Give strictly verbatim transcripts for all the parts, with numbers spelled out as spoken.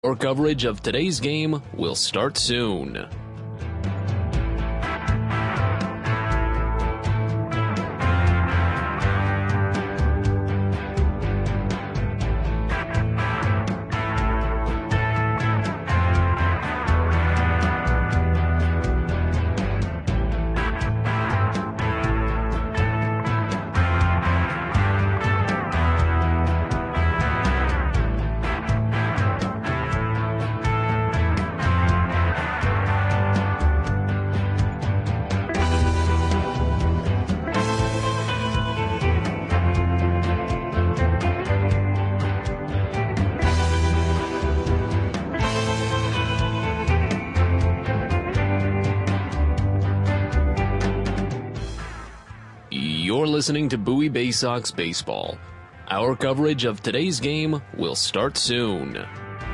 Our coverage of today's game will start soon. You're listening to Bowie Bay Sox Baseball. Our coverage of today's game will start soon.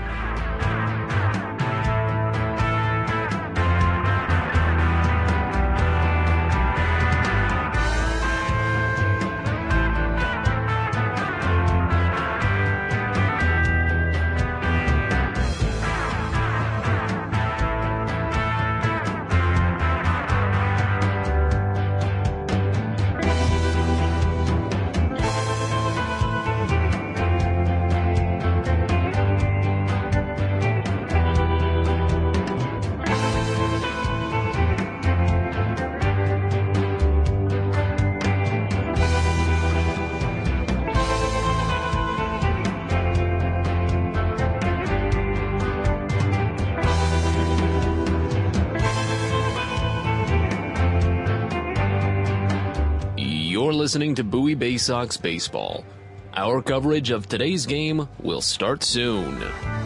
You're listening to Bowie Bay Sox Baseball. Our coverage of today's game will start soon.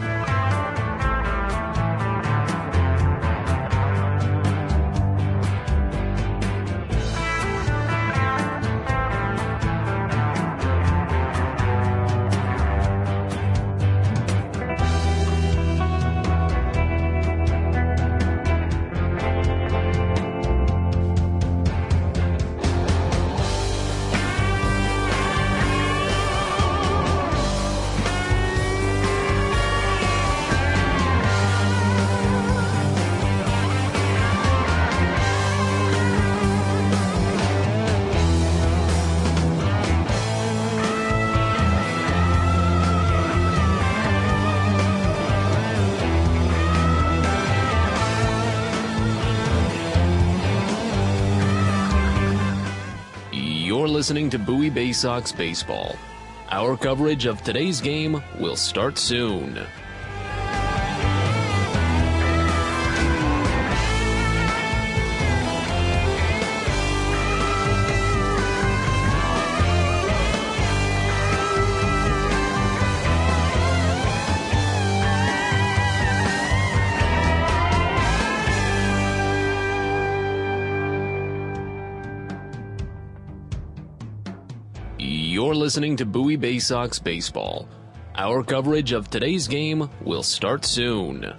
You're listening to Bowie Bay Sox Baseball. Our coverage of today's game will start soon. You're listening to Bowie Bay Sox Baseball. Our coverage of today's game will start soon.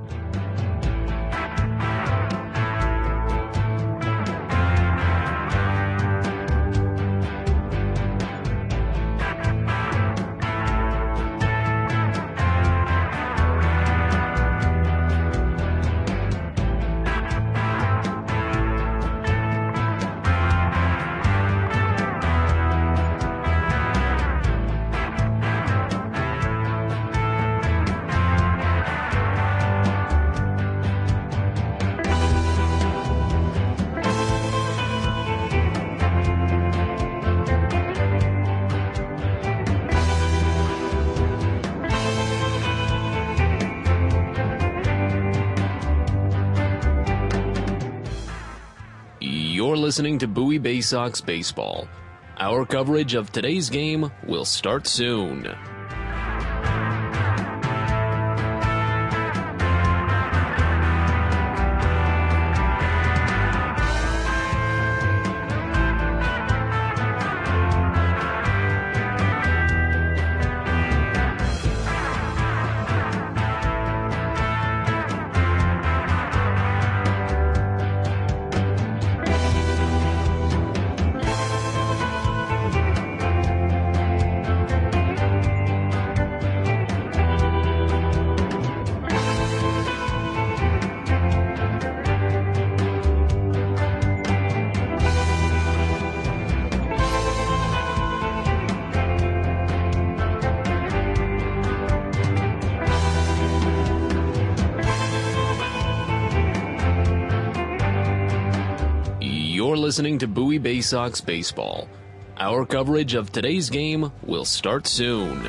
You're listening to Bowie Bay Sox Baseball. Our coverage of today's game will start soon. You're listening to Bowie Bay Sox Baseball. Our coverage of today's game will start soon.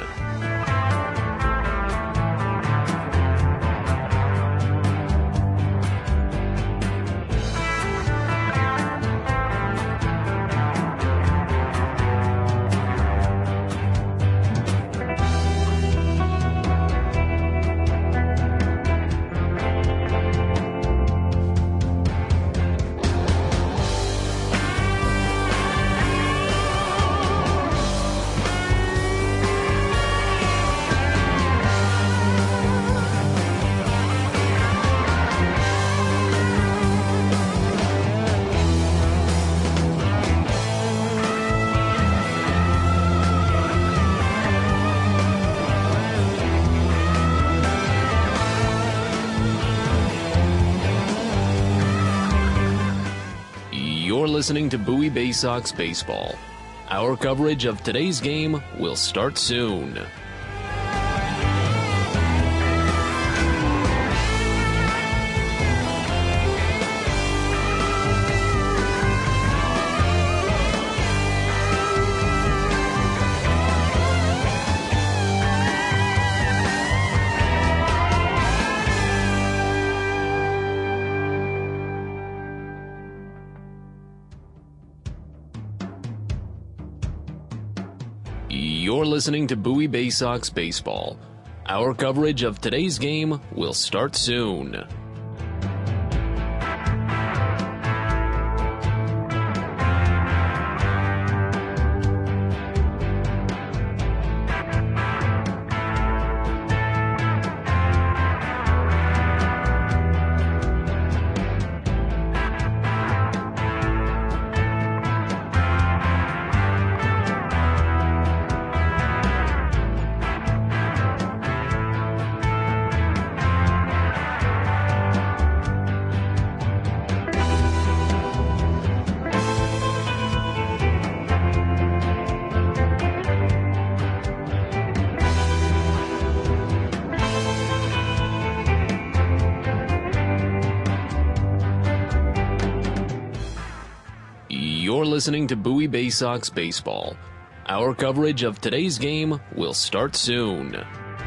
You're listening to Bowie Bay Sox Baseball. Our coverage of today's game will start soon. You're listening to Bowie Bay Sox Baseball. Our coverage of today's game will start soon. You're listening to Bowie Bay Sox Baseball. Our coverage of today's game will start soon.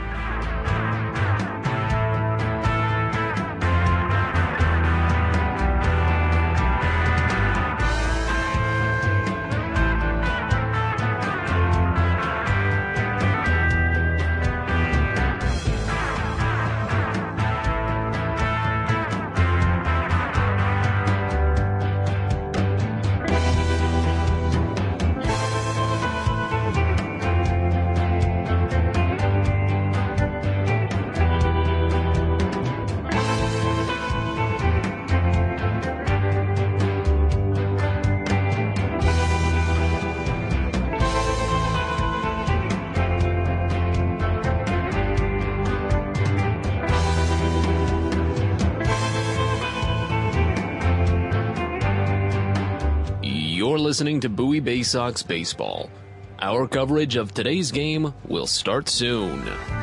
You're listening to Bowie Bay Sox Baseball. Our coverage of today's game will start soon.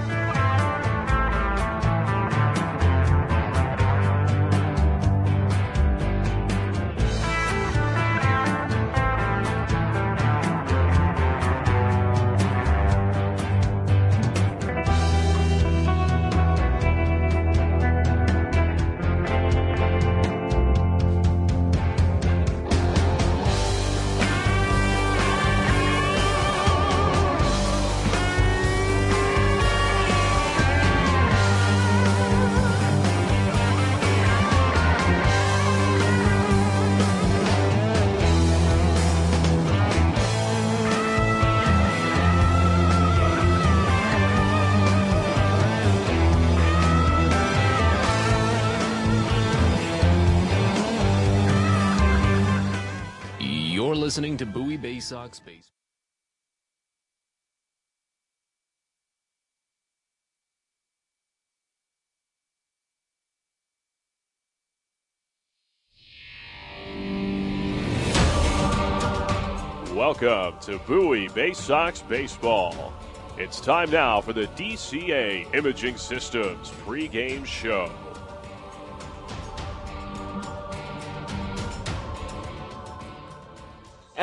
You're listening to Bowie Bay Sox Baseball. Welcome to Bowie Bay Sox Baseball. It's time now for the D C A Imaging Systems pregame show.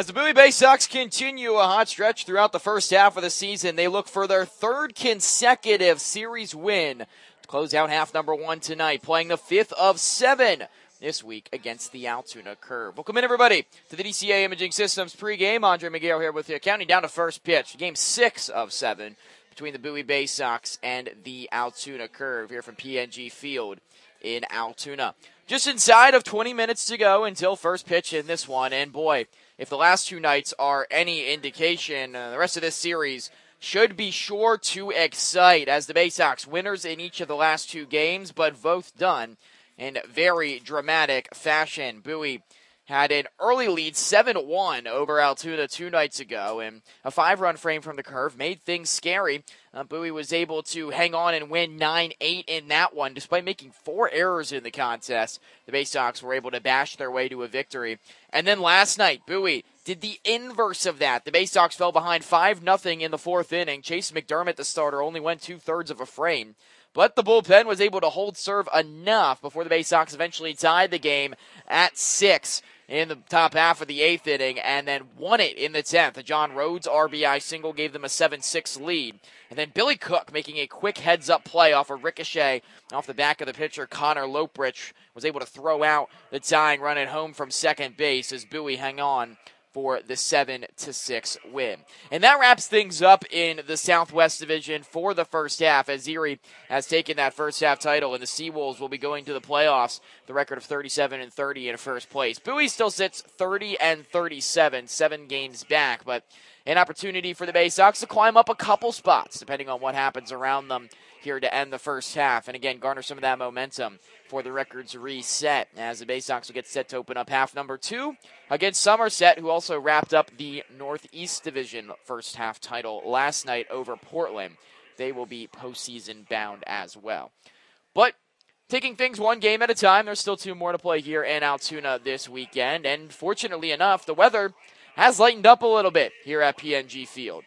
As the Bowie Bay Sox continue a hot stretch throughout the first half of the season, they look for their third consecutive series win to close out half number one tonight, playing the fifth of seven this week against the Altoona Curve. Welcome in, everybody, to the D C A Imaging Systems pregame. Andre Miguel here with you, counting down to first pitch. Game six of seven between the Bowie Bay Sox and the Altoona Curve here from P N G Field in Altoona. Just inside of twenty minutes to go until first pitch in this one, and boy, if the last two nights are any indication, uh, the rest of this series should be sure to excite, as the Bay Sox winners in each of the last two games, but both done in very dramatic fashion. Bowie had an early lead, seven one over Altoona two nights ago, and a five-run frame from the Curve made things scary. Uh, Bowie was able to hang on and win nine eight in that one, despite making four errors in the contest. The Bay Sox were able to bash their way to a victory. And then last night, Bowie did the inverse of that. The Bay Sox fell behind five nothing in the fourth inning. Chase McDermott, the starter, only went two-thirds of a frame. But the bullpen was able to hold serve enough before the Bay Sox eventually tied the game at six in the top half of the eighth inning, and then won it in the tenth. A John Rhodes R B I single gave them a seven six lead. And then Billy Cook making a quick heads-up play off a ricochet off the back of the pitcher, Connor Loprich, was able to throw out the tying run at home from second base as Bowie hang on for the seven to six win. And that wraps things up in the Southwest Division for the first half, as Erie has taken that first half title, and the Seawolves will be going to the playoffs, the record of thirty-seven and thirty in first place. Bowie still sits thirty and thirty-seven, seven games back, but an opportunity for the Bay Sox to climb up a couple spots, depending on what happens around them here to end the first half, and again, garner some of that momentum for the record's reset, as the Bay Sox will get set to open up half number two against Somerset, who also wrapped up the Northeast Division first half title last night over Portland. They will be postseason bound as well. But taking things one game at a time, there's still two more to play here in Altoona this weekend, and fortunately enough, the weather has lightened up a little bit here at P N G Field.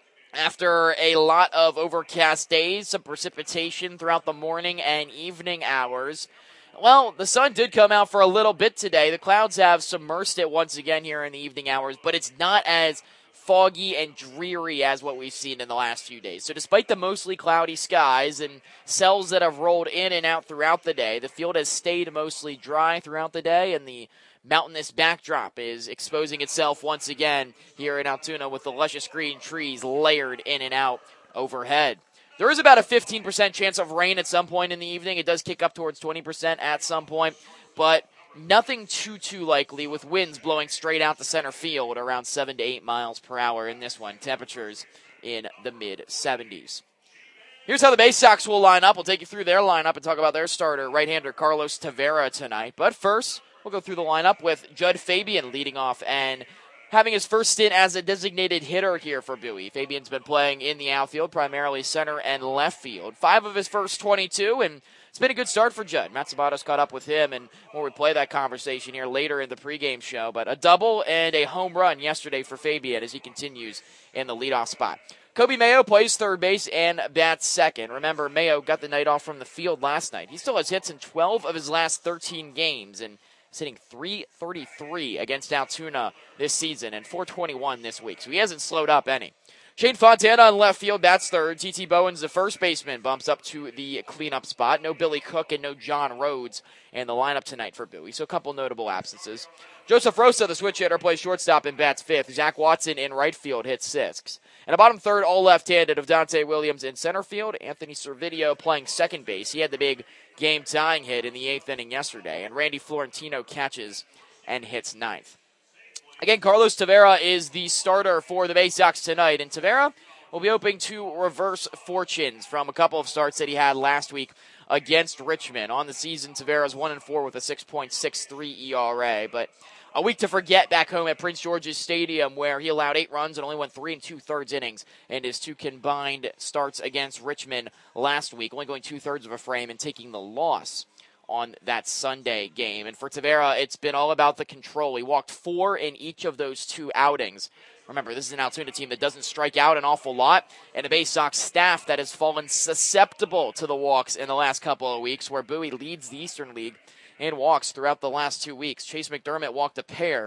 After a lot of overcast days, some precipitation throughout the morning and evening hours, well, the sun did come out for a little bit today. The clouds have submersed it once again here in the evening hours, but it's not as foggy and dreary as what we've seen in the last few days. So despite the mostly cloudy skies and cells that have rolled in and out throughout the day, the field has stayed mostly dry throughout the day, and the mountainous backdrop is exposing itself once again here in Altoona with the luscious green trees layered in and out overhead. There is about a fifteen percent chance of rain at some point in the evening. It does kick up towards twenty percent at some point, but nothing too, too likely, with winds blowing straight out to center field around seven to eight miles per hour in this one. Temperatures in the mid seventies. Here's how the Bay Sox will line up. We'll take you through their lineup and talk about their starter, right-hander Carlos Tavera, tonight. But first, we'll go through the lineup with Judd Fabian leading off and having his first stint as a designated hitter here for Bowie. Fabian's been playing in the outfield, primarily center and left field. Five of his first twenty-two, and it's been a good start for Judd. Matt Sabatos caught up with him, and we'll replay that conversation here later in the pregame show. But a double and a home run yesterday for Fabian as he continues in the leadoff spot. Kobe Mayo plays third base and bats second. Remember, Mayo got the night off from the field last night. He still has hits in twelve of his last thirteen games, and he's hitting three thirty-three against Altoona this season and four twenty-one this week, so he hasn't slowed up any. Shane Fontana on left field, bats third. T T Bowens, the first baseman, bumps up to the cleanup spot. No Billy Cook and no John Rhodes in the lineup tonight for Bowie, so a couple notable absences. Joseph Rosa, the switch hitter, plays shortstop and bats fifth. Zach Watson in right field hits sixth. And a bottom third, all left-handed, of Dante Williams in center field. Anthony Servideo playing second base. He had the big game-tying hit in the eighth inning yesterday. And Randy Florentino catches and hits ninth. Again, Carlos Tavera is the starter for the Bay Sox tonight. And Tavera will be hoping to reverse fortunes from a couple of starts that he had last week against Richmond. On the season, Tavera's one and four with a six point six three E R A. But a week to forget back home at Prince George's Stadium, where he allowed eight runs and only went three and two-thirds innings in his two combined starts against Richmond last week, only going two-thirds of a frame and taking the loss on that Sunday game. And for Tavera, it's been all about the control. He walked four in each of those two outings. Remember, this is an Altoona team that doesn't strike out an awful lot, and a Bay Sox staff that has fallen susceptible to the walks in the last couple of weeks, where Bowie leads the Eastern League in walks throughout the last two weeks. Chase McDermott walked a pair,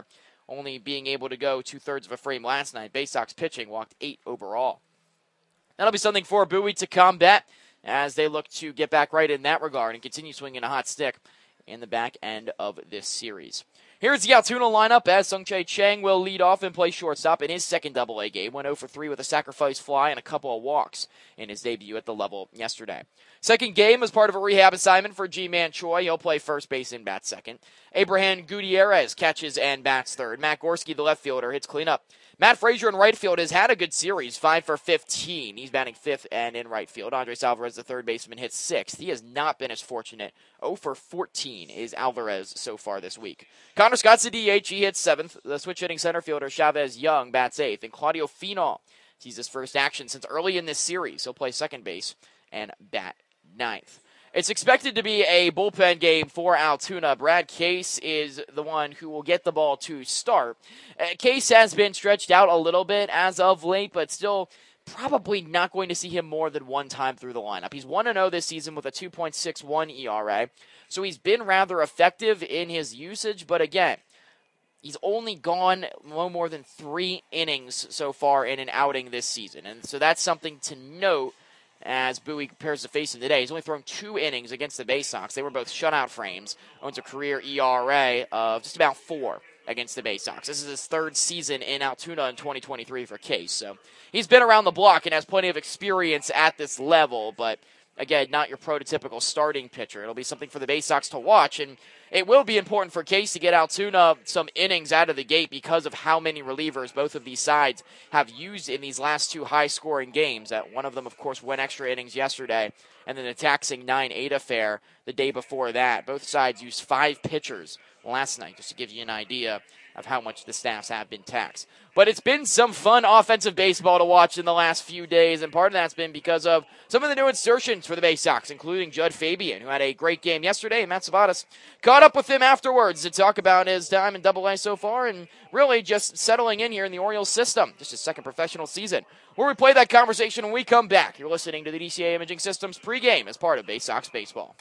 only being able to go two-thirds of a frame last night. Bay Sox pitching walked eight overall. That'll be something for Bowie to combat as they look to get back right in that regard and continue swinging a hot stick in the back end of this series. Here's the Altoona lineup as Sungchae Chang will lead off and play shortstop in his second double A game. Went oh for three with a sacrifice fly and a couple of walks in his debut at the level yesterday. Second game as part of a rehab assignment for G-Man Choi. He'll play first base and bat second. Abraham Gutierrez catches and bats third. Matt Gorski, the left fielder, hits cleanup. Matt Frazier in right field has had a good series, five for fifteen. He's batting fifth and in right field. Andres Alvarez, the third baseman, hits sixth. He has not been as fortunate. oh for fourteen is Alvarez so far this week. Connor Scott's a D H. He hits seventh. The switch-hitting center fielder Chavez Young bats eighth. And Claudio Finau sees his first action since early in this series. He'll play second base and bat ninth. It's expected to be a bullpen game for Altoona. Brad Case is the one who will get the ball to start. Uh, Case has been stretched out a little bit as of late, but still probably not going to see him more than one time through the lineup. He's one and oh this season with a two point six one E R A, so he's been rather effective in his usage, but again, he's only gone no more than three innings so far in an outing this season, and so that's something to note as Bowie prepares to face him today. He's only thrown two innings against the Bay Sox. They were both shutout frames. Owns a career E R A of just about four against the Bay Sox. This is his third season in Altoona in twenty twenty-three for Case. So he's been around the block and has plenty of experience at this level, but again, not your prototypical starting pitcher. It'll be something for the Bay Sox to watch, and it will be important for Case to get Altoona some innings out of the gate because of how many relievers both of these sides have used in these last two high-scoring games. Uh, one of them, of course, went extra innings yesterday, and then a taxing nine eight affair the day before that. Both sides used five pitchers last night, just to give you an idea of how much the staffs have been taxed. But it's been some fun offensive baseball to watch in the last few days, and part of that's been because of some of the new insertions for the Bay Sox, including Judd Fabian, who had a great game yesterday, and Matt Savadas caught up with him afterwards to talk about his time in Double A so far, and really just settling in here in the Orioles system, just his second professional season. Where we play that conversation when we come back. You're listening to the D C A Imaging Systems pregame as part of Bay Sox Baseball.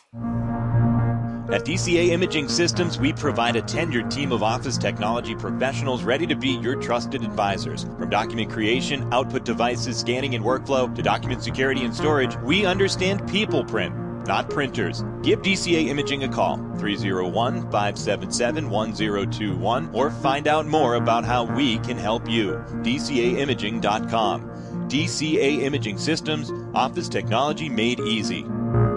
At D C A Imaging Systems, we provide a tenured team of office technology professionals ready to be your trusted advisors. From document creation, output devices, scanning and workflow, to document security and storage, we understand people print, not printers. Give D C A Imaging a call, three oh one, five seven seven, one oh two one, or find out more about how we can help you. D C A imaging dot com. D C A Imaging Systems, office technology made easy.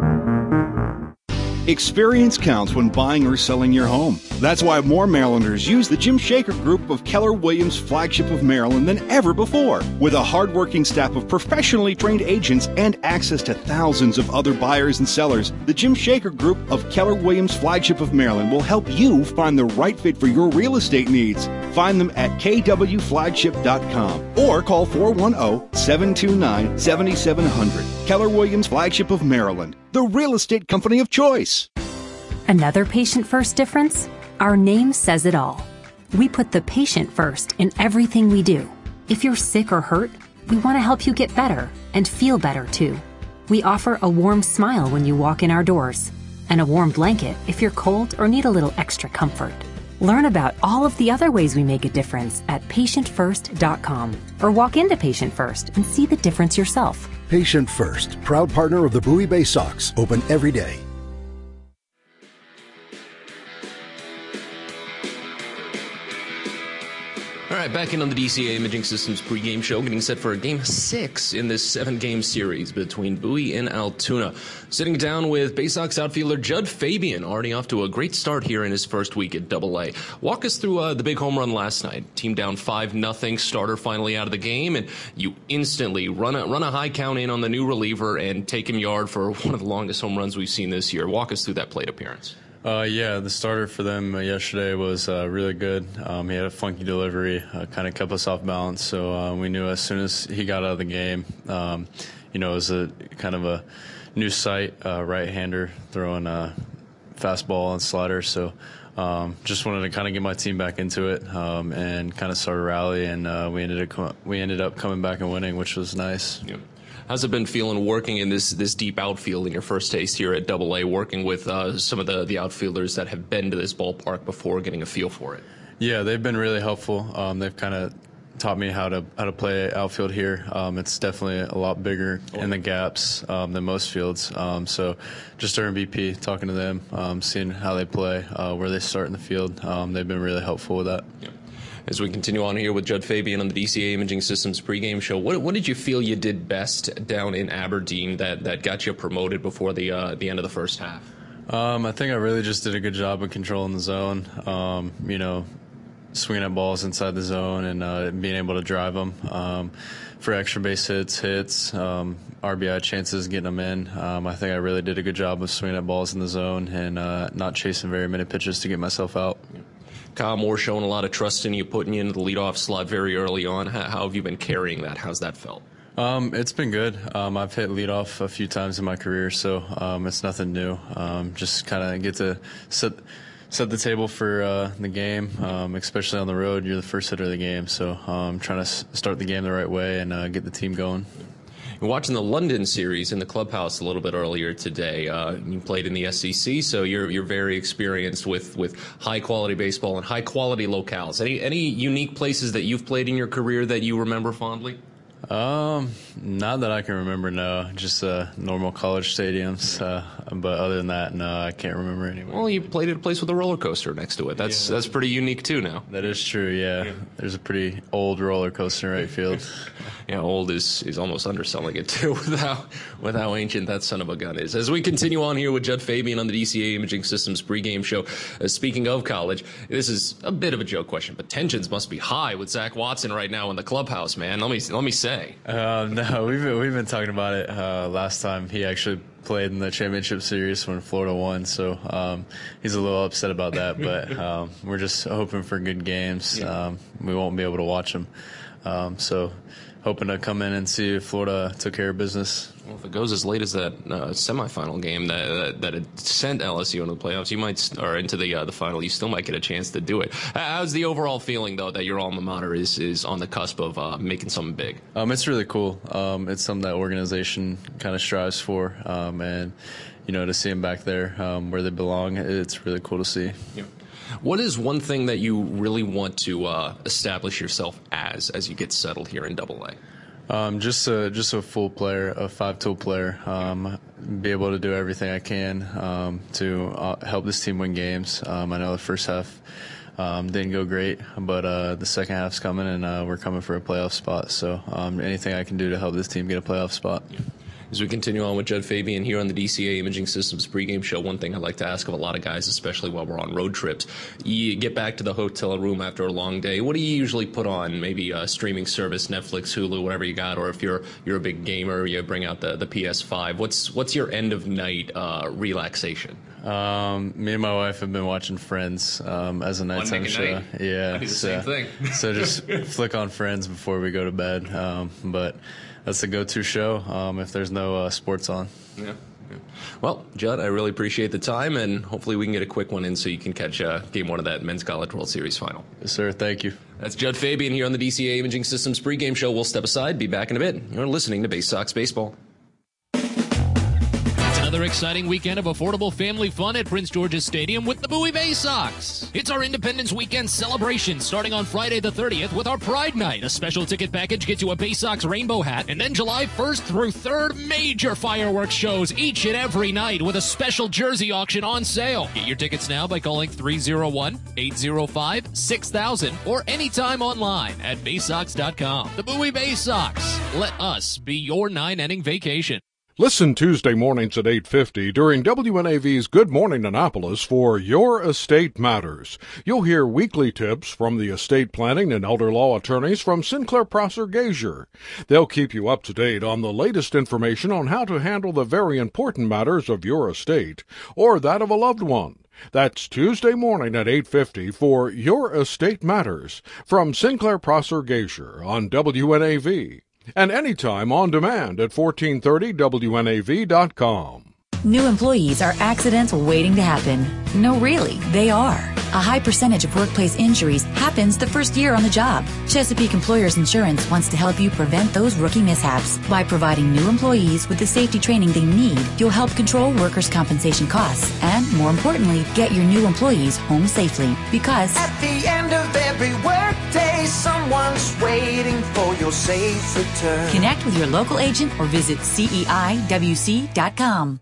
Experience counts when buying or selling your home. That's why more Marylanders use the Jim Shaker Group of Keller Williams Flagship of Maryland than ever before. With a hardworking staff of professionally trained agents and access to thousands of other buyers and sellers, the Jim Shaker Group of Keller Williams Flagship of Maryland will help you find the right fit for your real estate needs. Find them at k w flagship dot com or call four one zero, seven two nine, seven seven zero zero. Keller Williams Flagship of Maryland, the real estate company of choice. Another patient-first difference? Our name says it all. We put the patient first in everything we do. If you're sick or hurt, we want to help you get better and feel better too. We offer a warm smile when you walk in our doors and a warm blanket if you're cold or need a little extra comfort. Learn about all of the other ways we make a difference at patient first dot com or walk into Patient First and see the difference yourself. Patient First, proud partner of the Bowie Bay Sox, open every day. All right, back in on the D C A Imaging Systems pregame show, getting set for a game six in this seven-game series between Bowie and Altoona. Sitting down with Bay Sox outfielder Judd Fabian, already off to a great start here in his first week at Double A. Walk us through uh, the big home run last night. Team down five nothing, starter finally out of the game, and you instantly run a, run a high count in on the new reliever and take him yard for one of the longest home runs we've seen this year. Walk us through that plate appearance. Uh, yeah, the starter for them uh, yesterday was uh, really good. Um, he had a funky delivery, uh, kind of kept us off balance. So uh, we knew as soon as he got out of the game, um, you know, it was a kind of a new sight, uh, right-hander throwing a fastball and slider. So um, just wanted to kind of get my team back into it um, and kind of start a rally. And uh, we ended up we ended up coming back and winning, which was nice. Yep. How's it been feeling working in this this deep outfield in your first taste here at Double A, working with uh, some of the, the outfielders that have been to this ballpark before, getting a feel for it? Yeah, they've been really helpful. Um, they've kind of taught me how to how to play outfield here. Um, it's definitely a lot bigger in the gaps um, than most fields. Um, so just during B P, talking to them, um, seeing how they play, uh, where they start in the field, um, they've been really helpful with that. Yeah. As we continue on here with Judd Fabian on the D C A Imaging Systems pregame show, what, what did you feel you did best down in Aberdeen that, that got you promoted before the uh, the end of the first half? Um, I think I really just did a good job of controlling the zone. Um, you know, swinging at balls inside the zone and uh, being able to drive them um, for extra base hits, hits, um, R B I chances, getting them in. Um, I think I really did a good job of swinging at balls in the zone and uh, not chasing very many pitches to get myself out. Yeah. Kyle Moore showing a lot of trust in you, putting you into the leadoff slot very early on. How, how have you been carrying that? How's that felt? Um, it's been good. Um, I've hit leadoff a few times in my career, so um, it's nothing new. Um, just kind of get to sit – set the table for uh, the game, um, especially on the road. You're the first hitter of the game, so um, trying to s- start the game the right way and uh, get the team going. You're watching the London series in the clubhouse a little bit earlier today. Uh, you played in the S E C, so you're you're very experienced with, with high quality baseball and high quality locales. Any any unique places that you've played in your career that you remember fondly? Um, not that I can remember, no. Just uh, normal college stadiums. Uh, but other than that, no, I can't remember anywhere. Well, you played at a place with a roller coaster next to it. That's yeah. that's pretty unique too now. That is true, yeah. yeah. There's a pretty old roller coaster in right field. Yeah, old is, is almost underselling it too with how, with how ancient that son of a gun is. As we continue on here with Judd Fabian on the D C A Imaging Systems pregame show, uh, speaking of college, this is a bit of a joke question, but tensions must be high with Zach Watson right now in the clubhouse, man. Let me let me say. Uh, no, we've been, we've been talking about it uh, last time he actually played in the championship series when Florida won, so um, he's a little upset about that, but um, we're just hoping for good games. Yeah. Um, we won't be able to watch them, um, so hoping to come in and see if Florida took care of business. Well, if it goes as late as that uh, semifinal game that, that that had sent L S U into the playoffs, you might, or into the uh, the final, you still might get a chance to do it. How's the overall feeling though that your alma mater is is on the cusp of uh, making something big? Um, it's really cool. Um, it's something that organization kind of strives for, um, and you know, to see them back there um, where they belong, it's really cool to see. Yeah. What is one thing that you really want to uh, establish yourself as as you get settled here in Double A? Um, just a just a full player, a five-tool player. Um, be able to do everything I can um, to uh, help this team win games. Um, I know the first half um, didn't go great, but uh, the second half's coming, and uh, we're coming for a playoff spot. So um, anything I can do to help this team get a playoff spot. Yeah. As we continue on with Judd Fabian here on the D C A Imaging Systems pregame show, one thing I like to ask of a lot of guys, especially while we're on road trips, you get back to the hotel room after a long day. What do you usually put on? Maybe a streaming service, Netflix, Hulu, whatever you got, or if you're you're a big gamer, you bring out the, the P S five. What's what's your end of night uh, relaxation? Um, me and my wife have been watching Friends um, as a nighttime show. Night. Yeah, I do the so, same thing. So just flick on Friends before we go to bed. Um, but that's the go-to show um, if there's no uh, sports on. Yeah. yeah. Well, Judd, I really appreciate the time, and hopefully we can get a quick one in so you can catch uh, game one of that Men's College World Series final. Yes, sir. Thank you. That's Judd Fabian here on the D C A Imaging Systems pregame show. We'll step aside, be back in a bit. You're listening to Base Sox Baseball. Another exciting weekend of affordable family fun at Prince George's Stadium with the Bowie Bay Sox. It's our Independence Weekend celebration starting on Friday the thirtieth with our Pride Night. A special ticket package gets you a Bay Sox rainbow hat, and then July first through third, major fireworks shows each and every night with a special jersey auction on sale. Get your tickets now by calling three oh one, eight oh five, six thousand or anytime online at bay sox dot com. The Bowie Bay Sox. Let us be your nine-inning vacation. Listen Tuesday mornings at eight fifty during W N A V's Good Morning Annapolis for Your Estate Matters. You'll hear weekly tips from the estate planning and elder law attorneys from Sinclair Prosser Gazier. They'll keep you up to date on the latest information on how to handle the very important matters of your estate or that of a loved one. That's Tuesday morning at eight fifty for Your Estate Matters from Sinclair Prosser Gazier on W N A V. And anytime on demand at fourteen thirty W N A V dot com. New employees are accidents waiting to happen. No, really, they are. A high percentage of workplace injuries happens the first year on the job. Chesapeake Employers Insurance wants to help you prevent those rookie mishaps. By providing new employees with the safety training they need, you'll help control workers' compensation costs and, more importantly, get your new employees home safely. Because at the end of every workday, someone's waiting for your safe return. Connect with your local agent or visit C E I W C dot com.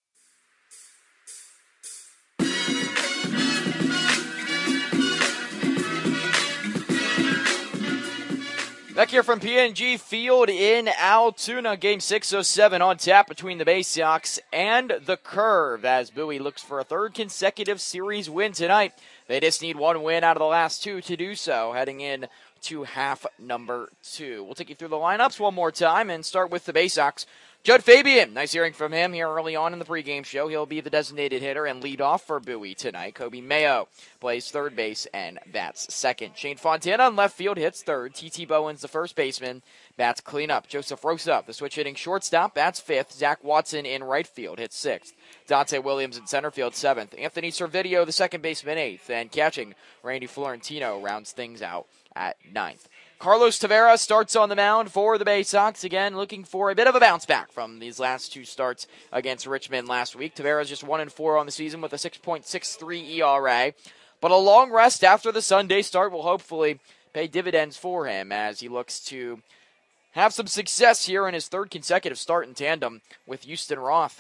Back here from P N G Field in Altoona, game six oh seven on tap between the Bay Sox and the Curve as Bowie looks for a third consecutive series win tonight. They just need one win out of the last two to do so, heading in to half number two. We'll take you through the lineups one more time and start with the Bay Sox. Judd Fabian, nice hearing from him here early on in the pregame show. He'll be the designated hitter and lead off for Bowie tonight. Kobe Mayo plays third base and bats second. Shane Fontana on left field hits third. T T Bowen's the first baseman, bats cleanup. Joseph Rosa, the switch hitting shortstop, bats fifth. Zach Watson in right field hits sixth. Dante Williams in center field seventh. Anthony Servideo, the second baseman, eighth. And catching, Randy Florentino rounds things out at ninth. Carlos Tavera starts on the mound for the Bay Sox, again looking for a bit of a bounce back from these last two starts against Richmond last week. Tavera's just one and four on the season with a six point six three E R A, but a long rest after the Sunday start will hopefully pay dividends for him as he looks to have some success here in his third consecutive start in tandem with Houston Roth.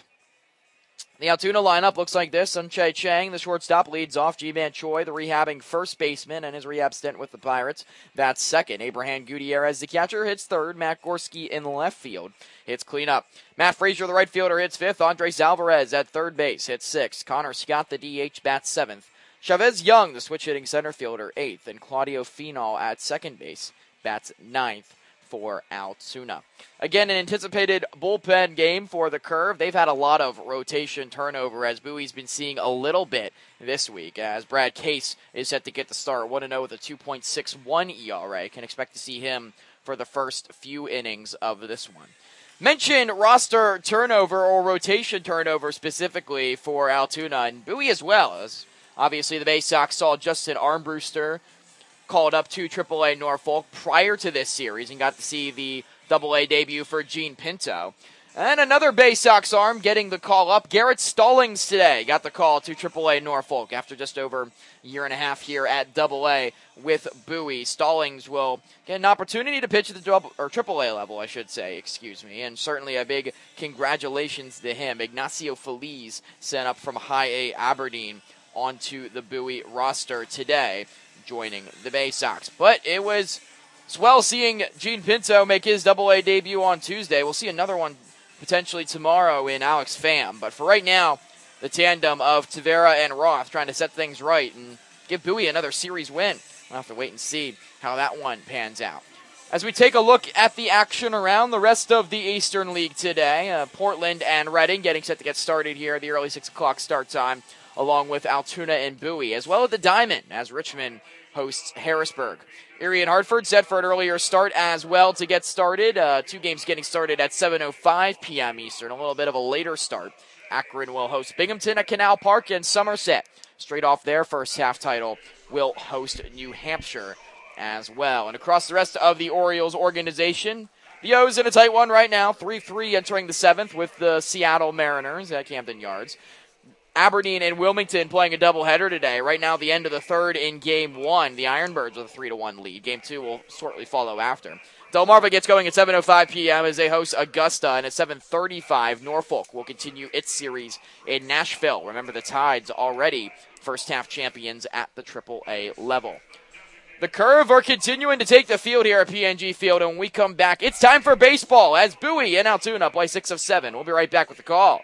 The Altoona lineup looks like this. Sun-Chae Chang, the shortstop, leads off. Ji-Man Choi, the rehabbing first baseman, and his rehab stint with the Pirates, bats second. Abraham Gutierrez, the catcher, hits third. Matt Gorski in left field hits cleanup. Matt Frazier, the right fielder, hits fifth. Andres Alvarez at third base hits sixth. Connor Scott, the D H, bats seventh. Chavez Young, the switch-hitting center fielder, eighth. And Claudio Final at second base bats ninth for Altoona. Again, an anticipated bullpen game for the Curve. They've had a lot of rotation turnover as Bowie's been seeing a little bit this week as Brad Case is set to get the start. one and oh with a two point six one E R A. Can expect to see him for the first few innings of this one. Mention roster turnover or rotation turnover specifically for Altoona and Bowie as well. As obviously the Bay Sox saw Justin Armbruster called up to triple A Norfolk prior to this series and got to see the double A debut for Gene Pinto. And another Bay Sox arm getting the call up. Garrett Stallings today got the call to triple A Norfolk after just over a year and a half here at double A with Bowie. Stallings will get an opportunity to pitch at the double, or triple A level, I should say, excuse me. And certainly a big congratulations to him. Ignacio Feliz sent up from High A Aberdeen onto the Bowie roster today, joining the Bay Sox. But it was swell seeing Gene Pinto make his double A debut on Tuesday. We'll see another one potentially tomorrow in Alex Pham. But for right now, the tandem of Tavera and Roth trying to set things right and give Bowie another series win. We'll have to wait and see how that one pans out. As we take a look at the action around the rest of the Eastern League today, uh, Portland and Reading getting set to get started here at the early six o'clock start time, along with Altoona and Bowie, as well as the Diamond as Richmond hosts Harrisburg. Erie and Hartford set for an earlier start as well to get started. Uh, two games getting started at seven oh five p.m. Eastern, a little bit of a later start. Akron will host Binghamton at Canal Park, and Somerset, straight off their first half title, will host New Hampshire as well. And across the rest of the Orioles organization, the O's in a tight one right now, three three entering the seventh with the Seattle Mariners at Camden Yards. Aberdeen and Wilmington playing a doubleheader today. Right now, the end of the third in Game one. The Ironbirds with a three to one lead. Game two will shortly follow after. Delmarva gets going at seven oh five p.m. as they host Augusta, and at seven thirty-five, Norfolk will continue its series in Nashville. Remember, the Tides already first-half champions at the triple A level. The Curve are continuing to take the field here at P N G Field, and when we come back, it's time for baseball as Bowie and Altoona play six of seven. We'll be right back with the call.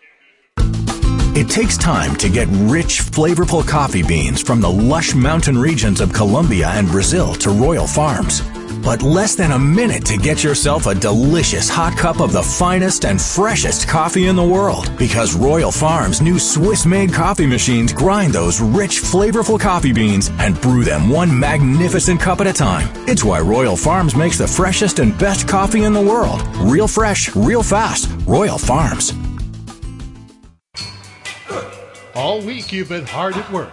It takes time to get rich, flavorful coffee beans from the lush mountain regions of Colombia and Brazil to Royal Farms. But less than a minute to get yourself a delicious hot cup of the finest and freshest coffee in the world. Because Royal Farms' new Swiss-made coffee machines grind those rich, flavorful coffee beans and brew them one magnificent cup at a time. It's why Royal Farms makes the freshest and best coffee in the world. Real fresh, real fast. Royal Farms. All week you've been hard at work.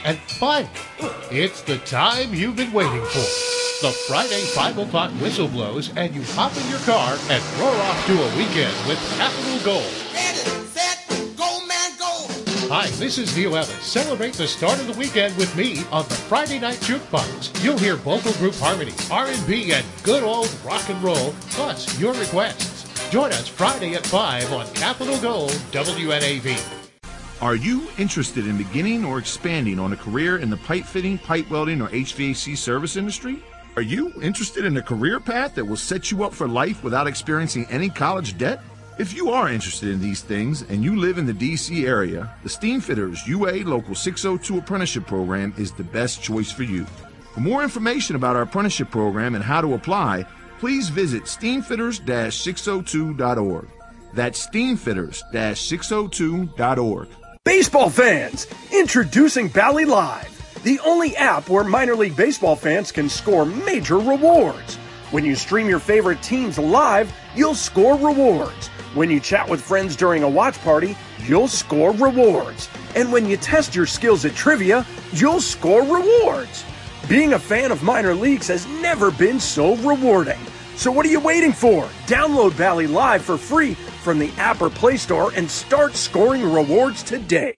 And finally, it's the time you've been waiting for. The Friday five o'clock whistle blows and you hop in your car and roar off to a weekend with Capital Gold. Ready, set, go, man, go. Hi, this is Neil Evans. Celebrate the start of the weekend with me on the Friday Night Jukebox. You'll hear vocal group harmonies, R and B, and good old rock and roll, plus your requests. Join us Friday at five on Capital Gold W N A V. Are you interested in beginning or expanding on a career in the pipe fitting, pipe welding, or H V A C service industry? Are you interested in a career path that will set you up for life without experiencing any college debt? If you are interested in these things and you live in the D C area, the Steamfitters U A Local six oh two Apprenticeship Program is the best choice for you. For more information about our apprenticeship program and how to apply, please visit steamfitters dash six oh two dot org. That's steamfitters dash six oh two dot org. Baseball fans, introducing Bally Live, the only app where minor league baseball fans can score major rewards. When you stream your favorite teams live, you'll score rewards. When you chat with friends during a watch party, you'll score rewards. And when you test your skills at trivia, you'll score rewards. Being a fan of minor leagues has never been so rewarding. So what are you waiting for? Download Bally Live for free from the app or Play Store and start scoring rewards today.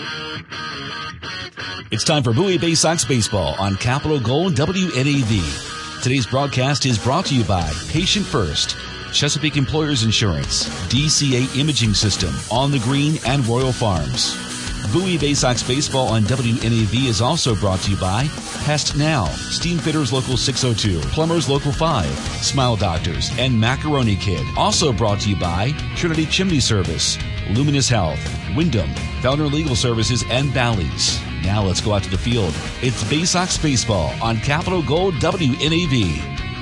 It's time for Bowie Bay Sox Baseball on Capital Gold W N A V. Today's broadcast is brought to you by Patient First, Chesapeake Employers Insurance, D C A Imaging System, On the Green, and Royal Farms. Bowie Bay Sox Baseball on W N A V is also brought to you by Pest Now, Steamfitters Local six oh two, Plumbers Local five, Smile Doctors, and Macaroni Kid. Also brought to you by Trinity Chimney Service, Luminous Health, Wyndham, Fellner Legal Services, and Bally's. Now let's go out to the field. It's Bay Sox Baseball on Capital Gold W N A V.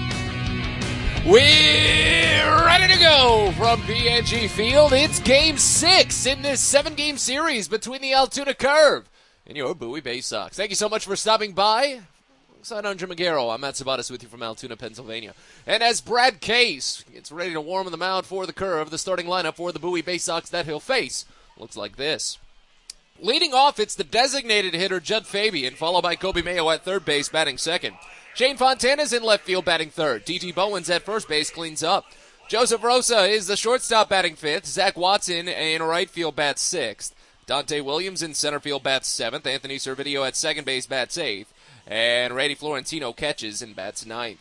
We're ready to go from P N G Field. It's game six in this seven-game series between the Altoona Curve and your Bowie Bay Sox. Thank you so much for stopping by. Alongside Andre Magaro, I'm Matt Sabatis with you from Altoona, Pennsylvania. And as Brad Case gets ready to warm the mound for the Curve, the starting lineup for the Bowie Bay Sox that he'll face looks like this. Leading off, it's the designated hitter Judd Fabian, followed by Kobe Mayo at third base, batting second. Shane Fontana's in left field, batting third. T T Bowens at first base, cleans up. Joseph Rosa is the shortstop, batting fifth. Zach Watson in right field, bats sixth. Dante Williams in center field, bats seventh. Anthony Servideo at second base, bats eighth. And Randy Florentino catches and bats ninth.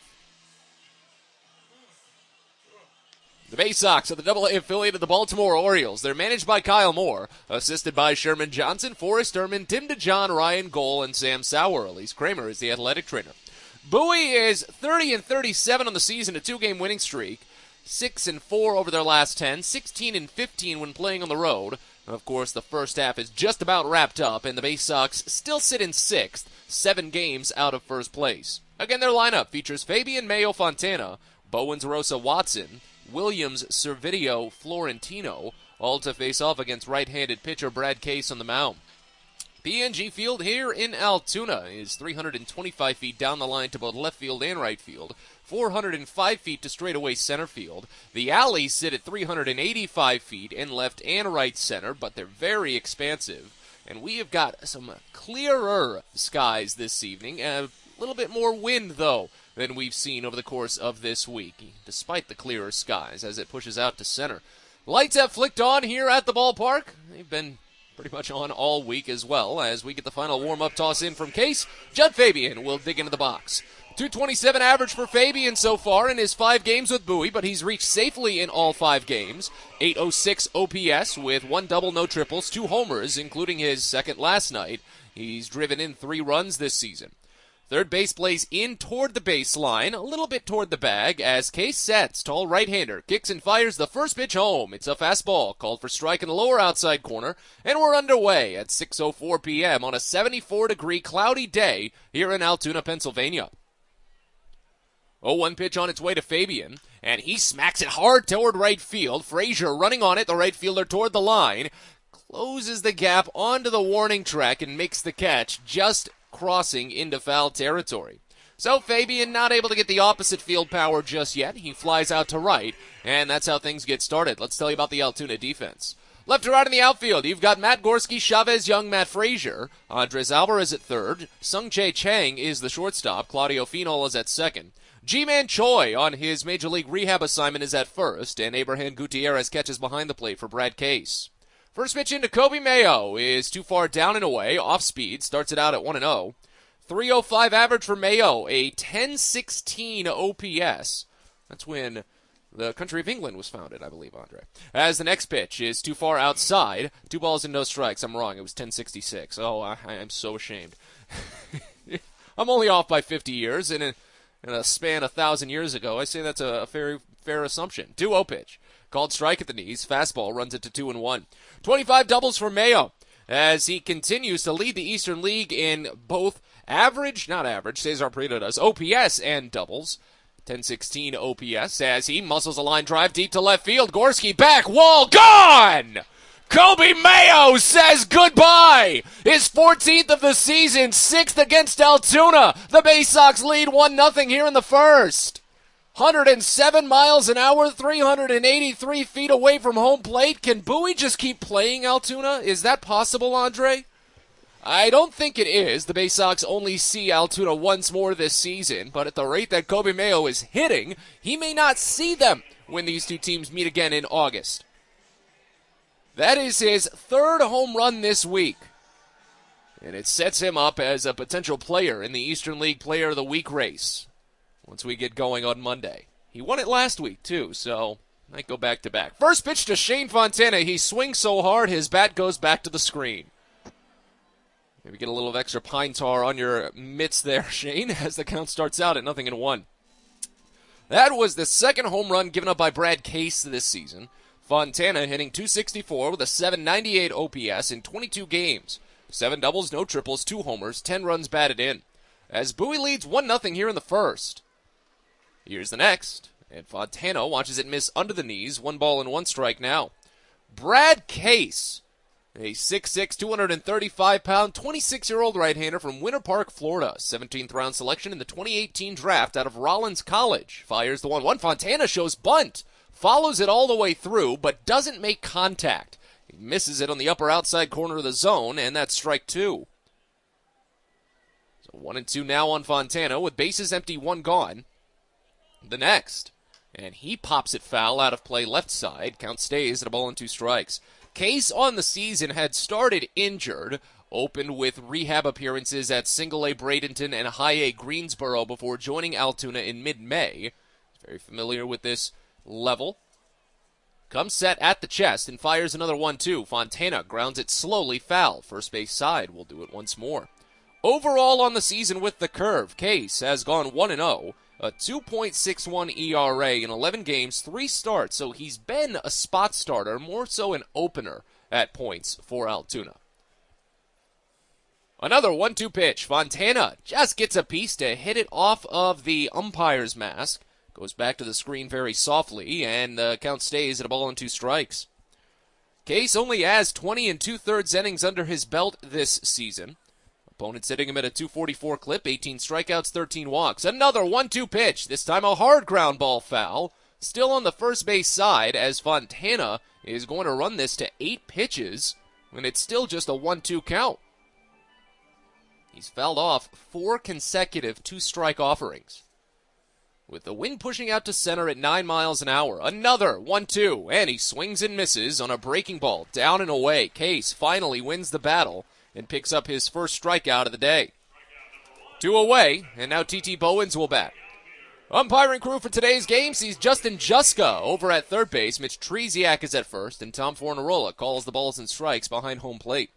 The Bay Sox are the double A affiliate of the Baltimore Orioles. They're managed by Kyle Moore, assisted by Sherman Johnson, Forrest Ehrman, Tim DeJohn, Ryan Gohl, and Sam Sauer. Elise Kramer is the athletic trainer. Bowie is thirty and thirty-seven on the season, a two-game winning streak. six and four over their last ten, sixteen and fifteen when playing on the road. Of course, the first half is just about wrapped up, and the Bay Sox still sit in sixth, seven games out of first place. Again, their lineup features Fabian, Mayo, Fontana, Bowens, Rosa, Watson, Williams, Servideo, Florentino, all to face off against right-handed pitcher Brad Case on the mound. P N G Field here in Altoona is three hundred twenty-five feet down the line to both left field and right field, four hundred five feet to straightaway center field. The alleys sit at three hundred eighty-five feet in left and right center, but they're very expansive. And we have got some clearer skies this evening, a little bit more wind, though, than we've seen over the course of this week, despite the clearer skies as it pushes out to center. Lights have flicked on here at the ballpark. They've been pretty much on all week as well. As we get the final warm-up toss in from Case, Judd Fabian will dig into the box. two twenty-seven average for Fabian so far in his five games with Bowie, but he's reached safely in all five games. eight oh six O P S with one double, no triples, two homers, including his second last night. He's driven in three runs this season. Third base plays in toward the baseline, a little bit toward the bag, as Case sets. Tall right-hander kicks and fires the first pitch home. It's a fastball, called for strike in the lower outside corner, and we're underway at six oh four p.m. on a seventy-four degree cloudy day here in Altoona, Pennsylvania. oh one pitch on its way to Fabian, and he smacks it hard toward right field. Frazier running on it, the right fielder toward the line, closes the gap onto the warning track and makes the catch, just crossing into foul territory. So Fabian not able to get the opposite field power just yet. He flies out to right, and that's how things get started. Let's tell you about the Altoona defense. Left to right in the outfield, you've got Matt Gorski, Chavez Young, Matt Frazier. Andres Alvarez at third. Sung Jae Chang is the shortstop. Claudio Finol is at second. G-Man Choi on his Major League rehab assignment is at first, and Abraham Gutierrez catches behind the plate for Brad Case. First pitch into Kobe Mayo is too far down and away, off speed, starts it out at one and oh. three oh five average for Mayo, a ten sixteen O P S. That's when the country of England was founded, I believe, Andre. As the next pitch is too far outside, two balls and no strikes. I'm wrong. It was ten sixty-six. Oh, I, I am so ashamed. I'm only off by fifty years, and in, in a span a thousand years ago, I say that's a, a fair, fair assumption. two oh pitch. Called strike at the knees. Fastball runs it to two and one. twenty-five doubles for Mayo as he continues to lead the Eastern League in both average, not average, Cesar Prieto does, O P S and doubles. ten sixteen O P S as he muscles a line drive deep to left field. Gorski back, wall gone! Kobe Mayo says goodbye! His fourteenth of the season, sixth against Altoona. The Bay Sox lead one nothing here in the first. one hundred seven miles an hour, three hundred eighty-three feet away from home plate. Can Bowie just keep playing Altoona? Is that possible, Andre? I don't think it is. The Bay Sox only see Altoona once more this season, but at the rate that Kobe Mayo is hitting, he may not see them when these two teams meet again in August. That is his third home run this week, and it sets him up as a potential player in the Eastern League Player of the Week race once we get going on Monday. He won it last week, too, so might go back-to-back. First pitch to Shane Fontana. He swings so hard, his bat goes back to the screen. Maybe get a little extra pine tar on your mitts there, Shane, as the count starts out at nothing and one. That was the second home run given up by Brad Case this season. Fontana hitting two sixty-four with a seven ninety-eight O P S in twenty-two games. Seven doubles, no triples, two homers, ten runs batted in. As Bowie leads one nothing here in the first. Here's the next, and Fontana watches it miss under the knees. One ball and one strike now. Brad Case, a six six, two hundred thirty-five pound, twenty-six-year-old right-hander from Winter Park, Florida. seventeenth round selection in the twenty eighteen draft out of Rollins College. Fires the one one. Fontana shows bunt. Follows it all the way through, but doesn't make contact. He misses it on the upper outside corner of the zone, and that's strike two. So one and two now on Fontana with bases empty, one gone. The next, and he pops it foul out of play left side. Count stays at a ball and two strikes. Case on the season had started injured, opened with rehab appearances at Single A Bradenton and High A Greensboro before joining Altoona in mid-May. Very familiar with this level. Comes set at the chest and fires another one two. Fontana grounds it slowly foul. First base side will do it once more. Overall on the season with the curve, Case has gone one and oh. A two point six one E R A in eleven games, three starts, so he's been a spot starter, more so an opener at points for Altoona. Another one two pitch. Fontana just gets a piece to hit it off of the umpire's mask. Goes back to the screen very softly, and the count stays at a ball and two strikes. Case only has twenty and two-thirds innings under his belt this season. Opponents hitting him at a two forty-four clip, eighteen strikeouts, thirteen walks. Another one two pitch, this time a hard ground ball foul. Still on the first base side as Fontana is going to run this to eight pitches when it's still just a one two count. He's fouled off four consecutive two-strike offerings. With the wind pushing out to center at nine miles an hour. Another one two, and he swings and misses on a breaking ball down and away. Case finally wins the battle and picks up his first strikeout of the day. Two away, and now T T Bowens will bat. Umpiring crew for today's game sees Justin Juska over at third base. Mitch Treziak is at first, and Tom Fornarola calls the balls and strikes behind home plate.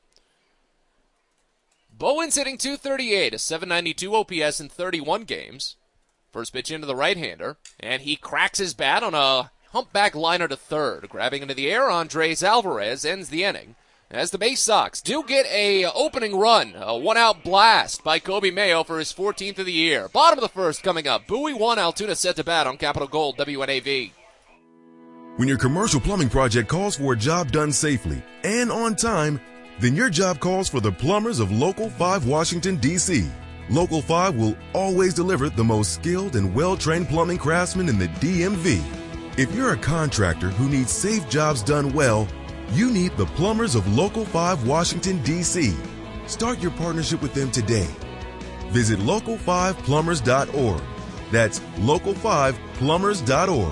Bowens hitting two thirty-eight, a seven ninety-two O P S in thirty-one games. First pitch into the right-hander, and he cracks his bat on a humpback liner to third. Grabbing into the air, Andres Alvarez ends the inning. As the Bay Sox do get a opening run, a one-out blast by Kobe Mayo for his fourteenth of the year. Bottom of the first coming up. Bowie one, Altoona set to bat on Capitol Gold, W N A V. When your commercial plumbing project calls for a job done safely and on time, then your job calls for the plumbers of Local five Washington, D C Local five will always deliver the most skilled and well-trained plumbing craftsmen in the D M V. If you're a contractor who needs safe jobs done well, You need the plumbers of Local five Washington, D C Start your partnership with them today. Visit local five plumbers dot org. That's local five plumbers dot org.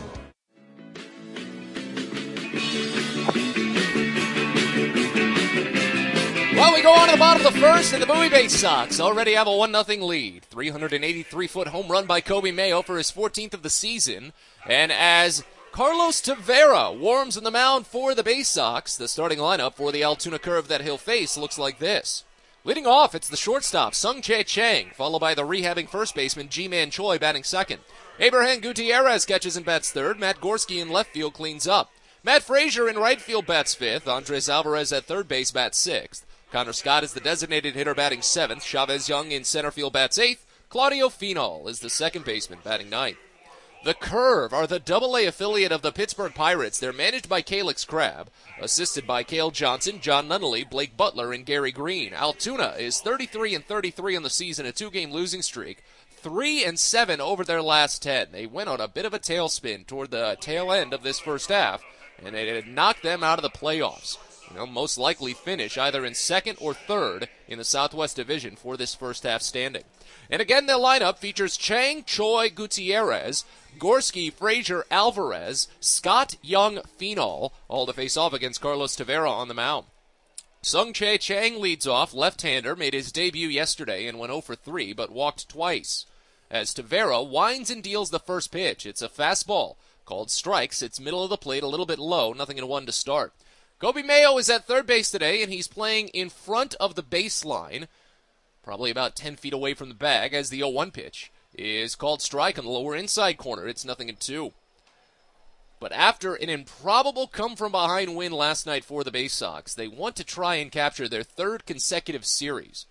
Well, we go on to the bottom of the first, and the Bowie Bay Sox already have a one nothing lead. three hundred eighty-three foot home run by Coby Mayo for his fourteenth of the season. And as Carlos Tavera warms on the mound for the Bay Sox, the starting lineup for the Altoona Curve that he'll face looks like this. Leading off, it's the shortstop, Sung-Chae Chang, followed by the rehabbing first baseman, Ji-Man Choi, batting second. Abraham Gutierrez catches and bats third. Matt Gorski in left field cleans up. Matt Frazier in right field bats fifth. Andres Alvarez at third base bats sixth. Connor Scott is the designated hitter batting seventh. Chavez Young in center field bats eighth. Claudio Finol is the second baseman batting ninth. The Curve are the double A affiliate of the Pittsburgh Pirates. They're managed by Calix Crabb, assisted by Cale Johnson, John Nunnally, Blake Butler, and Gary Green. Altoona is thirty-three and thirty-three on the season, a two-game losing streak. three and seven over their last ten. They went on a bit of a tailspin toward the tail end of this first half, and it had knocked them out of the playoffs. They'll most likely finish either in second or third in the Southwest Division for this first half standing. And again, their lineup features Chang, Choi, Gutierrez, Gorski, Frazier, Alvarez, Scott, Young, Finol, all to face off against Carlos Tavera on the mound. Sung-Chae Chang leads off, left-hander, made his debut yesterday and went oh for three, but walked twice. As Tavera winds and deals the first pitch, it's a fastball called strikes. It's middle of the plate, a little bit low, nothing in one to start. Coby Mayo is at third base today, and he's playing in front of the baseline, probably about ten feet away from the bag, as the oh one pitch is called strike on the lower inside corner. It's nothing in two. But after an improbable come-from-behind win last night for the Bay Sox, they want to try and capture their third consecutive series.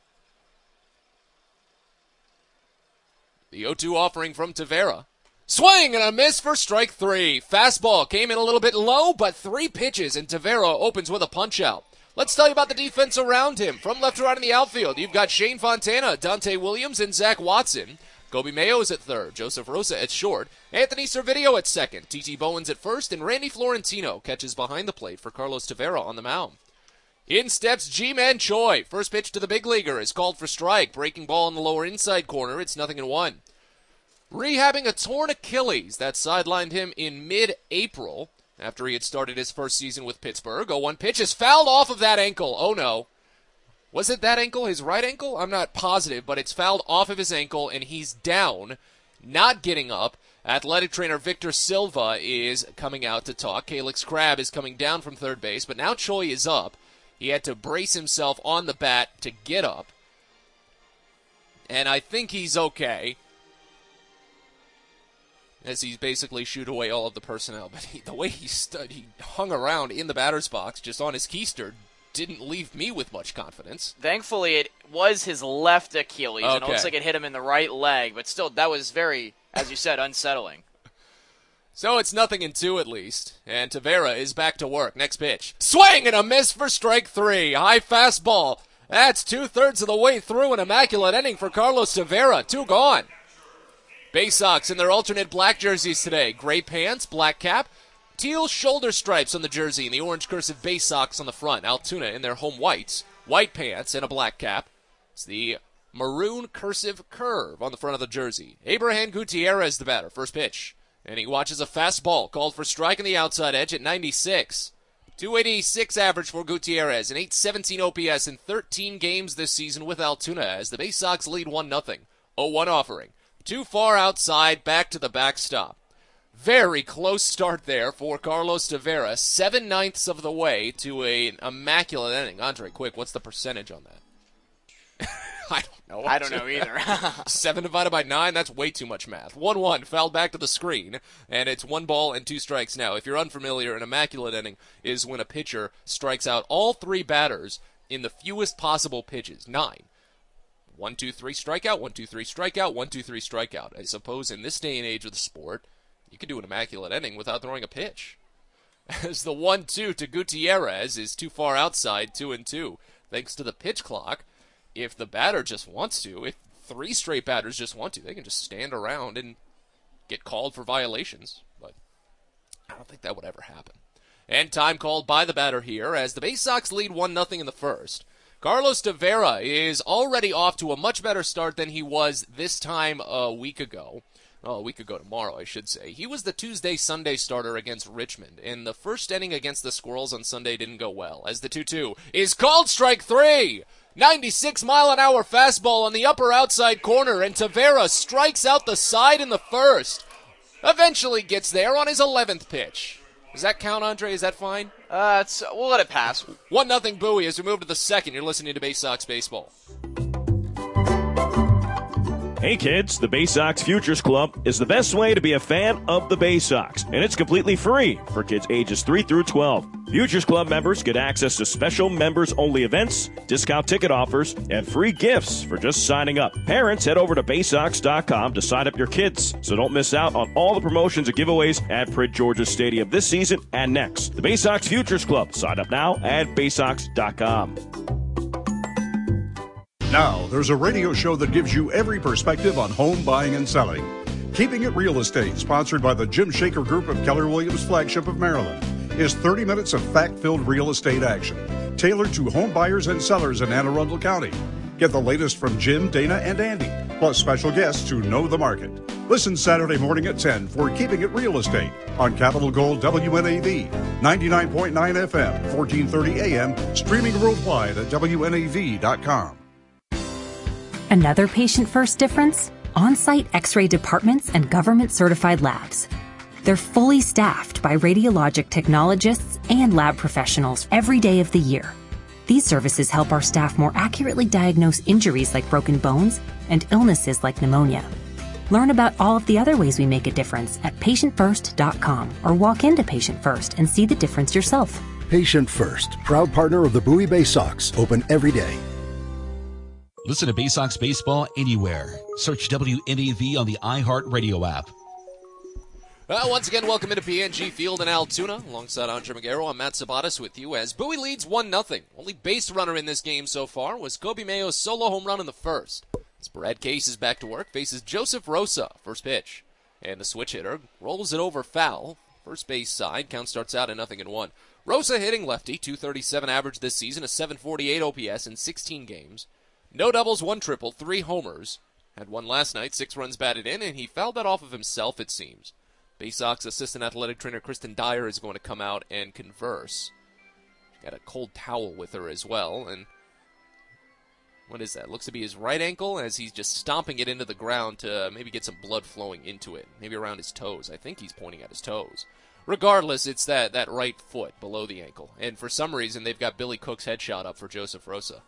The oh two offering from Tavera. Swing and a miss for strike three. Fastball came in a little bit low, but three pitches, and Tavera opens with a punch-out. Let's tell you about the defense around him. From left to right in the outfield, you've got Shane Fontana, Dante Williams, and Zach Watson. Coby Mayo is at third, Joseph Rosa at short, Anthony Servideo at second, T T Bowens at first, and Randy Florentino catches behind the plate for Carlos Tavera on the mound. In steps Ji-Man Choi. First pitch to the big leaguer is called for strike. Breaking ball in the lower inside corner. It's nothing in one. Rehabbing a torn Achilles that sidelined him in mid-April after he had started his first season with Pittsburgh. oh one pitch is fouled off of that ankle. Oh no. Was it that ankle, his right ankle? I'm not positive, but it's fouled off of his ankle, and he's down, not getting up. Athletic trainer Victor Silva is coming out to talk. Calix Crabb is coming down from third base, but now Choi is up. He had to brace himself on the bat to get up, and I think he's okay, as he's basically shooed away all of the personnel. But he, the way he, st- he hung around in the batter's box, just on his keister, didn't leave me with much confidence. Thankfully, it was his left Achilles, okay. And it looks like it hit him in the right leg, but still, that was very, as you said, unsettling. So it's nothing in two at least, and Tavera is back to work. Next pitch. Swing and a miss for strike three. High fastball. That's two-thirds of the way through an immaculate inning for Carlos Tavera. Two gone. Bay Sox in their alternate black jerseys today. Gray pants, black cap, teal shoulder stripes on the jersey, and the orange cursive Bay Sox on the front. Altoona in their home whites, white pants, and a black cap. It's the maroon cursive curve on the front of the jersey. Abraham Gutierrez, the batter. First pitch. And he watches a fastball called for strike on the outside edge at ninety-six. two eighty-six average for Gutierrez, an eight seventeen O P S in thirteen games this season with Altoona as the Bay Sox lead one nothing. oh one offering. Too far outside, back to the backstop. Very close start there for Carlos Tavera. Seven ninths of the way to an immaculate inning. Andre, quick, what's the percentage on that? I don't know. I don't know either. Seven divided by nine, that's way too much math. one one, fouled back to the screen, and it's one ball and two strikes now. If you're unfamiliar, an immaculate inning is when a pitcher strikes out all three batters in the fewest possible pitches, nine. One, two, three, strikeout, one, two, three, strikeout, one, two, three, strikeout. I suppose in this day and age of the sport, you could do an immaculate inning without throwing a pitch. As the one two to Gutierrez is too far outside, two and two. Thanks to the pitch clock, if the batter just wants to, if three straight batters just want to, they can just stand around and get called for violations. But I don't think that would ever happen. And time called by the batter here as the Bay Sox lead one nothing in the first. Carlos Tavera is already off to a much better start than he was this time a week ago. Oh, a week ago tomorrow, I should say. He was the Tuesday-Sunday starter against Richmond, and the first inning against the Squirrels on Sunday didn't go well, as the two two is called strike three. ninety-six mile an hour fastball on the upper outside corner, and Tavera strikes out the side in the first. Eventually gets there on his eleventh pitch. Does that count, Andre? Is that fine? Uh, it's, we'll let it pass. one nothing Bowie as we move to the second. You're listening to Bay Sox Baseball. Hey kids, the Bay Sox Futures Club is the best way to be a fan of the Bay Sox, and it's completely free for kids ages three through twelve. Futures Club members get access to special members-only events, discount ticket offers, and free gifts for just signing up. Parents, head over to bay sox dot com to sign up your kids, so don't miss out on all the promotions and giveaways at Prince George's Stadium this season and next. The Bay Sox Futures Club. Sign up now at bay sox dot com. Now, there's a radio show that gives you every perspective on home buying and selling. Keeping It Real Estate, sponsored by the Jim Shaker Group of Keller Williams Flagship of Maryland, is thirty minutes of fact-filled real estate action, tailored to home buyers and sellers in Anne Arundel County. Get the latest from Jim, Dana, and Andy, plus special guests who know the market. Listen Saturday morning at ten for Keeping It Real Estate on Capital Gold W N A V, ninety-nine point nine F M, fourteen thirty A M, streaming worldwide at W N A V dot com. Another patient-first difference? On-site X-ray departments and government-certified labs. They're fully staffed by radiologic technologists and lab professionals every day of the year. These services help our staff more accurately diagnose injuries like broken bones and illnesses like pneumonia. Learn about all of the other ways we make a difference at patient first dot com or walk into Patient First and see the difference yourself. Patient First, proud partner of the Bowie Bay Sox, open every day. Listen to Bay Sox Baseball anywhere. Search W N A V on the iHeartRadio app. Uh, once again, welcome into P N G Field in Altoona. Alongside Andre Magaro, I'm Matt Sabatis with you as Bowie leads one nothing. Only base runner in this game so far was Kobe Mayo's solo home run in the first. As Brad Case is back to work, faces Joseph Rosa, first pitch. And the switch hitter rolls it over foul. First base side, count starts out at nothing and one. Rosa hitting lefty, two thirty-seven average this season, a seven forty-eight O P S in sixteen games. No doubles, one triple, three homers. Had one last night, six runs batted in, and he fouled that off of himself, it seems. Bay Sox assistant athletic trainer Kristen Dyer is going to come out and converse. Got a cold towel with her as well, and what is that? Looks to be his right ankle as he's just stomping it into the ground to maybe get some blood flowing into it, maybe around his toes. I think he's pointing at his toes. Regardless, it's that, that right foot below the ankle, and for some reason they've got Billy Cook's headshot up for Joseph Rosa.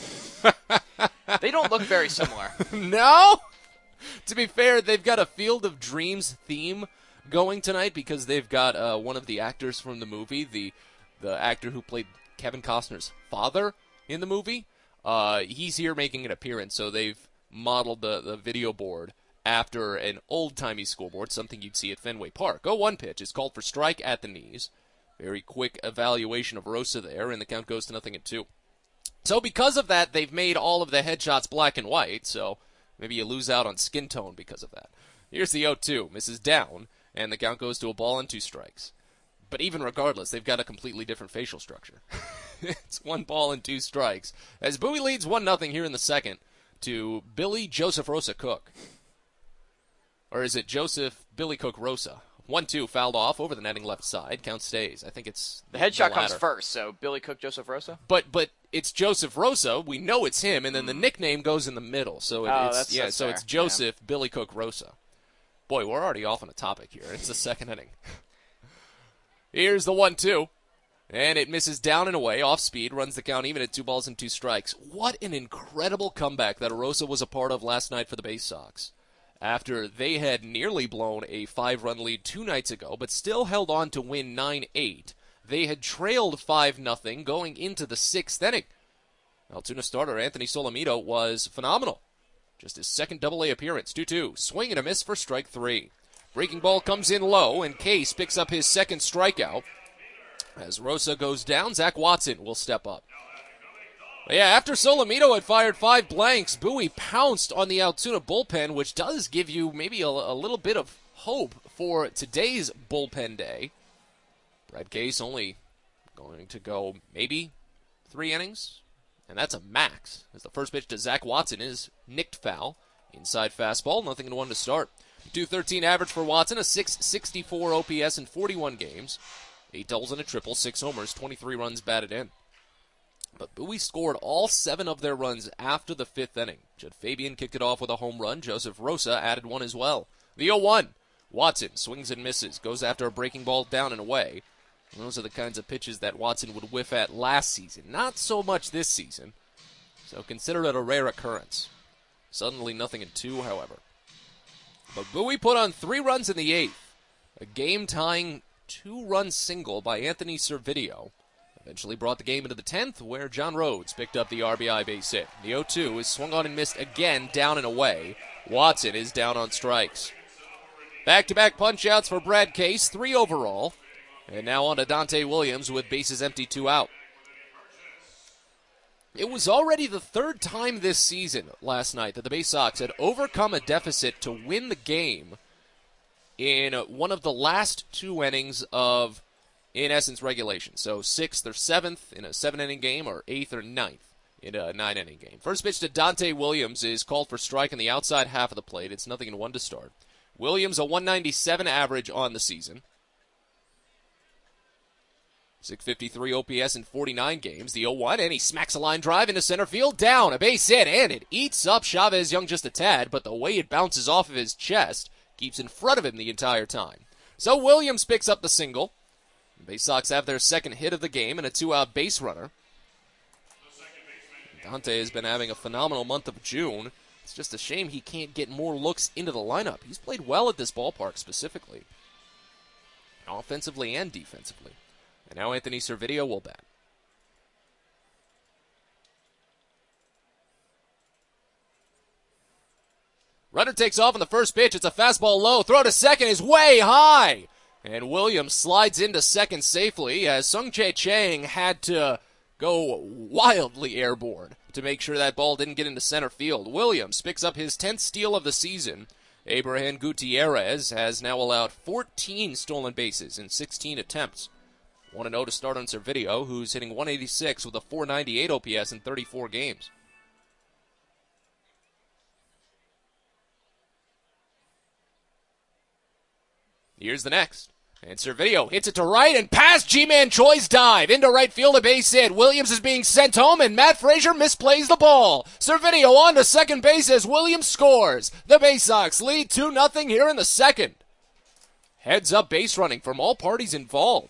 They don't look very similar. No? To be fair, they've got a Field of Dreams theme going tonight because they've got uh, one of the actors from the movie, the the actor who played Kevin Costner's father in the movie. Uh, he's here making an appearance, so they've modeled the, the video board after an old-timey scoreboard, something you'd see at Fenway Park. oh one pitch is called for strike at the knees. Very quick evaluation of Rosa there, and the count goes to nothing and two. So because of that, they've made all of the headshots black and white, so maybe you lose out on skin tone because of that. Here's the oh two, misses down, and the count goes to a ball and two strikes. But even regardless, they've got a completely different facial structure. It's one ball and two strikes. As Bowie leads one nothing here in the second to Billy Joseph Rosa Cook. Or is it Joseph Billy Cook Rosa? one two fouled off over the netting left side. Count stays. I think it's the headshot the comes first, so Billy Cook, Joseph Rosa? But but it's Joseph Rosa. We know it's him, and then the nickname goes in the middle. So it, oh, it's that's, yeah, that's so fair. it's Joseph yeah. Billy Cook Rosa. Boy, we're already off on a topic here. It's the second inning. Here's the one two. And it misses down and away, off speed, runs the count even at two balls and two strikes. What an incredible comeback that Rosa was a part of last night for the Bay Sox. After they had nearly blown a five-run lead two nights ago, but still held on to win nine eight. They had trailed five nothing going into the sixth inning. Altoona starter Anthony Solomito was phenomenal. Just his second double-A appearance, two two. Swing and a miss for strike three. Breaking ball comes in low, and Case picks up his second strikeout. As Rosa goes down, Zach Watson will step up. But yeah, after Solomito had fired five blanks, Bowie pounced on the Altoona bullpen, which does give you maybe a, a little bit of hope for today's bullpen day. Brad Case only going to go maybe three innings, and that's a max, as the first pitch to Zach Watson is nicked foul. Inside fastball, nothing in one to start. two thirteen average for Watson, a six sixty-four O P S in forty-one games. Eight doubles and a triple, six homers, twenty-three runs batted in. But Bowie scored all seven of their runs after the fifth inning. Judd Fabian kicked it off with a home run. Joseph Rosa added one as well. The oh one. Watson swings and misses, goes after a breaking ball down and away. And those are the kinds of pitches that Watson would whiff at last season. Not so much this season, so consider it a rare occurrence. Suddenly nothing in two, however. But Bowie put on three runs in the eighth. A game-tying two-run single by Anthony Servideo eventually brought the game into the tenth, where John Rhodes picked up the R B I base hit. The oh two is swung on and missed again, down and away. Watson is down on strikes. Back-to-back punch-outs for Brad Case, three overall. And now on to Dante Williams with bases empty, two out. It was already the third time this season, last night, that the Bay Sox had overcome a deficit to win the game in one of the last two innings of, in essence, regulation. So sixth or seventh in a seven-inning game, or eighth or ninth in a nine-inning game. First pitch to Dante Williams is called for strike in the outside half of the plate. It's nothing in one to start. Williams, a one ninety-seven average on the season. six fifty-three O P S in forty-nine games. The oh one, and he smacks a line drive into center field. Down, a base hit, and it eats up Chavez Young just a tad, but the way it bounces off of his chest keeps in front of him the entire time. So Williams picks up the single. The Bay Sox have their second hit of the game and a two-out base runner. Dante has been having a phenomenal month of June. It's just a shame he can't get more looks into the lineup. He's played well at this ballpark specifically, offensively and defensively. And now Anthony Servideo will bat. Runner takes off on the first pitch. It's a fastball low. Throw to second is way high. And Williams slides into second safely as Sung Jae Chang had to go wildly airborne to make sure that ball didn't get into center field. Williams picks up his tenth steal of the season. Abraham Gutierrez has now allowed fourteen stolen bases in sixteen attempts. one and oh to start on Servideo, who's hitting one eighty-six with a four ninety-eight O P S in thirty-four games. Here's the next. And Servideo hits it to right and past G-Man Choi's dive. Into right field, a base hit. Williams is being sent home, and Matt Frazier misplays the ball. Servideo on to second base as Williams scores. The Bay Sox lead two nothing here in the second. Heads up base running from all parties involved.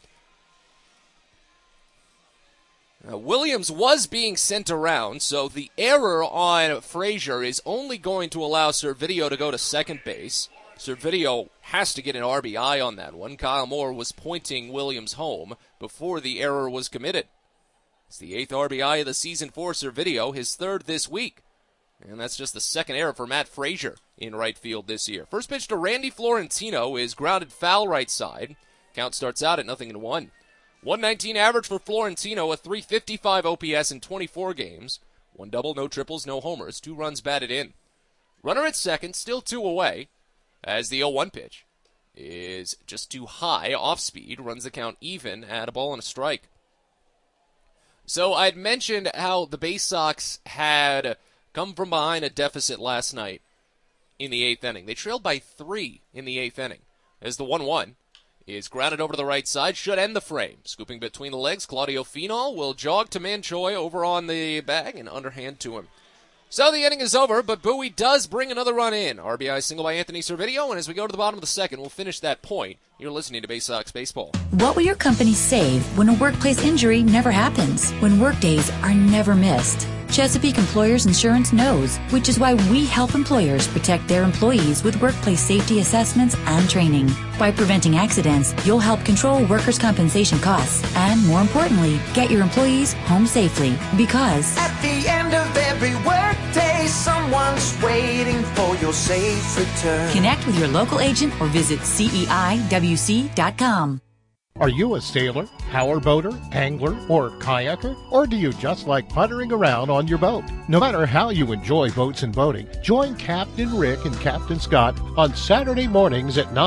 Now, Williams was being sent around, so the error on Frazier is only going to allow Servideo to go to second base. Servideo has to get an R B I on that one. Kyle Moore was pointing Williams home before the error was committed. It's the eighth R B I of the season for Servideo, his third this week. And that's just the second error for Matt Frazier in right field this year. First pitch to Randy Florentino is grounded foul right side. Count starts out at nothing and one. one nineteen average for Florentino, a three fifty-five O P S in twenty-four games. One double, no triples, no homers. Two runs batted in. Runner at second, still two away, as the oh one pitch is just too high, off speed, runs the count even at a ball and a strike. So I'd mentioned how the Bay Sox had come from behind a deficit last night in the eighth inning. They trailed by three in the eighth inning, as the one one is grounded over to the right side, should end the frame. Scooping between the legs, Claudio Finol will jog to Manchoy over on the bag and underhand to him. So the inning is over, but Bowie does bring another run in. R B I single by Anthony Servideo, and as we go to the bottom of the second, we'll finish that point. You're listening to Bay Sox Baseball. What will your company save when a workplace injury never happens? When workdays are never missed? Chesapeake Employers Insurance knows, which is why we help employers protect their employees with workplace safety assessments and training. By preventing accidents, you'll help control workers' compensation costs and, more importantly, get your employees home safely. Because at the end of every workday, someone's waiting for your safe return. Connect with your local agent or visit C E I W C dot com. Are you a sailor, power boater, angler, or kayaker? Or do you just like puttering around on your boat? No matter how you enjoy boats and boating, join Captain Rick and Captain Scott on Saturday mornings at nine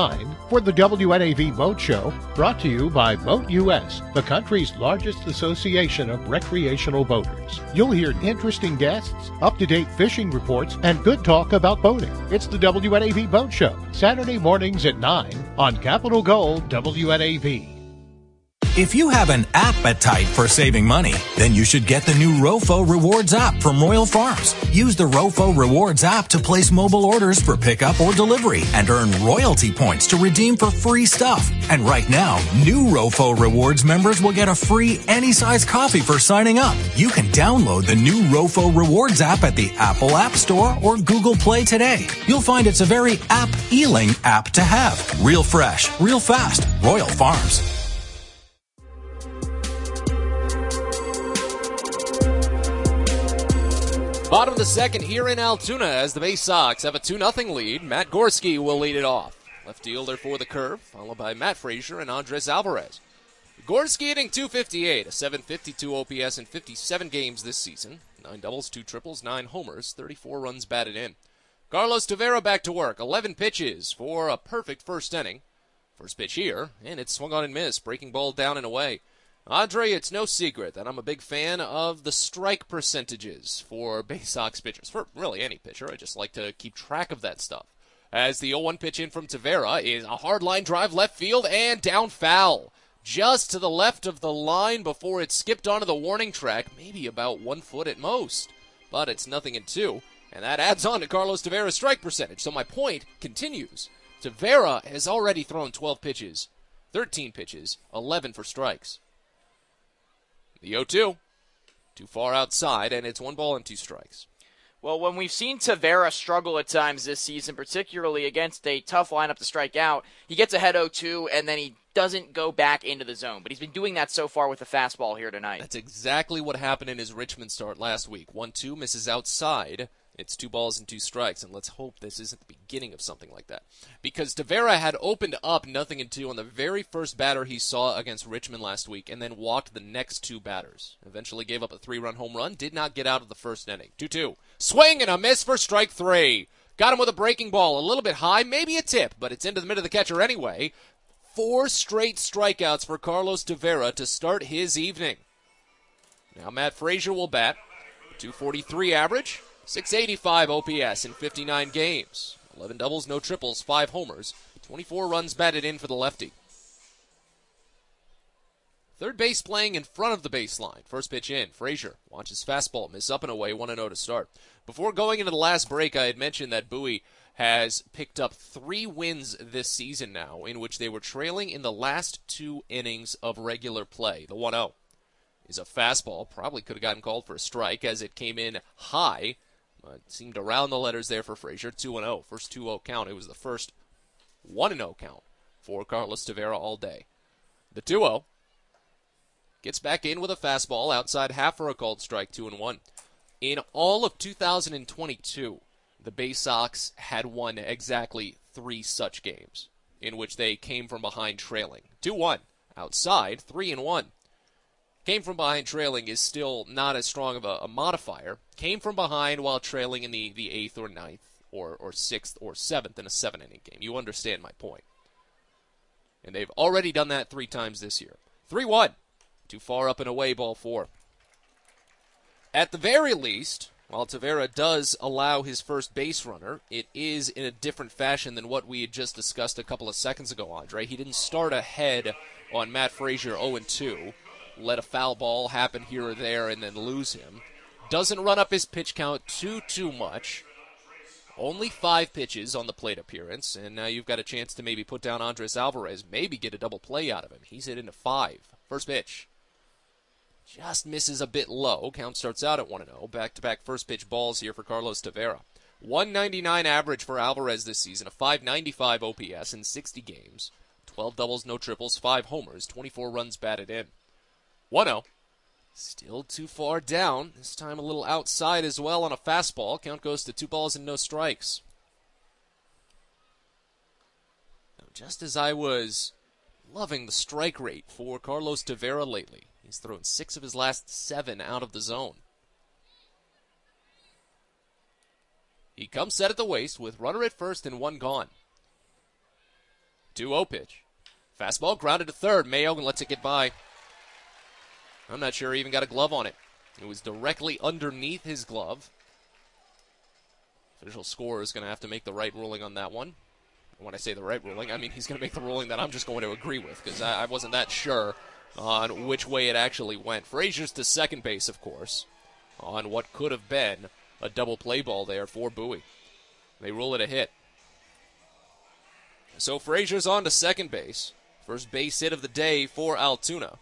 for the W N A V Boat Show, brought to you by Boat U S, the country's largest association of recreational boaters. You'll hear interesting guests, up-to-date fishing reports, and good talk about boating. It's the W N A V Boat Show, Saturday mornings at nine on Capital Gold W N A V. If you have an appetite for saving money, then you should get the new Rofo Rewards app from Royal Farms. Use the Rofo Rewards app to place mobile orders for pickup or delivery and earn royalty points to redeem for free stuff. And right now, new Rofo Rewards members will get a free any size coffee for signing up. You can download the new Rofo Rewards app at the Apple App Store or Google Play today. You'll find it's a very appealing app to have. Real fresh, real fast. Royal Farms. Bottom of the second here in Altoona as the Bay Sox have a two nothing lead. Matt Gorski will lead it off. Left fielder for the curve, followed by Matt Frazier and Andres Alvarez. Gorski hitting two fifty-eight, a seven fifty-two O P S in fifty-seven games this season. Nine doubles, two triples, nine homers, thirty-four runs batted in. Carlos Tavera back to work, eleven pitches for a perfect first inning. First pitch here, and it's swung on and missed, breaking ball down and away. Andre, it's no secret that I'm a big fan of the strike percentages for Bay Sox pitchers. For really any pitcher, I just like to keep track of that stuff. As the oh one pitch in from Tavera is a hard line drive left field and down foul. Just to the left of the line before it skipped onto the warning track, maybe about one foot at most. But it's nothing in two, and that adds on to Carlos Tavera's strike percentage. So my point continues. Tavera has already thrown twelve pitches, thirteen pitches, eleven for strikes. The oh two, too far outside, and it's one ball and two strikes. Well, when we've seen Tavera struggle at times this season, particularly against a tough lineup to strike out, he gets ahead oh two, and then he doesn't go back into the zone. But he's been doing that so far with the fastball here tonight. That's exactly what happened in his Richmond start last week. one two, misses outside. It's two balls and two strikes, and let's hope this isn't the beginning of something like that. Because Tavera had opened up nothing in two on the very first batter he saw against Richmond last week, and then walked the next two batters. Eventually gave up a three-run home run, did not get out of the first inning. two two. Swing and a miss for strike three. Got him with a breaking ball, a little bit high, maybe a tip, but it's into the middle of the catcher anyway. Four straight strikeouts for Carlos Tavera to start his evening. Now Matt Frazier will bat. two forty-three average. six eighty-five O P S in fifty-nine games. eleven doubles, no triples, five homers. twenty-four runs batted in for the lefty. Third base playing in front of the baseline. First pitch in. Frazier watches fastball miss up and away. one and oh to start. Before going into the last break, I had mentioned that Bowie has picked up three wins this season now in which they were trailing in the last two innings of regular play. The one oh is a fastball. Probably could have gotten called for a strike as it came in high. Uh, it seemed around the letters there for Frazier. two and oh. First two oh count. It was the first one and oh count for Carlos Tavera all day. The two oh gets back in with a fastball outside half for a called strike. two and one. In all of two thousand twenty-two, the Bay Sox had won exactly three such games in which they came from behind trailing. two one. Outside, three and one. Came from behind trailing is still not as strong of a, a modifier. Came from behind while trailing in the, the eighth or ninth or, or sixth or seventh in a seven-inning game. You understand my point. And they've already done that three times this year. three one. Too far up and away, ball four. At the very least, while Tavera does allow his first base runner, it is in a different fashion than what we had just discussed a couple of seconds ago, Andre. He didn't start ahead on Matt Frazier oh and two. Let a foul ball happen here or there and then lose him. Doesn't run up his pitch count too, too much. Only five pitches on the plate appearance, and now you've got a chance to maybe put down Andres Alvarez, maybe get a double play out of him. He's hit into five. First pitch. Just misses a bit low. Count starts out at one and oh. Back-to-back first pitch balls here for Carlos Tavera. one ninety-nine average for Alvarez this season, a five ninety-five O P S in sixty games. twelve doubles, no triples, five homers, twenty-four runs batted in. one oh. Still too far down. This time a little outside as well on a fastball. Count goes to two balls and no strikes. Now, just as I was loving the strike rate for Carlos Tavera lately, he's thrown six of his last seven out of the zone. He comes set at the waist with runner at first and one gone. two oh pitch. Fastball grounded to third. Mayo lets it get by. I'm not sure he even got a glove on it. It was directly underneath his glove. Official scorer is going to have to make the right ruling on that one. When I say the right ruling, I mean he's going to make the ruling that I'm just going to agree with, because I, I wasn't that sure on which way it actually went. Frazier's to second base, of course, on what could have been a double play ball there for Bowie. They rule it a hit. So Frazier's on to second base. First base hit of the day for Altoona.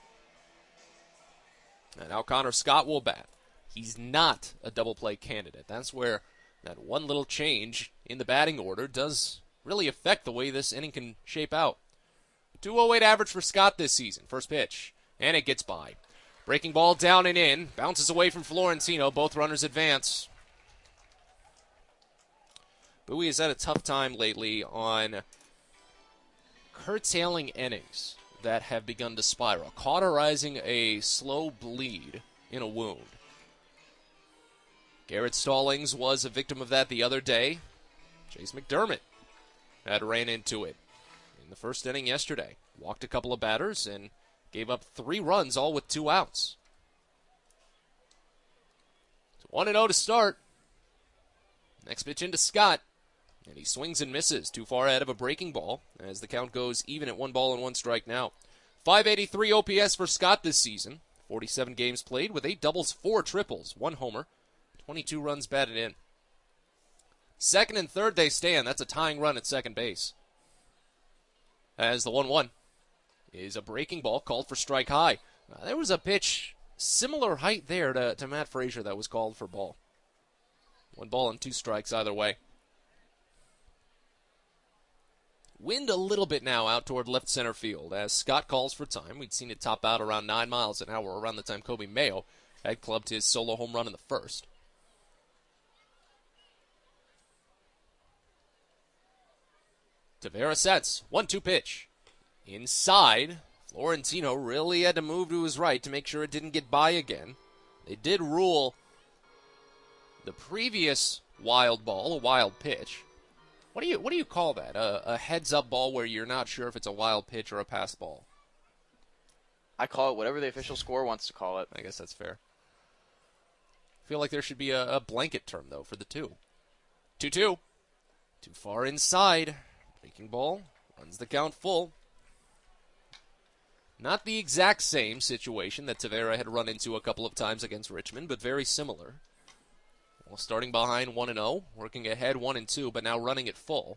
And now Connor Scott will bat. He's not a double play candidate. That's where that one little change in the batting order does really affect the way this inning can shape out. two oh eight average for Scott this season. First pitch, and it gets by. Breaking ball down and in. Bounces away from Florentino. Both runners advance. Bowie has had a tough time lately on curtailing innings that have begun to spiral, cauterizing a slow bleed in a wound. Garrett Stallings was a victim of that the other day. Chase McDermott had ran into it in the first inning yesterday. Walked a couple of batters and gave up three runs, all with two outs. It's one and oh to start. Next pitch into Scott. And he swings and misses, too far ahead of a breaking ball, as the count goes even at one ball and one strike now. five eighty-three O P S for Scott this season. forty-seven games played with eight doubles, four triples, one homer, twenty-two runs batted in. Second and third they stand. That's a tying run at second base. As the one one is a breaking ball called for strike high. Now, there was a pitch similar height there to, to Matt Frazier that was called for ball. One ball and two strikes either way. Wind a little bit now out toward left center field as Scott calls for time. We'd seen it top out around nine miles an hour around the time Kobe Mayo had clubbed his solo home run in the first. Tavera sets. one two pitch. Inside. Florentino really had to move to his right to make sure it didn't get by again. They did rule the previous wild ball a wild pitch. What do you what do you call that? A, a heads-up ball where you're not sure if it's a wild pitch or a pass ball? I call it whatever the official score wants to call it. I guess that's fair. I feel like there should be a, a blanket term, though, for the two. two two. Too far inside. Breaking ball. Runs the count full. Not the exact same situation that Tavera had run into a couple of times against Richmond, but very similar. Well, starting behind one and oh, working ahead one and two, but now running it full.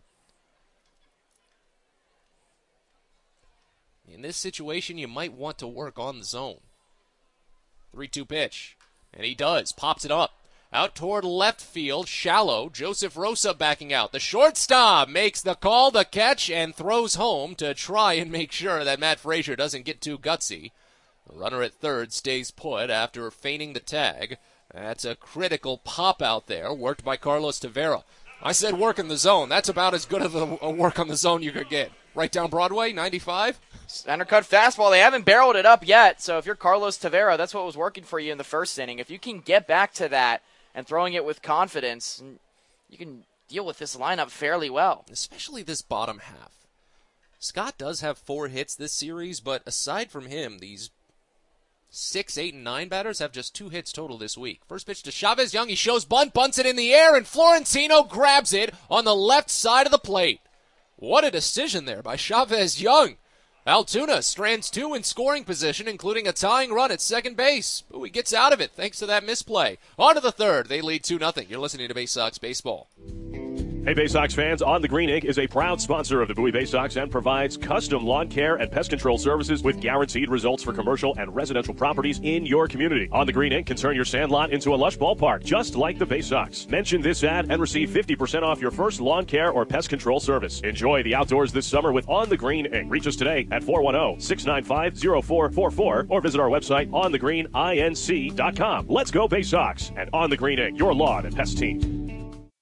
In this situation, you might want to work on the zone. three two pitch, and he does. Pops it up. Out toward left field, shallow. Joseph Rosa backing out. The shortstop makes the call, the catch, and throws home to try and make sure that Matt Frazier doesn't get too gutsy. The runner at third stays put after feigning the tag. That's a critical pop out there, worked by Carlos Tavera. I said work in the zone. That's about as good of a, a work on the zone you could get. Right down Broadway, ninety-five. Undercut fastball. They haven't barreled it up yet, so if you're Carlos Tavera, that's what was working for you in the first inning. If you can get back to that and throwing it with confidence, you can deal with this lineup fairly well. Especially this bottom half. Scott does have four hits this series, but aside from him, these Six, eight, and nine batters have just two hits total this week. First pitch to Chavez Young. He shows bunt, bunts it in the air, and Florentino grabs it on the left side of the plate. What a decision there by Chavez Young. Altoona strands two in scoring position, including a tying run at second base. Bowie gets out of it thanks to that misplay. On to the third. They lead two nothing. You're listening to Bay Sox Baseball. Hey, Bay Sox fans, On the Green Incorporated is a proud sponsor of the Bowie Bay Sox and provides custom lawn care and pest control services with guaranteed results for commercial and residential properties in your community. On the Green Incorporated can turn your sand lot into a lush ballpark, just like the Bay Sox. Mention this ad and receive fifty percent off your first lawn care or pest control service. Enjoy the outdoors this summer with On the Green Incorporated. Reach us today at four one zero, six nine five, zero four four four or visit our website on the green inc dot com. Let's go Bay Sox and On the Green Incorporated, your lawn and pest team.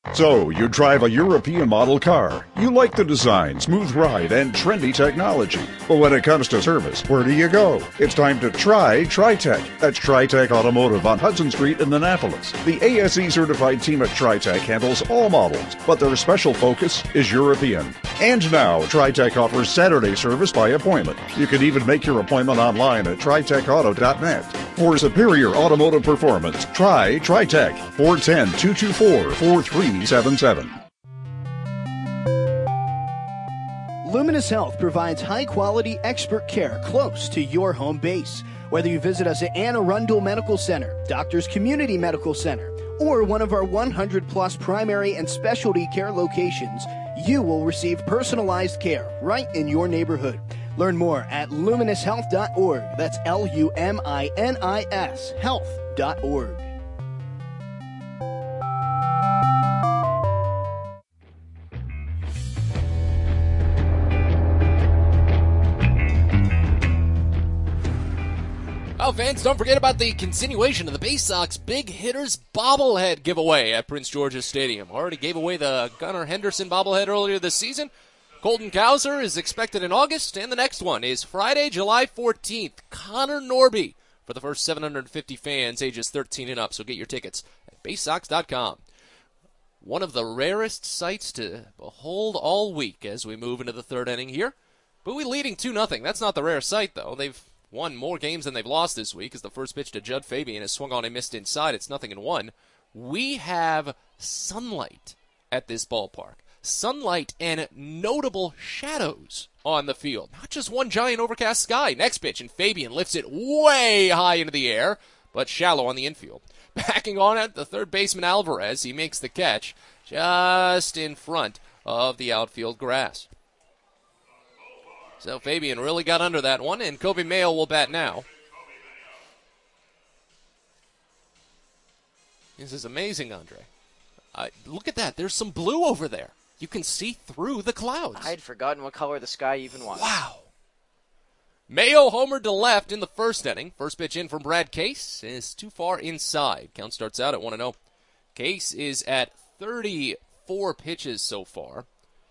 So, you drive a European model car. You like the design, smooth ride, and trendy technology. But when it comes to service, where do you go? It's time to try TriTech. That's TriTech Automotive on Hudson Street in Annapolis. The A S E-certified team at TriTech handles all models, but their special focus is European. And now, TriTech offers Saturday service by appointment. You can even make your appointment online at tri tech auto dot net. For superior automotive performance, try TriTech. four one zero, two two four, four three seven seven. Luminous Health provides high-quality expert care close to your home base. Whether you visit us at Anne Arundel Medical Center, Doctors Community Medical Center, or one of our one hundred plus primary and specialty care locations, you will receive personalized care right in your neighborhood. Learn more at luminous health dot org. That's L U M I N I S health dot org. Well, fans, don't forget about the continuation of the Bay Sox Big Hitters bobblehead giveaway at Prince George's Stadium. Already gave away the Gunnar Henderson bobblehead earlier this season. Colton Cowser is expected in August, and the next one is Friday, July fourteenth. Connor Norby for the first seven hundred fifty fans ages thirteen and up, so get your tickets at bay sox dot com. One of the rarest sights to behold all week as we move into the third inning here. Bowie leading two nothing. That's not the rare sight, though. They've won more games than they've lost this week as the first pitch to Judd Fabian is swung on and missed inside. It's nothing in one. We have sunlight at this ballpark. Sunlight and notable shadows on the field. Not just one giant overcast sky. Next pitch, and Fabian lifts it way high into the air, but shallow on the infield. Backing on it, the third baseman Alvarez, he makes the catch just in front of the outfield grass. So Fabian really got under that one, and Kobe Mayo will bat now. This is amazing, Andre. Uh, look at that. There's some blue over there. You can see through the clouds. I had forgotten what color the sky even was. Wow. Mayo homered to left in the first inning. First pitch in from Brad Case is too far inside. Count starts out at one and oh. Case is at thirty-four pitches so far.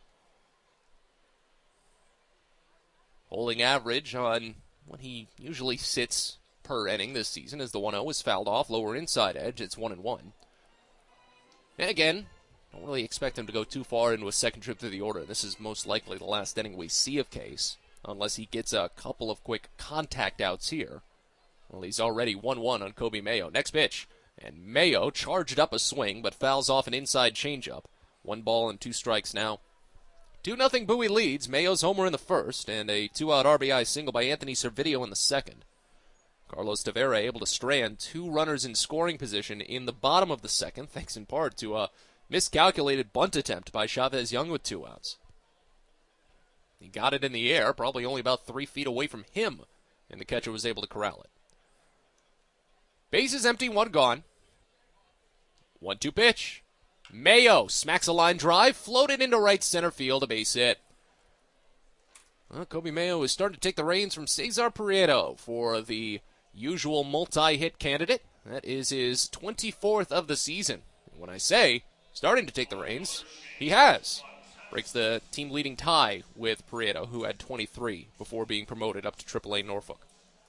Holding average on what he usually sits per inning this season as the one oh is fouled off. Lower inside edge. It's one and one. And again, don't really expect him to go too far into a second trip through the order. This is most likely the last inning we see of Case, unless he gets a couple of quick contact outs here. Well, he's already one one on Kobe Mayo. Next pitch, and Mayo charged up a swing, but fouls off an inside changeup. One ball and two strikes now. two nothing Bowie leads. Mayo's homer in the first, and a two-out R B I single by Anthony Servideo in the second. Carlos Tavera able to strand two runners in scoring position in the bottom of the second, thanks in part to a miscalculated bunt attempt by Chavez Young with two outs. He got it in the air, probably only about three feet away from him, and the catcher was able to corral it. Bases empty, one gone. one two pitch. Mayo smacks a line drive, floated into right center field, a base hit. Well, Kobe Mayo is starting to take the reins from Cesar Prieto for the usual multi-hit candidate. That is his twenty-fourth of the season. When I say starting to take the reins, he has. Breaks the team-leading tie with Prieto, who had twenty-three before being promoted up to triple A Norfolk.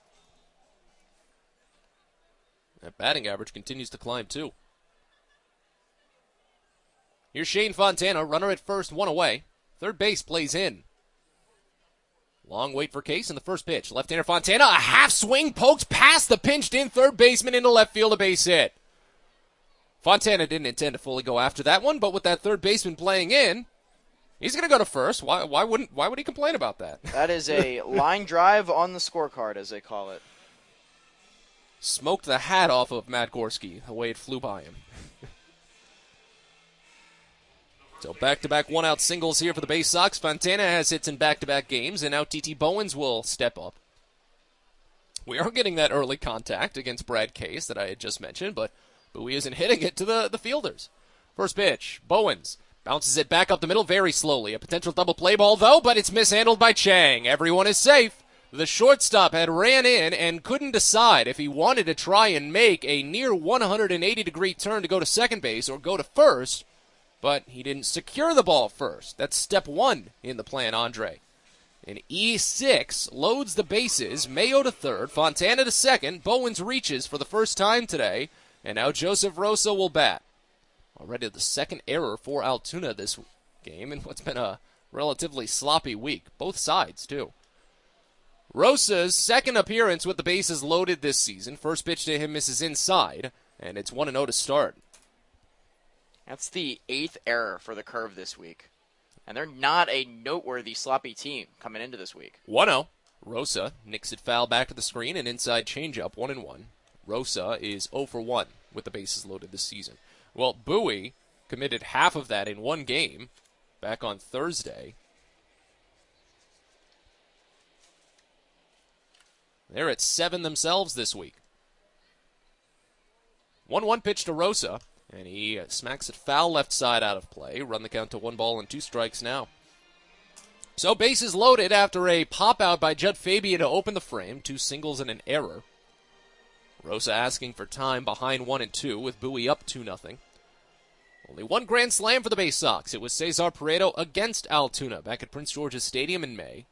That batting average continues to climb, too. Here's Shane Fontana, runner at first, one away. Third base plays in. Long wait for Case in the first pitch. Left-hander Fontana, a half swing, pokes past the pinched-in third baseman into left field, a base hit. Fontana didn't intend to fully go after that one, but with that third baseman playing in, he's going to go to first. Why, why wouldn't? Why would he complain about that? That is a line drive on the scorecard, as they call it. Smoked the hat off of Matt Gorski, the way it flew by him. So back-to-back one-out singles here for the Bay Sox. Fontana has hits in back-to-back games, and now T T Bowens will step up. We are getting that early contact against Brad Case that I had just mentioned, but Bowie isn't hitting it to the, the fielders. First pitch, Bowens bounces it back up the middle very slowly. A potential double play ball, though, but it's mishandled by Chang. Everyone is safe. The shortstop had ran in and couldn't decide if he wanted to try and make a near one hundred eighty degree turn to go to second base or go to first. but he didn't secure the ball first. That's step one in the plan, Andre. And E six loads the bases, Mayo to third, Fontana to second, Bowens reaches for the first time today, and now Joseph Rosa will bat. Already the second error for Altoona this game in what's been a relatively sloppy week. Both sides, too. Rosa's second appearance with the bases loaded this season. First pitch to him misses inside, and it's one and oh to start. That's the eighth error for the Curve this week. And they're not a noteworthy sloppy team coming into this week. one oh. Rosa nicks it foul back to the screen, and inside changeup, one and one. Rosa is oh for one with the bases loaded this season. Well, Bowie committed half of that in one game back on Thursday. They're at seven themselves this week. one one pitch to Rosa, and he smacks it foul left side out of play. Run the count to one ball and two strikes now. So bases loaded after a pop-out by Judd Fabian to open the frame. Two singles and an error. Rosa asking for time behind one and two with Bowie up two nothing. Only one grand slam for the Bay Sox. It was Cesar Pareto against Altoona back at Prince George's Stadium in May.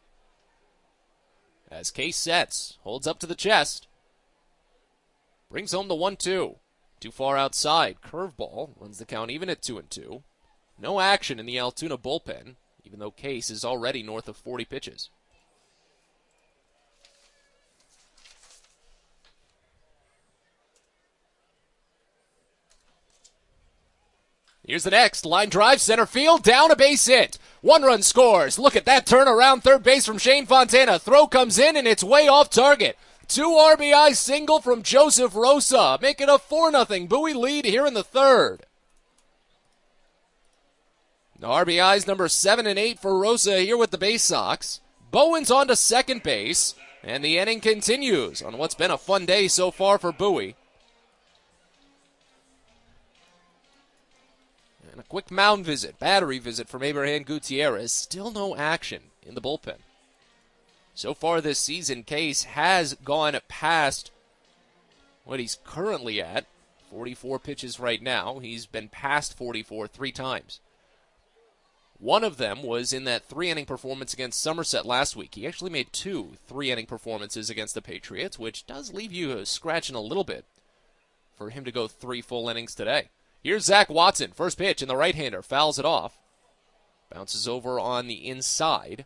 As Case sets, holds up to the chest. Brings home the one two. Too far outside. Curveball runs the count even at two and two. No action in the Altoona bullpen, even though Case is already north of forty pitches. Here's the next. Line drive, center field, down a base hit. One run scores. Look at that turn around third base from Shane Fontana. Throw comes in and it's way off target. Two R B I single from Joseph Rosa. Make it a four nothing Bowie lead here in the third. The R B Is number seven and eight for Rosa here with the Bay Sox. Bowens on to second base. And the inning continues on what's been a fun day so far for Bowie. A quick mound visit, battery visit from Abraham Gutierrez. Still no action in the bullpen. So far this season, Case has gone past what he's currently at. forty-four pitches right now. He's been past forty-four three times. One of them was in that three-inning performance against Somerset last week. He actually made two three-inning performances against the Patriots, which does leave you scratching a little bit for him to go three full innings today. Here's Zach Watson. First pitch, and the right-hander fouls it off. Bounces over on the inside.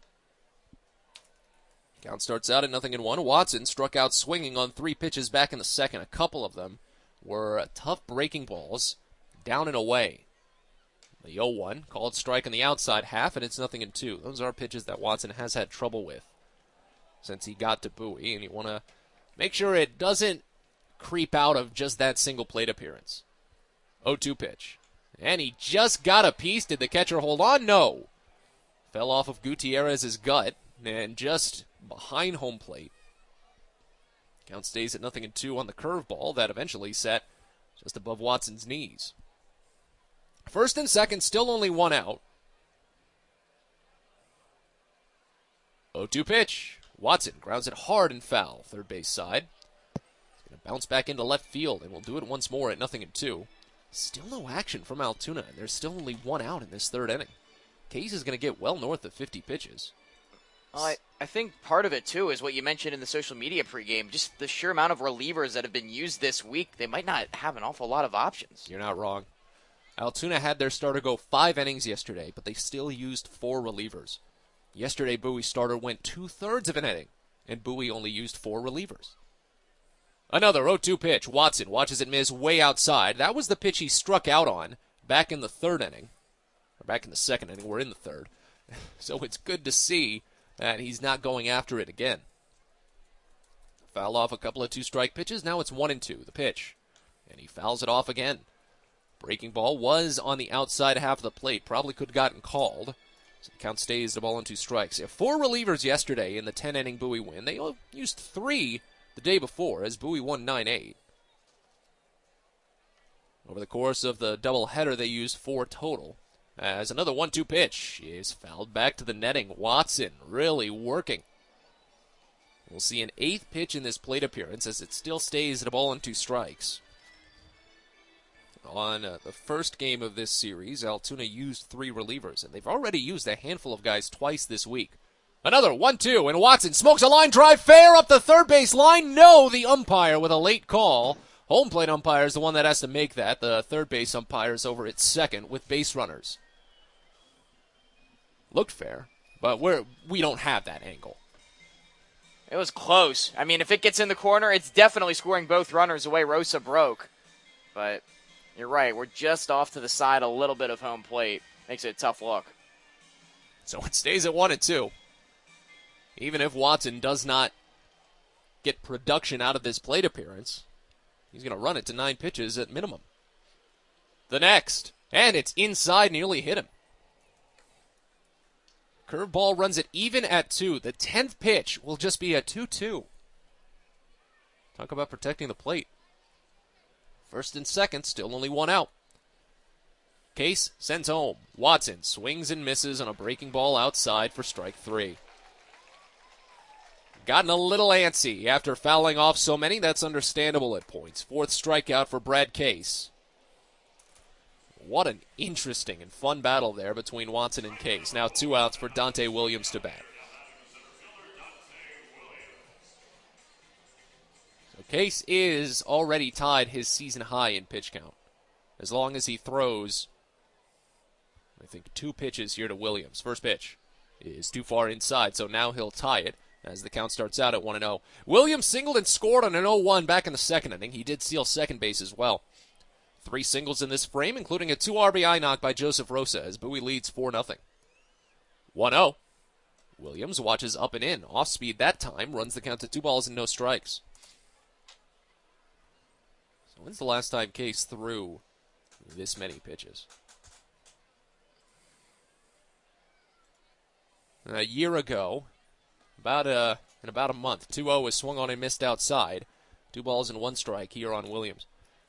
Count starts out at nothing and one. Watson struck out swinging on three pitches back in the second. A couple of them were tough breaking balls, down and away. The oh one, called strike on the outside half, and it's nothing and two. Those are pitches that Watson has had trouble with since he got to Bowie, and you want to make sure it doesn't creep out of just that single plate appearance. oh two pitch. And he just got a piece. Did the catcher hold on? No. Fell off of Gutierrez's gut and just behind home plate. Count stays at nothing and two on the curveball that eventually set just above Watson's knees. First and second, still only one out. oh two pitch. Watson grounds it hard and foul, third base side. He's going to bounce back into left field, and will do it once more at nothing and two. Still no action from Altoona, and there's still only one out in this third inning. Case is going to get well north of fifty pitches. Well, I, I think part of it, too, is what you mentioned in the social media pregame. Just the sheer amount of relievers that have been used this week. They might not have an awful lot of options. You're not wrong. Altoona had their starter go five innings yesterday, but they still used four relievers. Yesterday, Bowie's starter went two-thirds of an inning, and Bowie only used four relievers. Another oh two pitch. Watson watches it miss way outside. That was the pitch he struck out on back in the third inning. Or back in the second inning. We're in the third. So it's good to see that he's not going after it again. Foul off a couple of two-strike pitches. Now it's one and two, the pitch. And he fouls it off again. Breaking ball was on the outside half of the plate. Probably could have gotten called. So the count stays the ball in two strikes. Yeah, four relievers yesterday in the ten-inning Bowie win. They used three the day before as Bowie won nine eight. Over the course of the doubleheader, they used four total. As another one two pitch is fouled back to the netting. Watson really working. We'll see an eighth pitch in this plate appearance as it still stays at a ball and two strikes. On uh, the first game of this series, Altoona used three relievers, and they've already used a handful of guys twice this week. Another one two, and Watson smokes a line drive fair up the third base line. No, the umpire with a late call. Home plate umpire is the one that has to make that. The third base umpire is over at second with base runners. Looked fair, but we're, we don't have that angle. It was close. I mean, if it gets in the corner, it's definitely scoring both runners away. Rosa broke. But you're right. We're just off to the side a little bit of home plate. Makes it a tough look. So it stays at one and two. Even if Watson does not get production out of this plate appearance, he's going to run it to nine pitches at minimum. The next. And it's inside, nearly hit him. Curveball runs it even at two. The tenth pitch will just be a two two. Talk about protecting the plate. First and second, still only one out. Case sends home. Watson swings and misses on a breaking ball outside for strike three. Gotten a little antsy after fouling off so many. That's understandable at points. Fourth strikeout for Brad Case. What an interesting and fun battle there between Watson and Case. Now two outs for Dante Williams to bat. So Case is already tied his season high in pitch count. As long as he throws, I think, two pitches here to Williams. First pitch is too far inside, so now he'll tie it as the count starts out at one and oh. Williams singled and scored on an oh one back in the second inning. He did steal second base as well. Three singles in this frame, including a two R B I knock by Joseph Rosa as Bowie leads four nothing. one oh. Williams watches up and in. Off speed that time, runs the count to two balls and no strikes. So when's the last time Case threw this many pitches? A year ago, about a, in about a month, two oh was swung on and missed outside. Two balls and one strike here on Williams.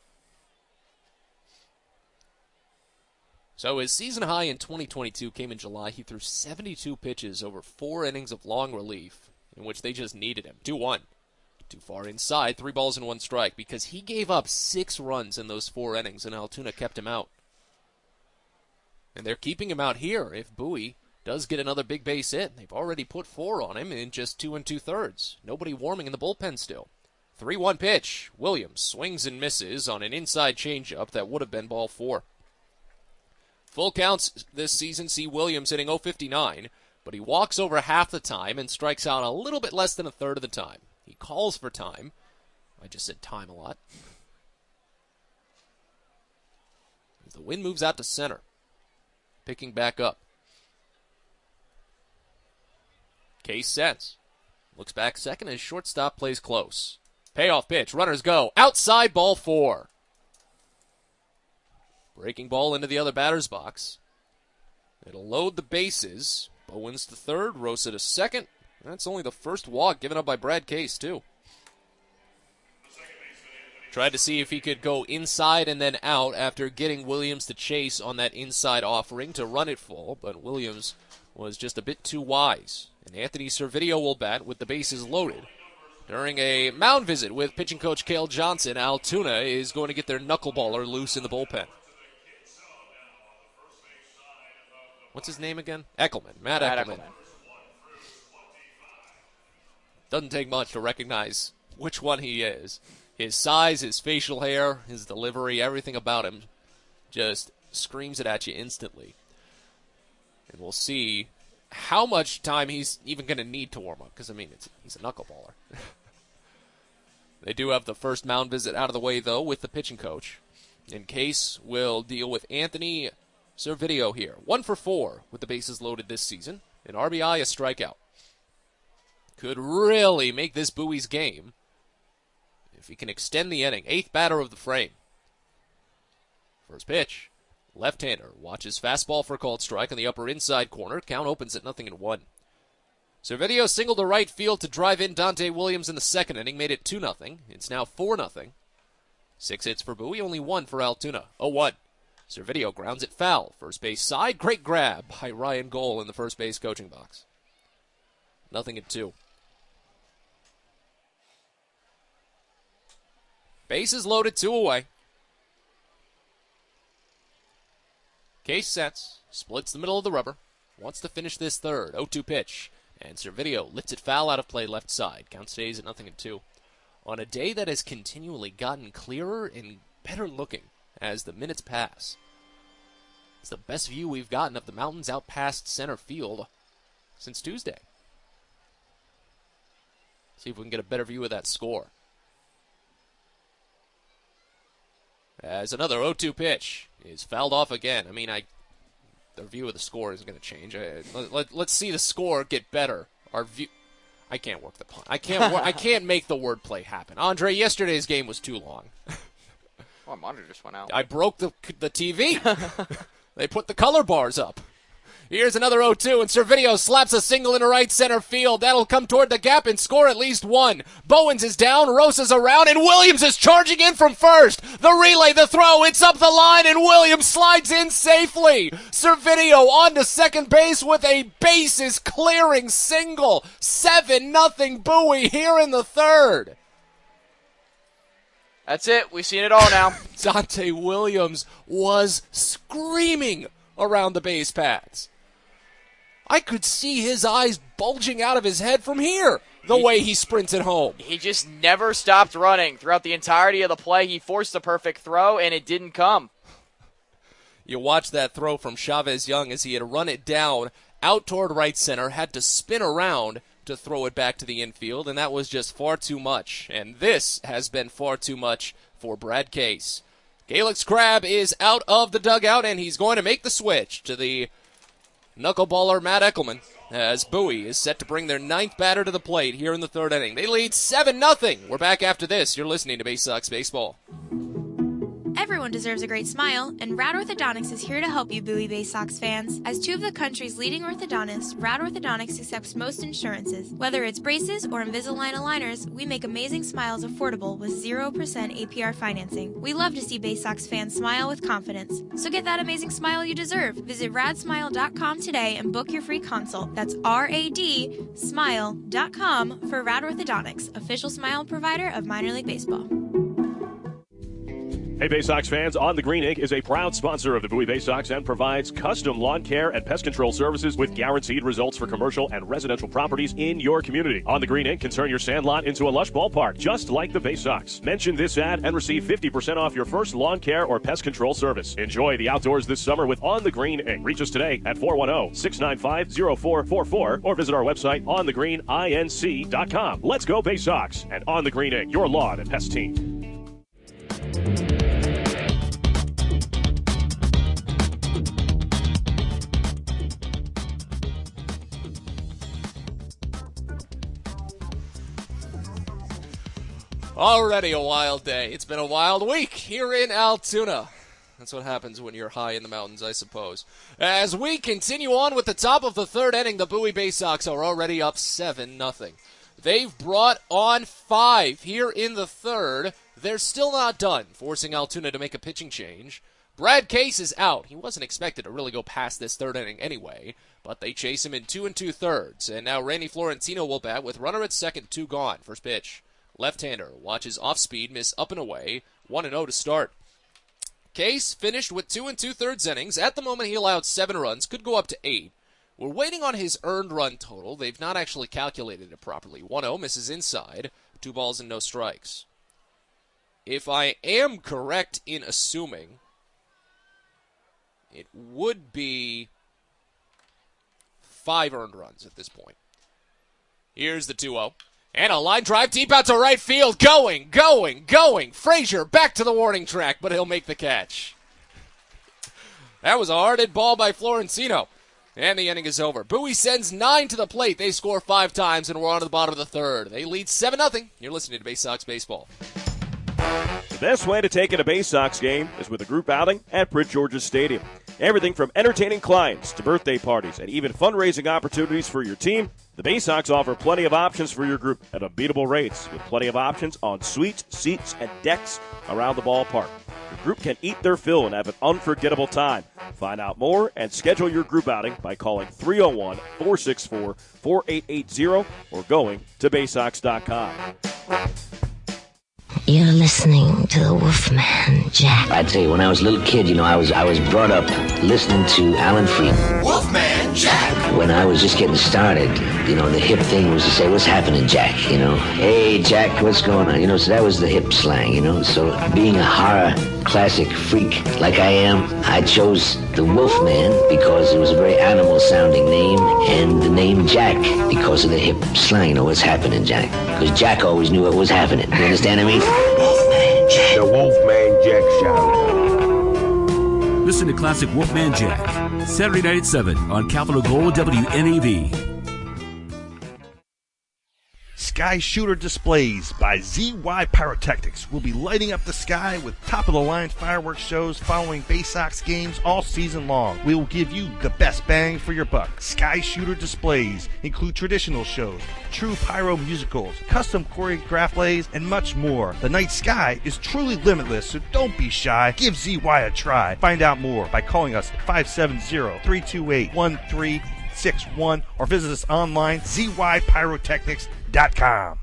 So his season high in twenty twenty-two came in July. He threw seventy-two pitches over four innings of long relief in which they just needed him. two one. Too far inside, three balls and one strike because he gave up six runs in those four innings and Altoona kept him out. And they're keeping him out here if Bowie does get another big base hit. They've already put four on him in just two and two-thirds. Nobody warming in the bullpen still. three one pitch. Williams swings and misses on an inside changeup that would have been ball four. Full counts this season see Williams hitting oh fifty-nine, but he walks over half the time and strikes out a little bit less than a third of the time. He calls for time. I just said time a lot. As the wind moves out to center, picking back up. Case sets. Looks back second as shortstop plays close. Payoff pitch. Runners go. Outside, ball four. Breaking ball into the other batter's box. It'll load the bases. Bowens to third, Rosa to second. That's only the first walk given up by Brad Case, too. Tried to see if he could go inside and then out after getting Williams to chase on that inside offering to run it full, but Williams was just a bit too wise. And Anthony Servideo will bat with the bases loaded. During a mound visit with pitching coach Cale Johnson, Altoona is going to get their knuckleballer loose in the bullpen. What's his name again? Eckelman. Matt, Matt Eckelman. Eckelman. Doesn't take much to recognize which one he is. His size, his facial hair, his delivery, everything about him just screams it at you instantly. And we'll see how much time he's even going to need to warm up, because, I mean, it's, he's a knuckleballer. They do have the first mound visit out of the way, though, with the pitching coach. In Case will deal with Anthony Servideo here. One for four with the bases loaded this season. An R B I, a strikeout. Could really make this Bowie's game if he can extend the inning. Eighth batter of the frame. First pitch. Left-hander watches fastball for a called strike on the upper inside corner. Count opens at nothing and one. Servideo singled to right field to drive in Dante Williams in the second inning. Made it two nothing. It's now four nothing. Six hits for Bowie, only one for Altoona. oh one. Servideo grounds it foul. First base side. Great grab by Ryan Gohl in the first base coaching box. Nothing at two. Bases loaded, two away. Case sets, splits the middle of the rubber, wants to finish this third. oh two pitch. And Servideo lifts it foul out of play left side. Count stays at nothing and two. On a day that has continually gotten clearer and better looking as the minutes pass. It's the best view we've gotten of the mountains out past center field since Tuesday. See if we can get a better view of that score. As another oh two pitch is fouled off again. I mean, I the view of the score isn't going to change. I, let, let, let's see the score get better. Our view. I can't work the pun. I can't. Wor- I can't make the wordplay happen. Andre, yesterday's game was too long. Oh, my monitor just went out. I broke the the T V. They put the color bars up. Here's another oh two, and Servideo slaps a single into right center field. That'll come toward the gap and score at least one. Bowens is down, Rosa's around, and Williams is charging in from first. The relay, the throw, it's up the line, and Williams slides in safely. Servideo on to second base with a bases-clearing single. seven nothing Bowie here in the third. That's it. We've seen it all now. Dante Williams was screaming around the base paths. I could see his eyes bulging out of his head from here, the he, way he sprinted home. He just never stopped running. Throughout the entirety of the play, he forced the perfect throw, and it didn't come. You watch that throw from Chavez Young as he had run it down out toward right center, had to spin around to throw it back to the infield, and that was just far too much. And this has been far too much for Brad Case. Galix Crab is out of the dugout, and he's going to make the switch to the knuckleballer Matt Eckelman, as Bowie is set to bring their ninth batter to the plate here in the third inning. They lead seven nothing. We're back after this. You're listening to Bay Sox Baseball. Everyone deserves a great smile, and Rad Orthodontics is here to help you, Bowie Bay Sox fans. As two of the country's leading orthodontists, Rad Orthodontics accepts most insurances. Whether it's braces or Invisalign aligners, we make amazing smiles affordable with zero percent A P R financing. We love to see Bay Sox fans smile with confidence. So get that amazing smile you deserve. Visit rad smile dot com today and book your free consult. That's R A D smile dot com for Rad Orthodontics, official smile provider of minor league baseball. Hey, Bay Sox fans, On the Green Incorporated is a proud sponsor of the Bowie Bay Sox and provides custom lawn care and pest control services with guaranteed results for commercial and residential properties in your community. On the Green Incorporated can turn your sand lot into a lush ballpark, just like the Bay Sox. Mention this ad and receive fifty percent off your first lawn care or pest control service. Enjoy the outdoors this summer with On the Green Incorporated. Reach us today at four one zero, six nine five, zero four four four or visit our website on the green inc dot com. Let's go Bay Sox and On the Green Incorporated, your lawn and pest team. Already a wild day. It's been a wild week here in Altoona. That's what happens when you're high in the mountains, I suppose. As we continue on with the top of the third inning, the Bowie Bay Sox are already up seven nothing. They've brought on five here in the third. They're still not done, forcing Altoona to make a pitching change. Brad Case is out. He wasn't expected to really go past this third inning anyway, but they chase him in two and two-thirds. And now Randy Florentino will bat with runner at second, two gone. First pitch. Left-hander watches off-speed, miss up and away, one and oh to start. Case finished with two and two-thirds innings. At the moment, he allowed seven runs, could go up to eight. We're waiting on his earned run total. They've not actually calculated it properly. one oh misses inside, two balls and no strikes. If I am correct in assuming, it would be five earned runs at this point. Here's the two oh. And a line drive deep out to right field. Going, going, going. Frazier back to the warning track, but he'll make the catch. That was a hard hit ball by Florentino. And the inning is over. Bowie sends nine to the plate. They score five times, and we're on to the bottom of the third. They lead seven nothing. You're listening to Bay Sox Baseball. The best way to take in a Bay Sox game is with a group outing at Prince George's Stadium. Everything from entertaining clients to birthday parties and even fundraising opportunities for your team, the Bay Sox offer plenty of options for your group at unbeatable rates with plenty of options on suites, seats, and decks around the ballpark. Your group can eat their fill and have an unforgettable time. Find out more and schedule your group outing by calling three oh one, four six four, four eight eight zero or going to bay sox dot com. You're listening to the Wolfman Jack. I tell you, when I was a little kid, you know, I was I was brought up listening to Alan Freed. Wolfman Jack. When I was just getting started, you know, the hip thing was to say, what's happening, Jack? You know, hey, Jack, what's going on? You know, so that was the hip slang, you know. So being a horror classic freak like I am, I chose the Wolfman because it was a very animal-sounding name, and the name Jack because of the hip slang, you know, what's happening, Jack? Because Jack always knew what was happening. You understand what I mean? Wolfman Jack. The Wolfman Jack Show. Listen to Classic Wolfman Jack, Saturday night at seven on Capital Gold W N A V. Sky Shooter Displays by Z Y Pyrotechnics will be lighting up the sky with top-of-the-line fireworks shows following Bay Sox games all season long. We will give you the best bang for your buck. Sky Shooter Displays include traditional shows, true pyro musicals, custom choreographed plays, and much more. The night sky is truly limitless, so don't be shy. Give Z Y a try. Find out more by calling us at five seven zero, three two eight, one three six one or visit us online, z y pyrotechnics dot com.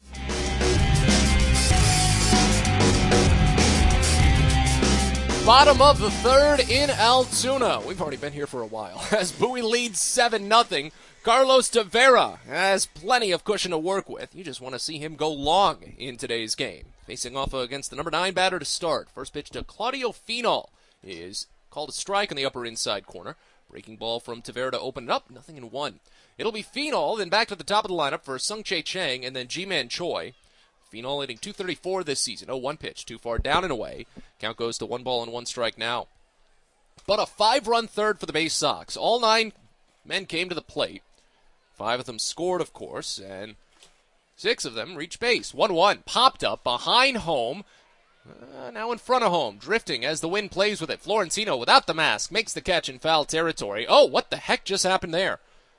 Bottom of the third in Altoona. We've already been here for a while. As Bowie leads seven nothing, Carlos Tavera has plenty of cushion to work with. You just want to see him go long in today's game. Facing off against the number nine batter to start. First pitch to Claudio Finol is called a strike in the upper inside corner. Breaking ball from Tavera to open it up. Nothing in one. It'll be Finol, then back to the top of the lineup for Sung-Chae Chang and then Ji-Man Choi. Finol hitting two thirty-four this season. oh one pitch, too far down and away. Count goes to one ball and one strike now. But a five-run third for the Bay Sox. All nine men came to the plate. Five of them scored, of course, and six of them reached base. one one, popped up behind home. Uh, now in front of home, drifting as the wind plays with it. Florentino, without the mask, makes the catch in foul territory. Oh, what the heck just happened there?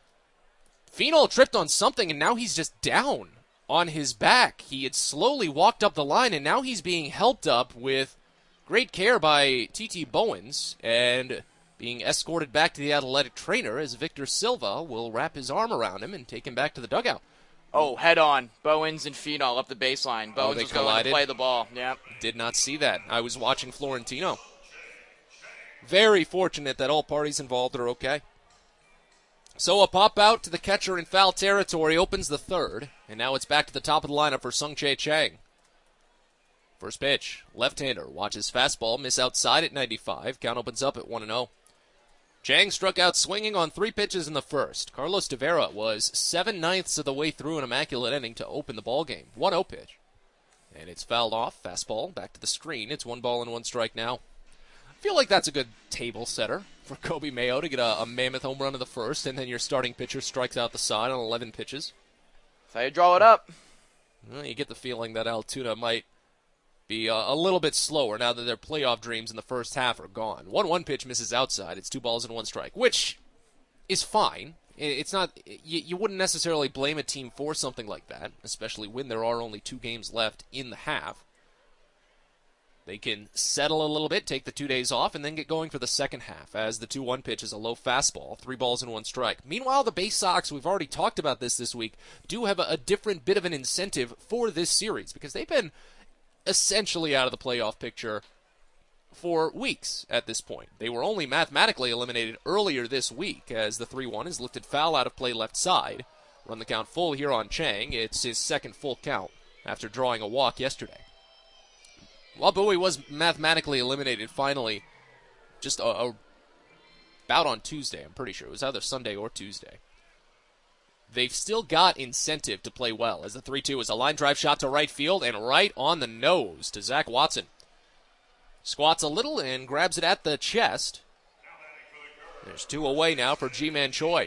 Finol tripped on something, and now he's just down on his back. He had slowly walked up the line, and now he's being helped up with great care by T T Bowens and being escorted back to the athletic trainer as Victor Silva will wrap his arm around him and take him back to the dugout. Oh, head on. Bowens and Finol up the baseline. Bowens oh, was going to play the ball. Yeah. Did not see that. I was watching Florentino. Very fortunate that all parties involved are okay. So a pop out to the catcher in foul territory opens the third, and now it's back to the top of the lineup for Sung-Chae Chang. First pitch, left-hander, watches fastball, miss outside at ninety-five, count opens up at one and oh. Chang struck out swinging on three pitches in the first. Carlos Tavera was seven-ninths of the way through an immaculate inning to open the ball game. one oh pitch. And it's fouled off, fastball, back to the screen. It's one ball and one strike now. I feel like that's a good table setter for Kobe Mayo to get a, a mammoth home run in the first, and then your starting pitcher strikes out the side on eleven pitches. That's how you draw it up. Well, you get the feeling that Altoona might be a, a little bit slower now that their playoff dreams in the first half are gone. one one pitch misses outside. It's two balls and one strike, which is fine. It's not, you, you wouldn't necessarily blame a team for something like that, especially when there are only two games left in the half. They can settle a little bit, take the two days off, and then get going for the second half, as the two one pitch is a low fastball, three balls and one strike. Meanwhile, the Bay Sox, we've already talked about this this week, do have a, a different bit of an incentive for this series, because they've been essentially out of the playoff picture for weeks at this point. They were only mathematically eliminated earlier this week, as the three one is lifted foul out of play left side. Run the count full here on Chang. It's his second full count after drawing a walk yesterday. While Bowie was mathematically eliminated finally just a, a, about on Tuesday, I'm pretty sure. It was either Sunday or Tuesday. They've still got incentive to play well, as the three two is a line drive shot to right field and right on the nose to Zach Watson. Squats a little and grabs it at the chest. There's two away now for Ji-Man Choi.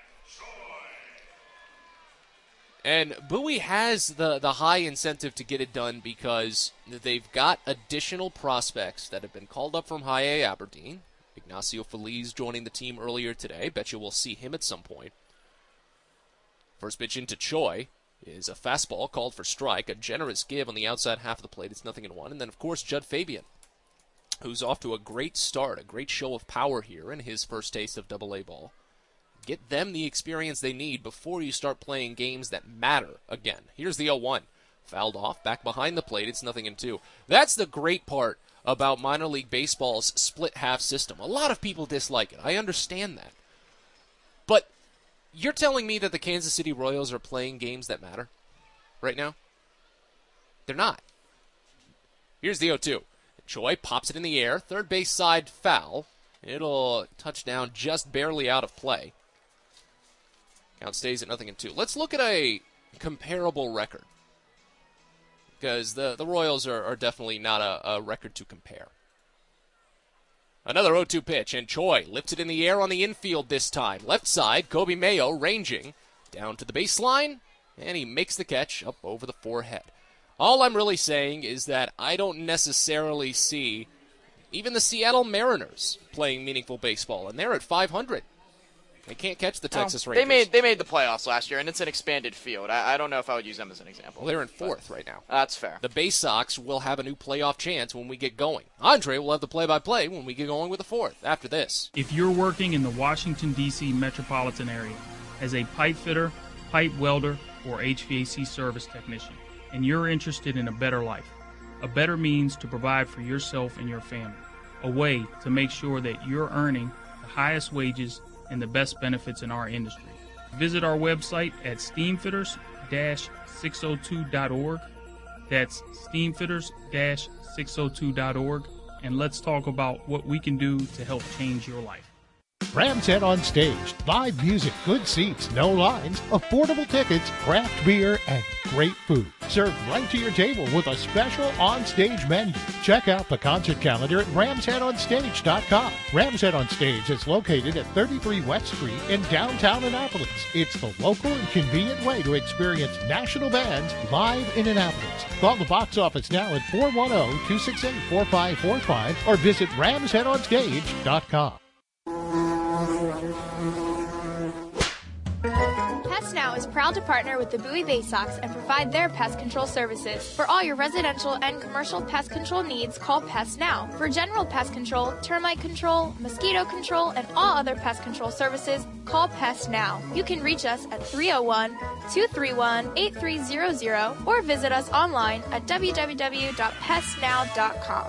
And Bowie has the, the high incentive to get it done because they've got additional prospects that have been called up from High A Aberdeen. Ignacio Feliz joining the team earlier today. Bet you we'll see him at some point. First pitch into Choi is a fastball called for strike. A generous give on the outside half of the plate. It's nothing in one. And then, of course, Judd Fabian, who's off to a great start, a great show of power here in his first taste of double A ball. Get them the experience they need before you start playing games that matter again. Here's the oh one. Fouled off, back behind the plate. It's nothing in two. That's the great part about minor league baseball's split half system. A lot of people dislike it. I understand that. But you're telling me that the Kansas City Royals are playing games that matter right now? They're not. Here's the oh two. Choi pops it in the air. Third base side foul. It'll touch down just barely out of play. Count stays at nothing and two. Let's look at a comparable record, because the, the Royals are, are definitely not a, a record to compare. Another oh two pitch, and Choi lifts it in the air on the infield this time. Left side, Kobe Mayo ranging down to the baseline, and he makes the catch up over the forehead. All I'm really saying is that I don't necessarily see even the Seattle Mariners playing meaningful baseball, and they're at five hundred. They can't catch the Texas oh, Rangers. They made they made the playoffs last year, and it's an expanded field. I, I don't know if I would use them as an example. Well, they're in fourth right now. That's fair. The Bay Sox will have a new playoff chance when we get going. Andre will have the play-by-play when we get going with the fourth after this. If you're working in the Washington, D C metropolitan area as a pipe fitter, pipe welder, or H V A C service technician, and you're interested in a better life, a better means to provide for yourself and your family, a way to make sure that you're earning the highest wages and the best benefits in our industry. Visit our website at steamfitters dash six oh two dot org. That's steamfitters dash six oh two dot org. And let's talk about what we can do to help change your life. Rams Head on Stage. Live music, good seats, no lines, affordable tickets, craft beer, and great food. Served right to your table with a special on-stage menu. Check out the concert calendar at rams head on stage dot com. Rams Head on Stage is located at thirty-three West Street in downtown Annapolis. It's the local and convenient way to experience national bands live in Annapolis. Call the box office now at four one zero, two six eight, four five four five or visit rams head on stage dot com. Pest Now is proud to partner with the Bowie Bay Sox and provide their pest control services. For all your residential and commercial pest control needs, call Pest Now. For general pest control, termite control, mosquito control, and all other pest control services, call Pest Now. You can reach us at three oh one, two three one, eight three zero zero or visit us online at w w w dot pest now dot com.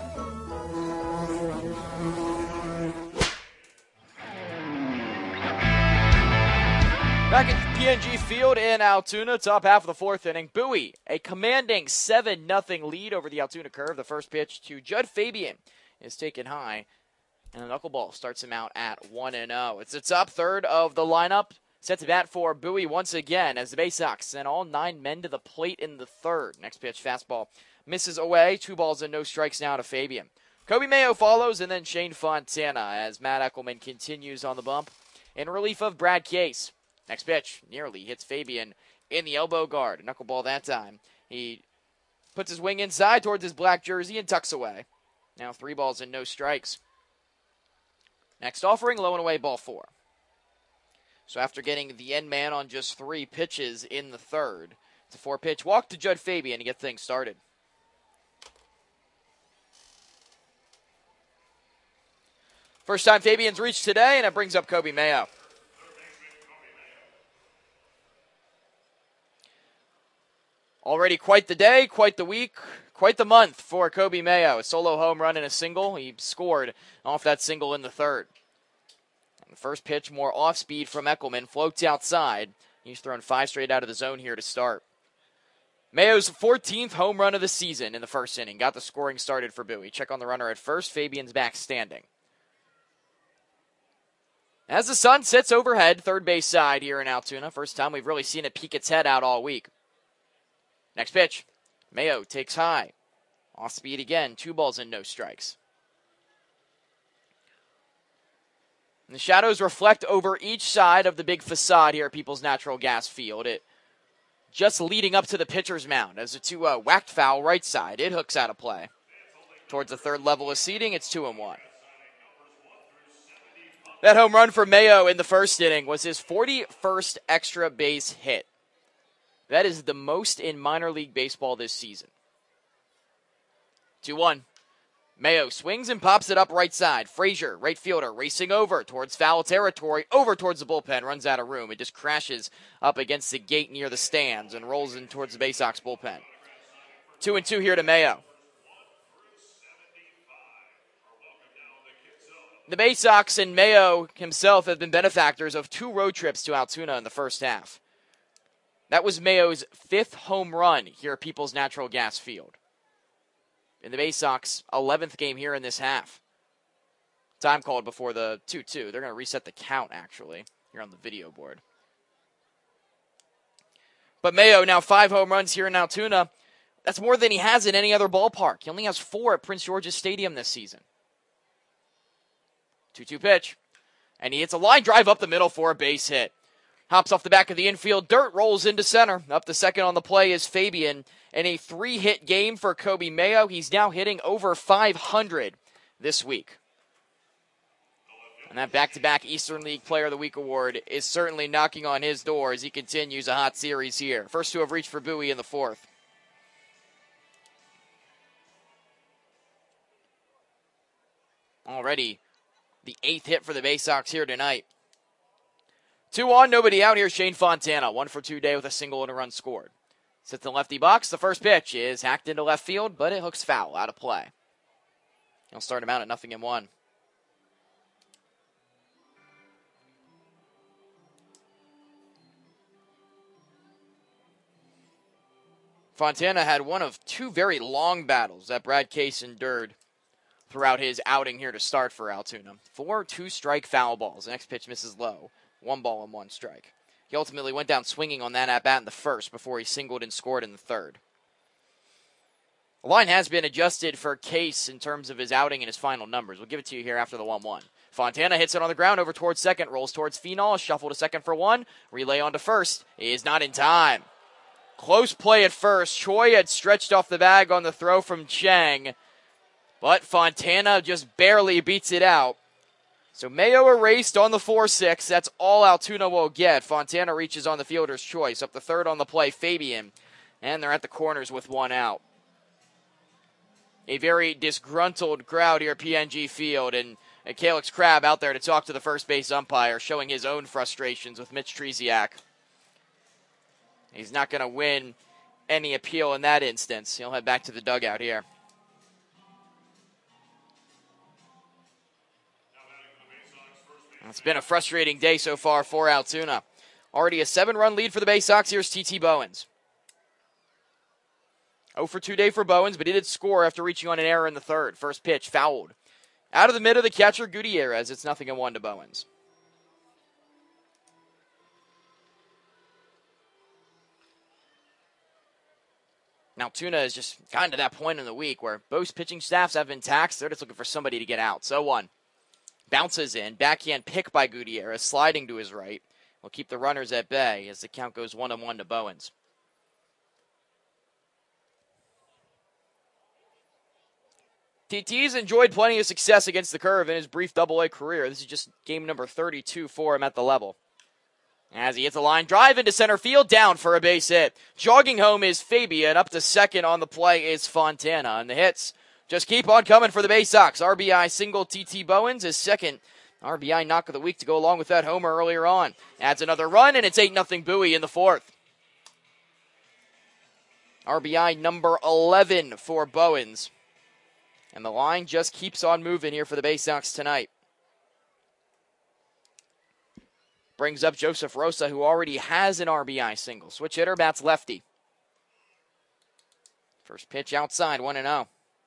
Back at P N G Field in Altoona, top half of the fourth inning. Bowie, a commanding seven nothing lead over the Altoona Curve. The first pitch to Judd Fabian is taken high, and the knuckleball starts him out at one and oh. It's the top third of the lineup. Set to bat for Bowie once again as the Bay Sox send all nine men to the plate in the third. Next pitch, fastball misses away. Two balls and no strikes now to Fabian. Kobe Mayo follows, and then Shane Fontana as Matt Eckelman continues on the bump in relief of Brad Case. Next pitch nearly hits Fabian in the elbow guard. Knuckleball that time. He puts his wing inside towards his black jersey and tucks away. Now three balls and no strikes. Next offering, low and away, ball four. So after getting the end man on just three pitches in the third, it's a four-pitch walk to Judd Fabian to get things started. First time Fabian's reached today, and it brings up Kobe Mayo. Already quite the day, quite the week, quite the month for Kobe Mayo. A solo home run and a single. He scored off that single in the third. And the first pitch, more off-speed from Eckelman, floats outside. He's thrown five straight out of the zone here to start. Mayo's fourteenth home run of the season in the first inning. Got the scoring started for Bowie. Check on the runner at first. Fabian's back standing. As the sun sits overhead, third base side here in Altoona. First time we've really seen it peek its head out all week. Next pitch, Mayo takes high. Off speed again, two balls and no strikes. And the shadows reflect over each side of the big facade here at People's Natural Gas Field. It just leading up to the pitcher's mound as a two uh, whacked foul right side. It hooks out of play. Towards the third level of seating, it's two and one. That home run for Mayo in the first inning was his forty-first extra base hit. That is the most in minor league baseball this season. two one. Mayo swings and pops it up right side. Frazier, right fielder, racing over towards foul territory, over towards the bullpen, runs out of room. It just crashes up against the gate near the stands and rolls in towards the Bay Sox bullpen. Two and two here to Mayo. The Bay Sox and Mayo himself have been benefactors of two road trips to Altoona in the first half. That was Mayo's fifth home run here at People's Natural Gas Field. In the Bay Sox eleventh game here in this half. Time called before the two two. They're going to reset the count, actually, here on the video board. But Mayo, now five home runs here in Altoona. That's more than he has in any other ballpark. He only has four at Prince George's Stadium this season. two two pitch. And he hits a line drive up the middle for a base hit. Hops off the back of the infield. Dirt rolls into center. Up the second on the play is Fabian. In a three-hit game for Coby Mayo, he's now hitting over five hundred this week. And that back-to-back Eastern League Player of the Week award is certainly knocking on his door as he continues a hot series here. First to have reached for Bowie in the fourth. Already the eighth hit for the Bay Sox here tonight. Two on, nobody out here. Shane Fontana, one for two day with a single and a run scored. Sits in the lefty box. The first pitch is hacked into left field, but it hooks foul, out of play. He'll start him out at nothing in one. Fontana had one of two very long battles that Brad Case endured throughout his outing here to start for Altoona. Four two-strike foul balls. The next pitch misses low. One ball and one strike. He ultimately went down swinging on that at-bat in the first before he singled and scored in the third. The line has been adjusted for Case in terms of his outing and his final numbers. We'll give it to you here after the one one. Fontana hits it on the ground over towards second, rolls towards Phenol, shuffle to second for one, relay on to first. He is not in time. Close play at first. Choi had stretched off the bag on the throw from Chang, but Fontana just barely beats it out. So Mayo erased on the four six. That's all Altoona will get. Fontana reaches on the fielder's choice. Up the third on the play, Fabian. And they're at the corners with one out. A very disgruntled crowd here at P N G Field. And Calix Crabb out there to talk to the first base umpire, showing his own frustrations with Mitch Tresiak. He's not going to win any appeal in that instance. He'll head back to the dugout here. It's been a frustrating day so far for Altoona. Already a seven-run lead for the Bay Sox. Here's T T Bowens. oh for two day for Bowens, but he did score after reaching on an error in the third. First pitch fouled. Out of the middle, the catcher Gutierrez. It's nothing and one to Bowens. Now, Altoona has just gotten to that point in the week where both pitching staffs have been taxed. They're just looking for somebody to get out. So one. Bounces in. Backhand pick by Gutierrez, sliding to his right. Will keep the runners at bay as the count goes one and one to Bowens. T T's enjoyed plenty of success against the curve in his brief double A career. This is just game number thirty-two for him at the level. As he hits a line drive into center field, down for a base hit. Jogging home is Fabian. Up to second on the play is Fontana. And the hits just keep on coming for the Bay Sox. R B I single T T Bowens, his second R B I knock of the week to go along with that homer earlier on. Adds another run, and it's eight nothing Bowie in the fourth. R B I number eleven for Bowens. And the line just keeps on moving here for the Bay Sox tonight. Brings up Joseph Rosa, who already has an R B I single. Switch hitter, bats lefty. First pitch outside, one and oh.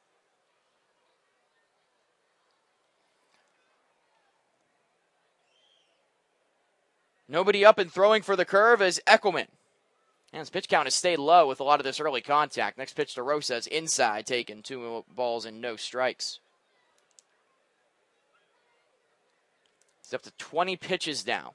Nobody up and throwing for the curve is Eckelman. And his pitch count has stayed low with a lot of this early contact. Next pitch to Rosa is inside, taken two balls and no strikes. He's up to twenty pitches now.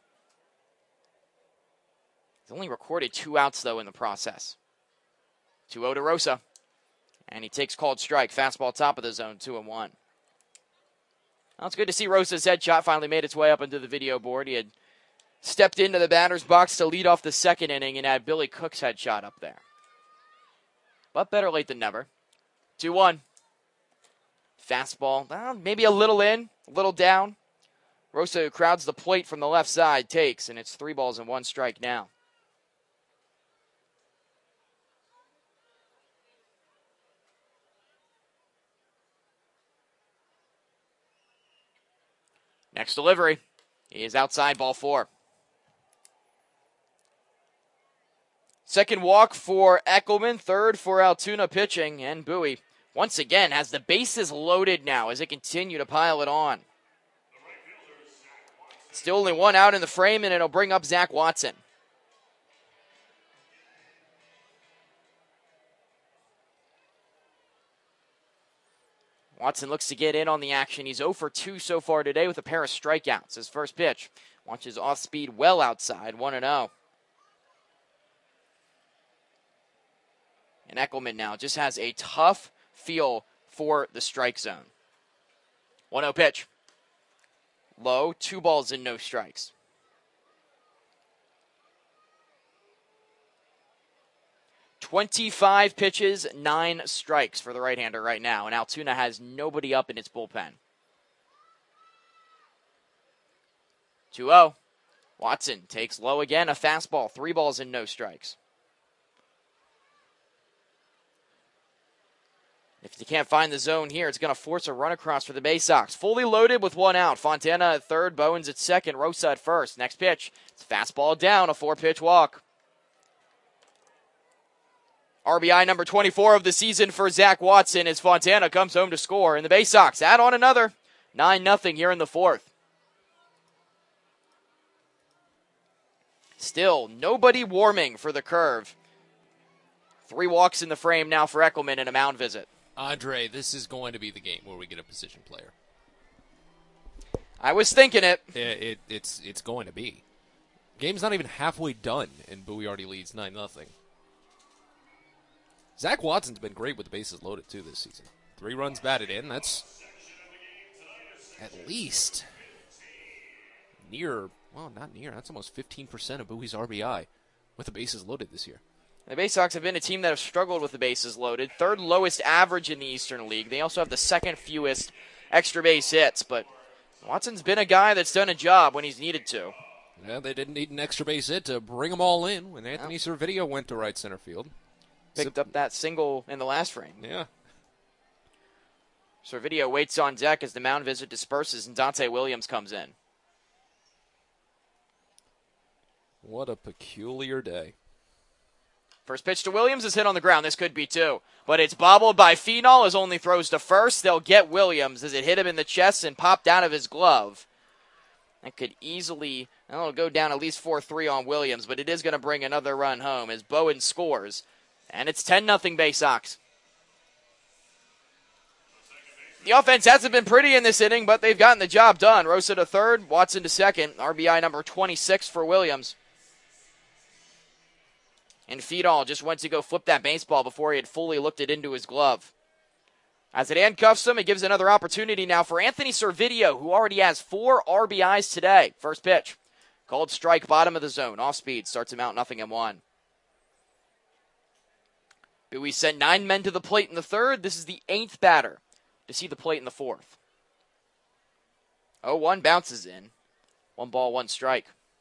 He's only recorded two outs, though, in the process. two oh to Rosa. And he takes called strike. Fastball top of the zone, two and one. Well, it's good to see Rosa's headshot finally made its way up into the video board. He had stepped into the batter's box to lead off the second inning and had Billy Cook's headshot up there. But better late than never. two one. Fastball, well, maybe a little in, a little down. Rosa, who crowds the plate from the left side, takes, and it's three balls and one strike now. Next delivery. He is outside, ball four. Second walk for Eckelman, third for Altoona pitching, and Bowie once again has the bases loaded now as they continue to pile it on. Still only one out in the frame, and it'll bring up Zach Watson. Watson looks to get in on the action. He's oh for two so far today with a pair of strikeouts. His first pitch launches off speed well outside, one and oh. And Eckelman now just has a tough feel for the strike zone. one oh pitch. Low, two balls and no strikes. twenty-five pitches, nine strikes for the right-hander right now, and Altoona has nobody up in its bullpen. two oh. Watson takes low again, a fastball, three balls and no strikes. If you can't find the zone here, it's going to force a run across for the Bay Sox. Fully loaded with one out. Fontana at third, Bowens at second, Rosa at first. Next pitch, it's fastball down, a four-pitch walk. R B I number twenty-four of the season for Zach Watson as Fontana comes home to score. And the Bay Sox add on another nine nothing here in the fourth. Still, nobody warming for the curve. Three walks in the frame now for Eckelman and a mound visit. Andre, this is going to be the game where we get a position player. I was thinking it. It, it it's it's going to be. Game's not even halfway done, and Bowie already leads nine nothing. Zach Watson's been great with the bases loaded, too, this season. Three runs batted in. That's at least near, well, not near. That's almost fifteen percent of Bowie's R B I with the bases loaded this year. The Bay Sox have been a team that have struggled with the bases loaded. Third lowest average in the Eastern League. They also have the second fewest extra base hits. But Watson's been a guy that's done a job when he's needed to. Yeah, they didn't need an extra base hit to bring them all in when Anthony yeah. Servideo went to right center field. Picked up that single in the last frame. Yeah. Servideo waits on deck as the mound visit disperses and Dante Williams comes in. What a peculiar day. First pitch to Williams is hit on the ground. This could be two. But it's bobbled by Phenol as only throws to first. They'll get Williams as it hit him in the chest and popped out of his glove. That could easily, well, it'll go down at least four three on Williams, but it is going to bring another run home as Bowen scores. And it's ten nothing Bay Sox. The offense hasn't been pretty in this inning, but they've gotten the job done. Rosa to third, Watson to second. R B I number twenty-six for Williams. And Fedal just went to go flip that baseball before he had fully looked it into his glove. As it handcuffs him, it gives another opportunity now for Anthony Servideo, who already has four R B Is today. First pitch. Called strike, bottom of the zone. Off speed, starts him out nothing and one. Bowie sent nine men to the plate in the third. This is the eighth batter to see the plate in the fourth. oh one bounces in. One ball, one strike.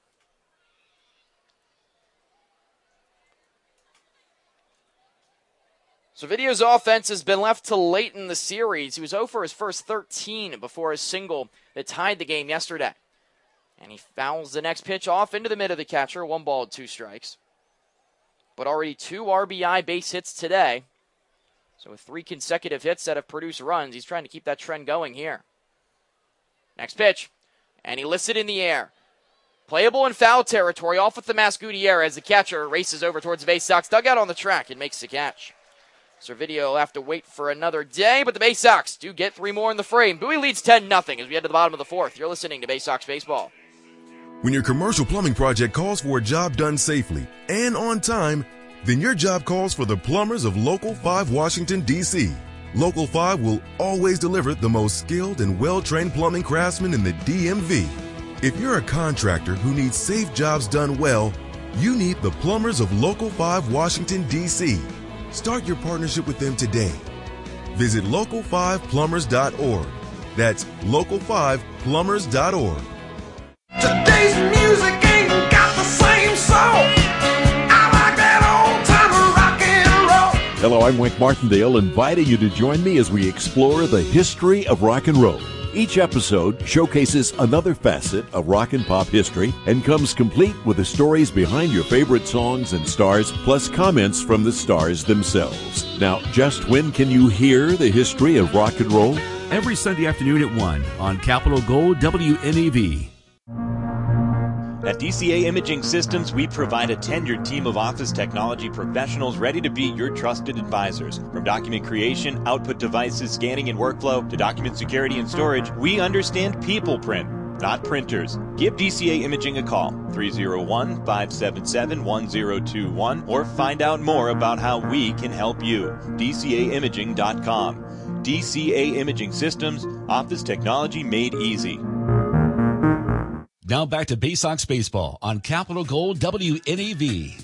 Servidio's offense has been left to late in the series. He was oh for his first thirteen before his single that tied the game yesterday. And he fouls the next pitch off into the mid of the catcher. One ball, two strikes. But already two R B I base hits today. So with three consecutive hits that have produced runs, he's trying to keep that trend going here. Next pitch. And he lifts it in the air. Playable in foul territory, off with the Mascudierre as the catcher races over towards the Bay Sox dugout on the track and makes the catch. Servideo will have to wait for another day, but the Bay Sox do get three more in the frame. Bowie leads ten nothing as we head to the bottom of the fourth. You're listening to Bay Sox Baseball. When your commercial plumbing project calls for a job done safely and on time, then your job calls for the plumbers of Local five Washington, D C Local five will always deliver the most skilled and well-trained plumbing craftsmen in the D M V. If you're a contractor who needs safe jobs done well, you need the plumbers of Local five Washington, D C Start your partnership with them today. Visit local five plumbers dot org. That's local five plumbers dot org. Today's music ain't got the same soul. I like that old time rock and roll. Hello, I'm Wink Martindale, inviting you to join me as we explore the history of rock and roll. Each episode showcases another facet of rock and pop history and comes complete with the stories behind your favorite songs and stars, plus comments from the stars themselves. Now, just when can you hear the history of rock and roll? Every Sunday afternoon at one on Capital Gold W N E V. At D C A Imaging Systems, we provide a tenured team of office technology professionals ready to be your trusted advisors. From document creation, output devices, scanning and workflow, to document security and storage, we understand people print, not printers. Give D C A Imaging a call, three oh one, five seven seven, one oh two one, or find out more about how we can help you. D C A imaging dot com. D C A Imaging Systems, office technology made easy. Now back to Bay Sox baseball on Capital Gold W N E V.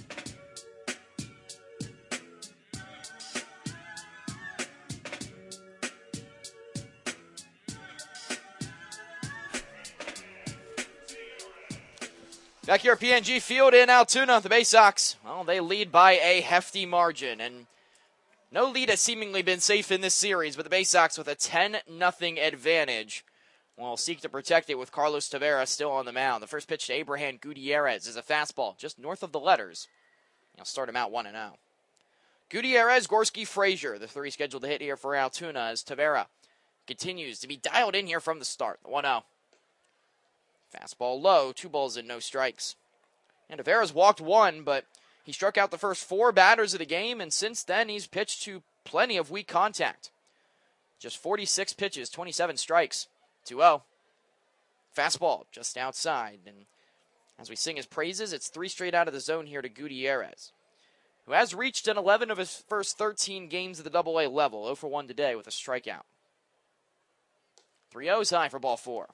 Back here at P N G Field in Altoona, the Bay Sox, well, they lead by a hefty margin, and no lead has seemingly been safe in this series, but the Bay Sox with a ten nothing advantage will seek to protect it with Carlos Tavera still on the mound. The first pitch to Abraham Gutierrez is a fastball just north of the letters. I'll start him out one and oh. Gutierrez, Gorski, Frazier, the three scheduled to hit here for Altoona as Tavera continues to be dialed in here from the start. one oh. Fastball low, two balls and no strikes. And Tavera's walked one, but he struck out the first four batters of the game, and since then he's pitched to plenty of weak contact. Just forty-six pitches, twenty-seven strikes. two oh. Fastball just outside. And as we sing his praises, it's three straight out of the zone here to Gutierrez, who has reached in eleven of his first thirteen games at the double A level. oh for one today with a strikeout. three oh's high for ball four.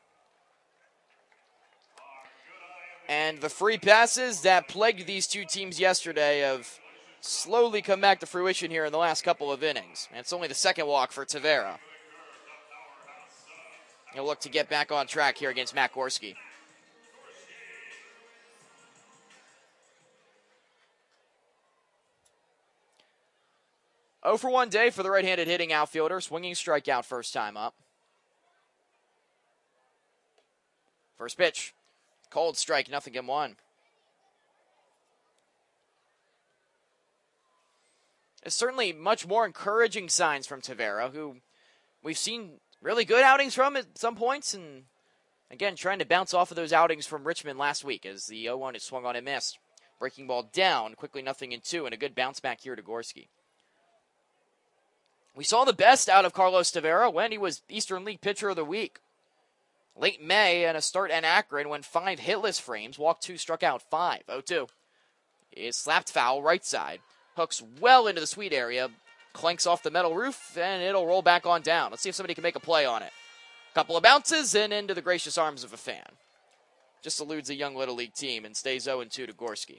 And the free passes that plagued these two teams yesterday have slowly come back to fruition here in the last couple of innings. And it's only the second walk for Tavera. He'll look to get back on track here against Matt Gorski. oh for one day for the right-handed hitting outfielder. Swinging strikeout first time up. First pitch. Cold strike, nothing in one. There's certainly much more encouraging signs from Tavera, who we've seen really good outings from at some points, and again, trying to bounce off of those outings from Richmond last week as the oh one is swung on and missed. Breaking ball down, quickly nothing in two, and a good bounce back here to Gorski. We saw the best out of Carlos Tavera when he was Eastern League Pitcher of the Week. Late May, and a start in Akron when five hitless frames, walked two, struck out five. oh two. Is slapped foul right side. Hooks well into the sweet area. Clanks off the metal roof, and it'll roll back on down. Let's see if somebody can make a play on it. Couple of bounces, and into the gracious arms of a fan. Just eludes a young Little League team and stays oh two to Gorski.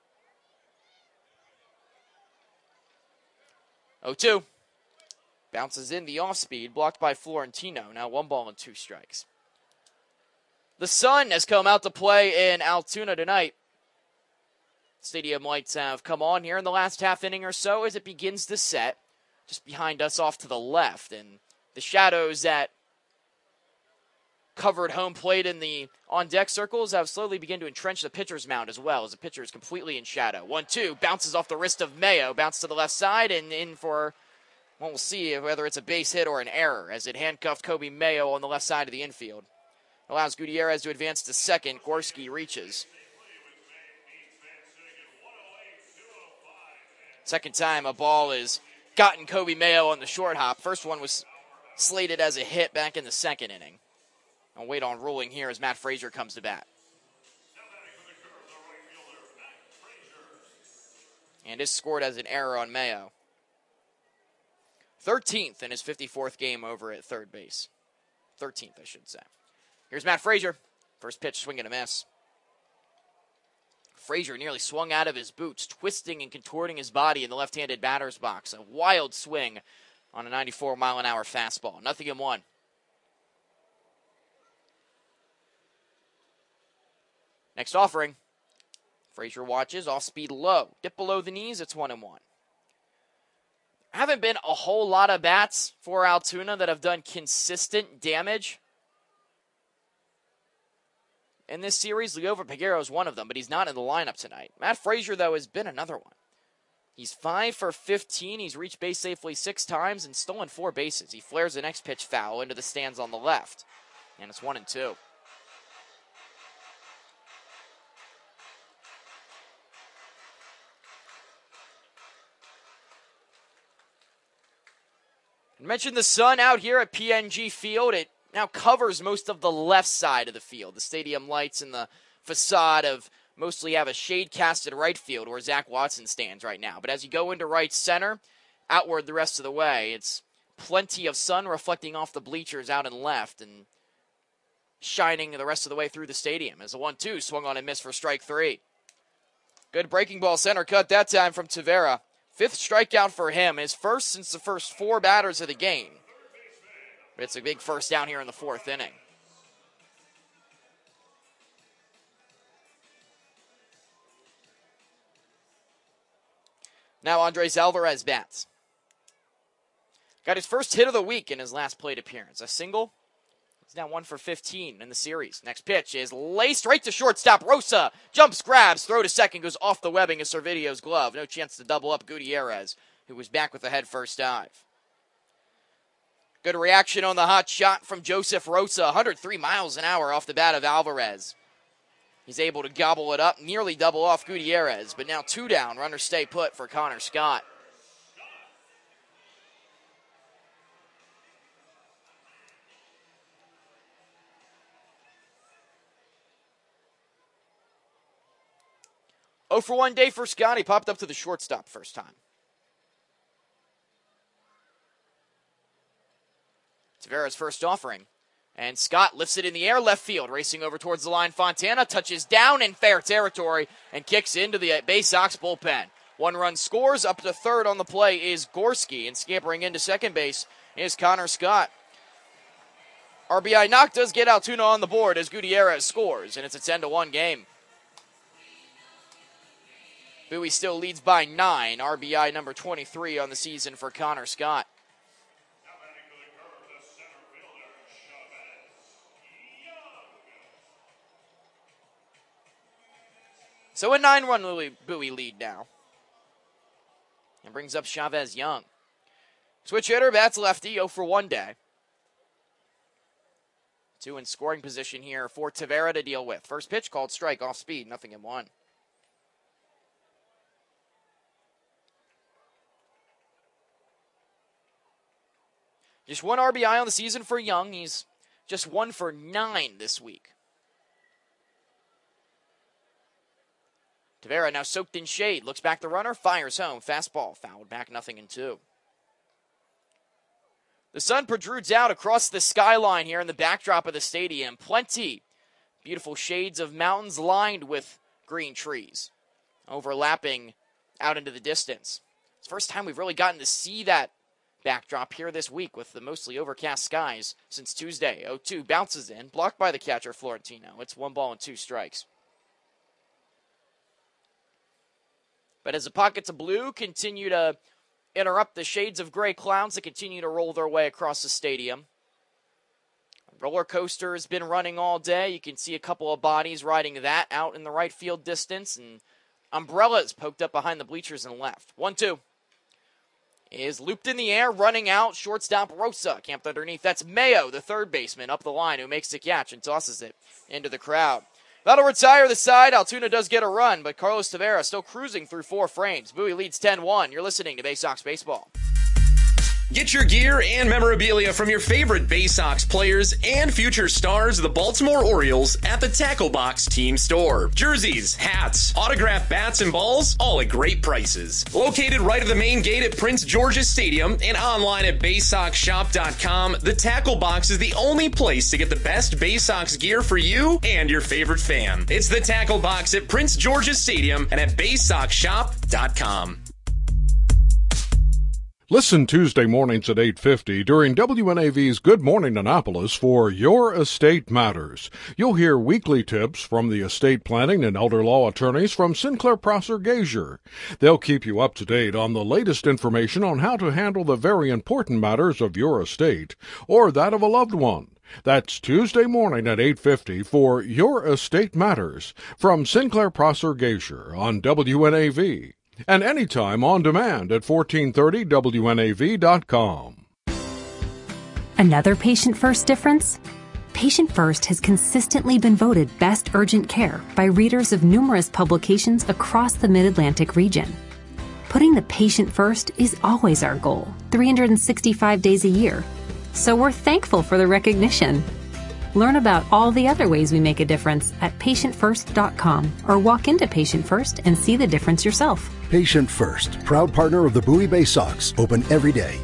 oh two. Bounces in the off-speed, blocked by Florentino. Now one ball and two strikes. The sun has come out to play in Altoona tonight. Stadium lights have come on here in the last half inning or so as it begins to set. Just behind us off to the left. And the shadows that covered home plate in the on-deck circles have slowly begun to entrench the pitcher's mound as well, as the pitcher is completely in shadow. one two, bounces off the wrist of Mayo, bounce to the left side and in for, well, we'll see whether it's a base hit or an error, as it handcuffed Kobe Mayo on the left side of the infield. Allows Gutierrez to advance to second. Gorski reaches. Second time a ball is gotten Kobe Mayo on the short hop. First one was slated as a hit back in the second inning. I'll wait on ruling here as Matt Frazier comes to bat. And is scored as an error on Mayo. thirteenth in his fifty-fourth game over at third base. thirteenth, I should say. Here's Matt Frazier. First pitch, swing and a miss. Frazier nearly swung out of his boots, twisting and contorting his body in the left-handed batter's box. A wild swing on a ninety-four mile an hour fastball. Nothing in one. Next offering. Frazier watches, off speed low. Dip below the knees, it's one and one. haven't been a whole lot of bats for Altoona that have done consistent damage in this series. Liover Peguero is one of them, but he's not in the lineup tonight. Matt Frazier, though, has been another one. He's five for fifteen. He's reached base safely six times and stolen four bases. He flares the next pitch foul into the stands on the left, and it's one and two. I mentioned the sun out here at P N G Field. It now covers most of the left side of the field. The stadium lights and the facade of mostly have a shade-casted right field where Zach Watson stands right now. But as you go into right center, outward the rest of the way, it's plenty of sun reflecting off the bleachers out and left and shining the rest of the way through the stadium. As a one two swung on and missed for strike three. Good breaking ball center cut that time from Tavera. Fifth strikeout for him, his first since the first four batters of the game. But it's a big first down here in the fourth inning. Now Andres Alvarez bats. Got his first hit of the week in his last plate appearance. A single. He's now one for fifteen in the series. Next pitch is laced right to shortstop. Rosa jumps, grabs, throw to second, goes off the webbing of Servidio's glove. No chance to double up Gutierrez, who was back with a head first dive. Good reaction on the hot shot from Joseph Rosa. one hundred three miles an hour off the bat of Alvarez. He's able to gobble it up, nearly double off Gutierrez, but now two down, runners stay put for Connor Scott. oh for one day for Scott. He popped up to the shortstop first time. Tavera's first offering. And Scott lifts it in the air, left field, racing over towards the line. Fontana touches down in fair territory and kicks into the Bay Sox bullpen. One run scores. Up to third on the play is Gorski, and scampering into second base is Connor Scott. R B I knock does get Altoona on the board as Gutierrez scores, and it's a ten to one game. Bowie still leads by nine. R B I number twenty-three on the season for Connor Scott. So a nine-run Bowie lead now. And brings up Chavez Young. Switch hitter, bats lefty, oh for one day. Two in scoring position here for Tavera to deal with. First pitch called strike, off speed, nothing in one. Just one R B I on the season for Young. He's just one for nine this week. Tavera now soaked in shade. Looks back the runner, fires home. Fastball, fouled back, nothing in two. The sun protrudes out across the skyline here in the backdrop of the stadium. Plenty beautiful shades of mountains lined with green trees, overlapping out into the distance. It's the first time we've really gotten to see that backdrop here this week with the mostly overcast skies since Tuesday. oh two bounces in, blocked by the catcher Florentino. It's one ball and two strikes. But as the pockets of blue continue to interrupt the shades of gray clouds that continue to roll their way across the stadium. A roller coaster has been running all day. You can see a couple of bodies riding that out in the right field distance. And umbrellas poked up behind the bleachers and left. one two. Is looped in the air, running out. Shortstop Rosa camped underneath. That's Mayo, the third baseman, up the line, who makes the catch and tosses it into the crowd. That'll retire the side. Altoona does get a run, but Carlos Tavera still cruising through four frames. Bowie leads ten one. You're listening to Bay Sox Baseball. Get your gear and memorabilia from your favorite Bay Sox players and future stars of the Baltimore Orioles at the Tackle Box Team Store. Jerseys, hats, autographed bats and balls, all at great prices. Located right at the main gate at Prince George's Stadium and online at bay sox shop dot com, the Tackle Box is the only place to get the best Bay Sox gear for you and your favorite fan. It's the Tackle Box at Prince George's Stadium and at bay sox shop dot com. Listen Tuesday mornings at eight fifty during W N A V's Good Morning Annapolis for Your Estate Matters. You'll hear weekly tips from the estate planning and elder law attorneys from Sinclair Prosser Gazier. They'll keep you up to date on the latest information on how to handle the very important matters of your estate or that of a loved one. That's Tuesday morning at eight fifty for Your Estate Matters from Sinclair Prosser Gazier on W N A V. And anytime on demand at fourteen thirty W N A V dot com. Another Patient First difference? Patient First has consistently been voted best urgent care by readers of numerous publications across the Mid-Atlantic region. Putting the patient first is always our goal, three hundred sixty-five days a year. So we're thankful for the recognition. Learn about all the other ways we make a difference at patient first dot com or walk into Patient First and see the difference yourself. Patient First, proud partner of the Bowie Bay Sox, open every day.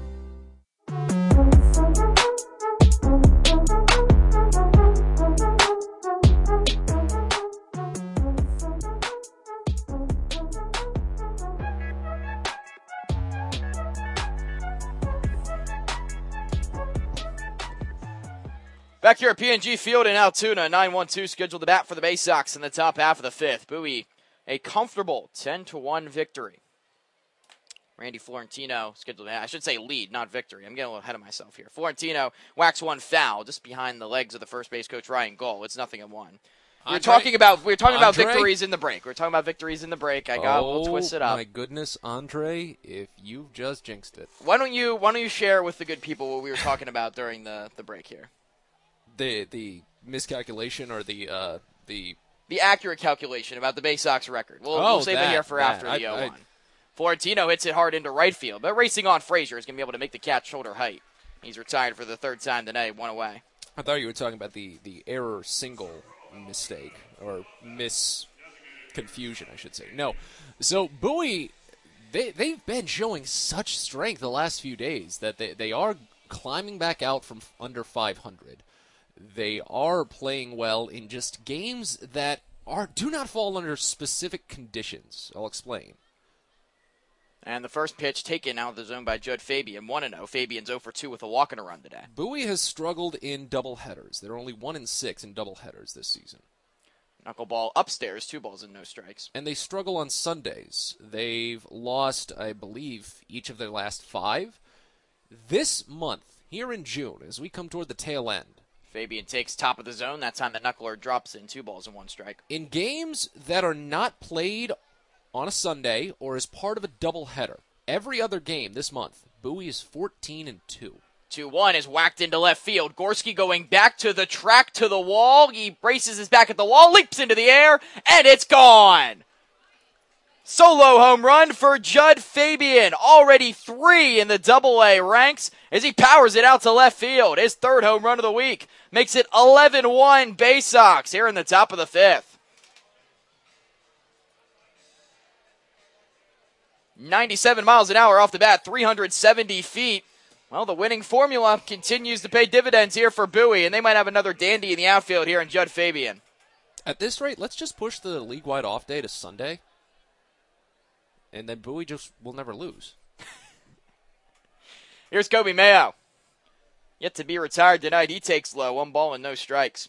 Back here at P and G Field in Altoona, nine one two scheduled to bat for the Bay Sox in the top half of the fifth. Bowie, a comfortable ten to one victory. Randy Florentino scheduled to, I should say lead, not victory. I'm getting a little ahead of myself here. Florentino whacks one foul just behind the legs of the first base coach Ryan Gull. It's nothing at one. We were talking about we were talking Andre? about victories in the break. We were talking about victories in the break. I got oh, a little twisted up. My goodness, Andre, if you've just jinxed it. Why don't you why don't you share with the good people what we were talking about during the, the break here? The the miscalculation or the uh, the the accurate calculation about the Bay Sox record. We'll, oh, we'll save that, it here for that. after I, the oh one. I, Florentino hits it hard into right field, but racing on Frazier is going to be able to make the catch shoulder height. He's retired for the third time tonight, one away. I thought you were talking about the, the error single mistake, or misconfusion, I should say. No. So, Bowie, they, they've been showing such strength the last few days that they, they are climbing back out from under five hundred. They are playing well in just games that are do not fall under specific conditions. I'll explain. And the first pitch taken out of the zone by Judd Fabian, one and oh. Fabian's oh for two with a walk and a run today. Bowie has struggled in doubleheaders. They're only one and six in doubleheaders this season. Knuckleball upstairs, two balls and no strikes. And they struggle on Sundays. They've lost, I believe, each of their last five. This month, here in June, as we come toward the tail end, Fabian takes top of the zone. That time the knuckler drops in two balls and one strike. In games that are not played on a Sunday or as part of a doubleheader, every other game this month, Bowie is fourteen and two. two one is whacked into left field. Gorski going back to the track, to the wall. He braces his back at the wall, leaps into the air, and it's gone. Solo home run for Judd Fabian. Already three in the double A ranks as he powers it out to left field. His third home run of the week makes it eleven one Bay Sox here in the top of the fifth. ninety-seven miles an hour off the bat, three hundred seventy feet. Well, the winning formula continues to pay dividends here for Bowie, and they might have another dandy in the outfield here in Judd Fabian. At this rate, let's just push the league-wide off day to Sunday, and then Bowie just will never lose. Here's Kobe Mayo. Yet to be retired tonight. He takes low, one ball and no strikes.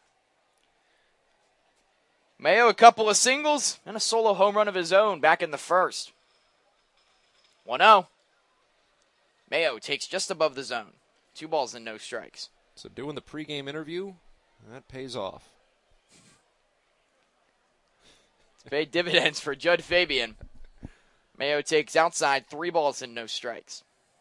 Mayo, a couple of singles, and a solo home run of his own back in the first. one oh. Mayo takes just above the zone. Two balls and no strikes. So doing the pregame interview, that pays off. It's paid dividends for Judd Fabian. Mayo takes outside, three balls and no strikes.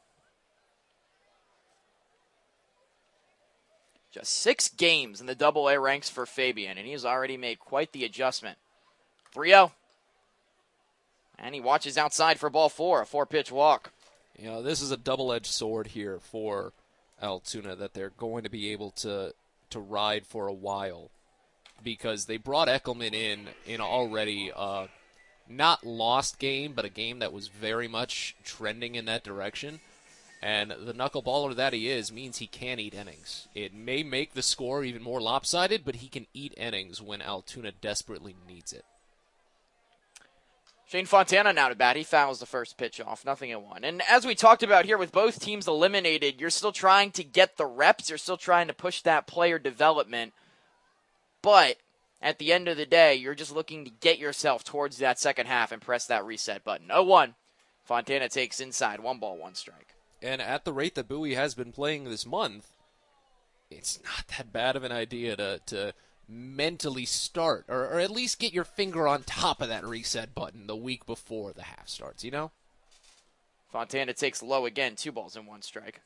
Just six games in the double A ranks for Fabian, and he has already made quite the adjustment. three oh. And he watches outside for ball four, a four-pitch walk. You know, this is a double-edged sword here for Altoona that they're going to be able to to ride for a while, because they brought Eckelman in in already uh, not lost game, but a game that was very much trending in that direction. And the knuckleballer that he is means he can eat innings. It may make the score even more lopsided, but he can eat innings when Altoona desperately needs it. Shane Fontana now to bat. He fouls the first pitch off. Nothing in one. And as we talked about here, with both teams eliminated, you're still trying to get the reps. You're still trying to push that player development. But at the end of the day, you're just looking to get yourself towards that second half and press that reset button. oh one. Fontana takes inside. One ball, one strike. And at the rate that Bowie has been playing this month, it's not that bad of an idea to, to mentally start, or, or at least get your finger on top of that reset button the week before the half starts, you know? Fontana takes low again. Two balls and one strike.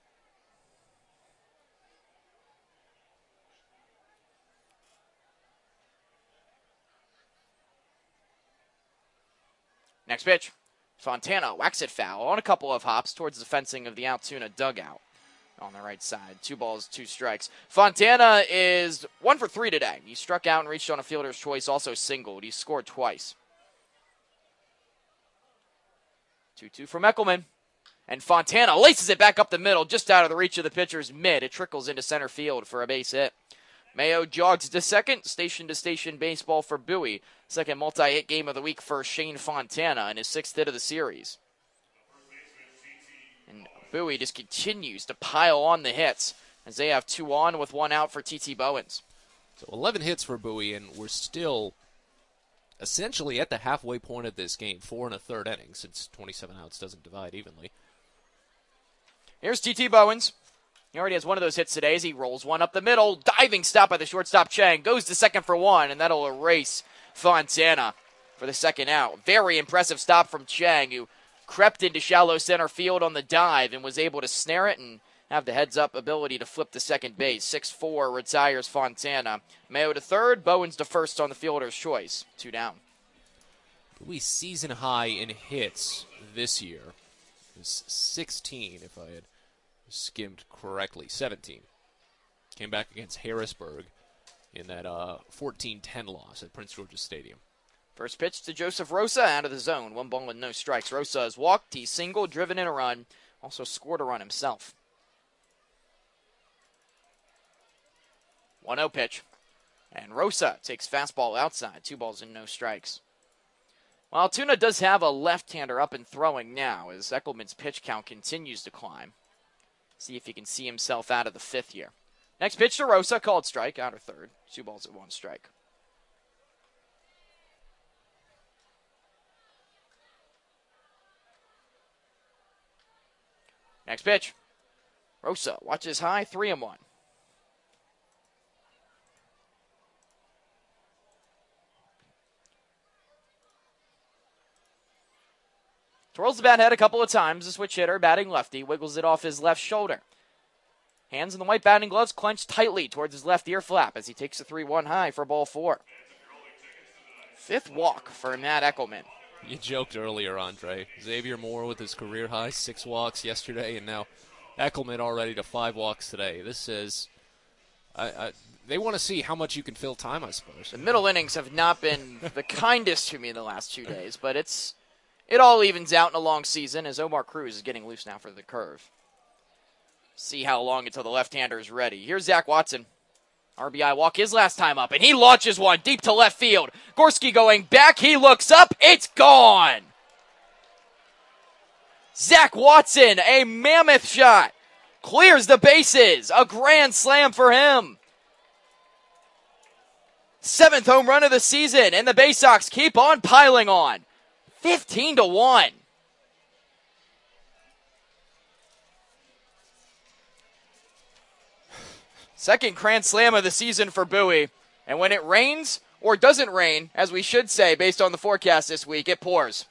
Next pitch. Fontana whacks it foul on a couple of hops towards the fencing of the Altoona dugout on the right side. Two balls, two strikes. Fontana is one for three today. He struck out and reached on a fielder's choice, also singled. He scored twice. two two from Eckelman. And Fontana laces it back up the middle, just out of the reach of the pitcher's mid. It trickles into center field for a base hit. Mayo jogs to second. Station-to-station baseball for Bowie. Second multi-hit game of the week for Shane Fontana and his sixth hit of the series. And Bowie just continues to pile on the hits as they have two on with one out for T T Bowens. So eleven hits for Bowie, and we're still essentially at the halfway point of this game. Four and a third inning, since twenty-seven outs doesn't divide evenly. Here's T T Bowens. He already has one of those hits today as he rolls one up the middle. Diving stop by the shortstop Chang. Goes to second for one, and that'll erase Fontana for the second out. Very impressive stop from Chang, who crept into shallow center field on the dive and was able to snare it and have the heads-up ability to flip to second base. six four retires Fontana. Mayo to third, Bowens to first on the fielder's choice. Two down. Bowie's season high in hits this year is sixteen, if I had skimmed correctly. seventeen. Came back against Harrisburg in that uh, fourteen ten loss at Prince George's Stadium. First pitch to Joseph Rosa out of the zone. One ball and no strikes. Rosa has walked. He's singled, driven in a run. Also scored a run himself. one oh pitch. And Rosa takes fastball outside. Two balls and no strikes. Well, Altoona does have a left-hander up and throwing now as Eckelman's pitch count continues to climb. See if he can see himself out of the fifth here. Next pitch to Rosa, called strike, outer third. Two balls at one strike. Next pitch. Rosa watches high, three and one. Twirls the bat head a couple of times. The switch hitter, batting lefty, wiggles it off his left shoulder. Hands in the white batting gloves clenched tightly towards his left ear flap as he takes a three one high for ball four. Fifth walk for Matt Eckelman. You joked earlier, Andre. Xavier Moore with his career high six walks yesterday, and now Eckelman already to five walks today. This is, I, I, they want to see how much you can fill time, I suppose. The middle innings have not been the kindest to me the last two days, but it's it all evens out in a long season as Omar Cruz is getting loose now for the curve. See how long until the left-hander is ready. Here's Zach Watson. R B I walk his last time up, and he launches one deep to left field. Gorski going back. He looks up. It's gone. Zach Watson, a mammoth shot. Clears the bases. A grand slam for him. Seventh home run of the season, and the Bay Sox keep on piling on. fifteen to one. Second grand slam of the season for Bowie. And when it rains, or doesn't rain, as we should say based on the forecast this week, it pours.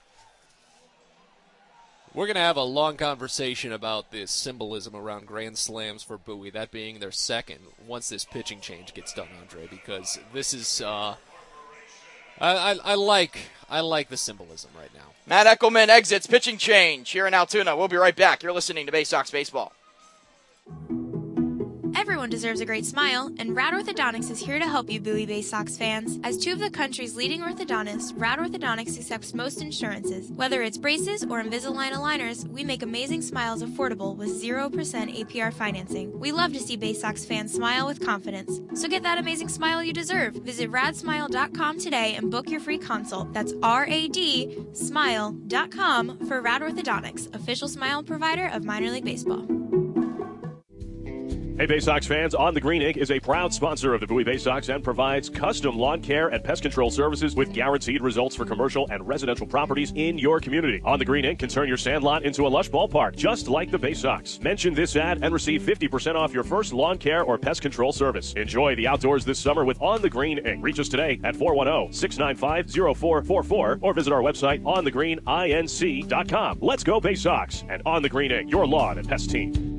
We're going to have a long conversation about the symbolism around grand slams for Bowie, that being their second, once this pitching change gets done, Andre, because this is, uh, I, I, I like I like the symbolism right now. Matt Eckelman exits, pitching change here in Altoona. We'll be right back. You're listening to Bay Sox Baseball. Everyone deserves a great smile, and Rad Orthodontics is here to help you, Bowie Bay Sox fans. As two of the country's leading orthodontists, Rad Orthodontics accepts most insurances. Whether it's braces or Invisalign aligners, we make amazing smiles affordable with zero percent A P R financing. We love to see Bay Sox fans smile with confidence. So get that amazing smile you deserve. Visit rad smile dot com today and book your free consult. That's R A D smile dot com for Rad Orthodontics, official smile provider of minor league baseball. Hey, Bay Sox fans, On the Green Incorporated is a proud sponsor of the Bowie Bay Sox and provides custom lawn care and pest control services with guaranteed results for commercial and residential properties in your community. On the Green Incorporated can turn your sand lot into a lush ballpark, just like the Bay Sox. Mention this ad and receive fifty percent off your first lawn care or pest control service. Enjoy the outdoors this summer with On the Green Incorporated. Reach us today at four one zero, six nine five, zero four four four or visit our website on the green inc dot com. Let's go Bay Sox and On the Green Incorporated, your lawn and pest team.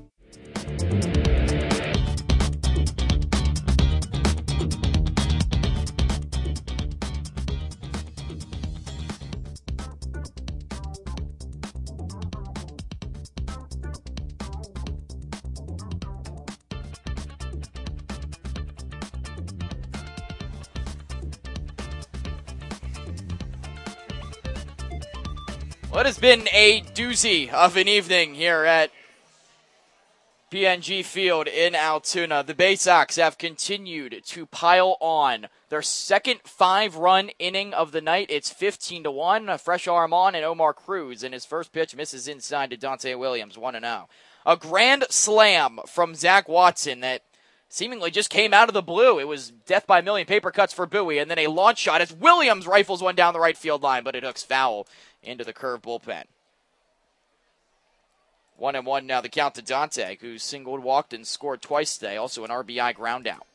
What has been a doozy of an evening here at P N G Field in Altoona. The Bay Sox have continued to pile on their second five-run inning of the night. It's fifteen to one. A fresh arm on, and Omar Cruz in his first pitch misses inside to Dante Williams, one and oh. A grand slam from Zach Watson that seemingly just came out of the blue. It was death by a million paper cuts for Bowie, and then a launch shot as Williams rifles one down the right field line, but it hooks foul into the curve bullpen. One and one now, the count to Dante, who singled, walked, and scored twice today. Also an R B I ground out.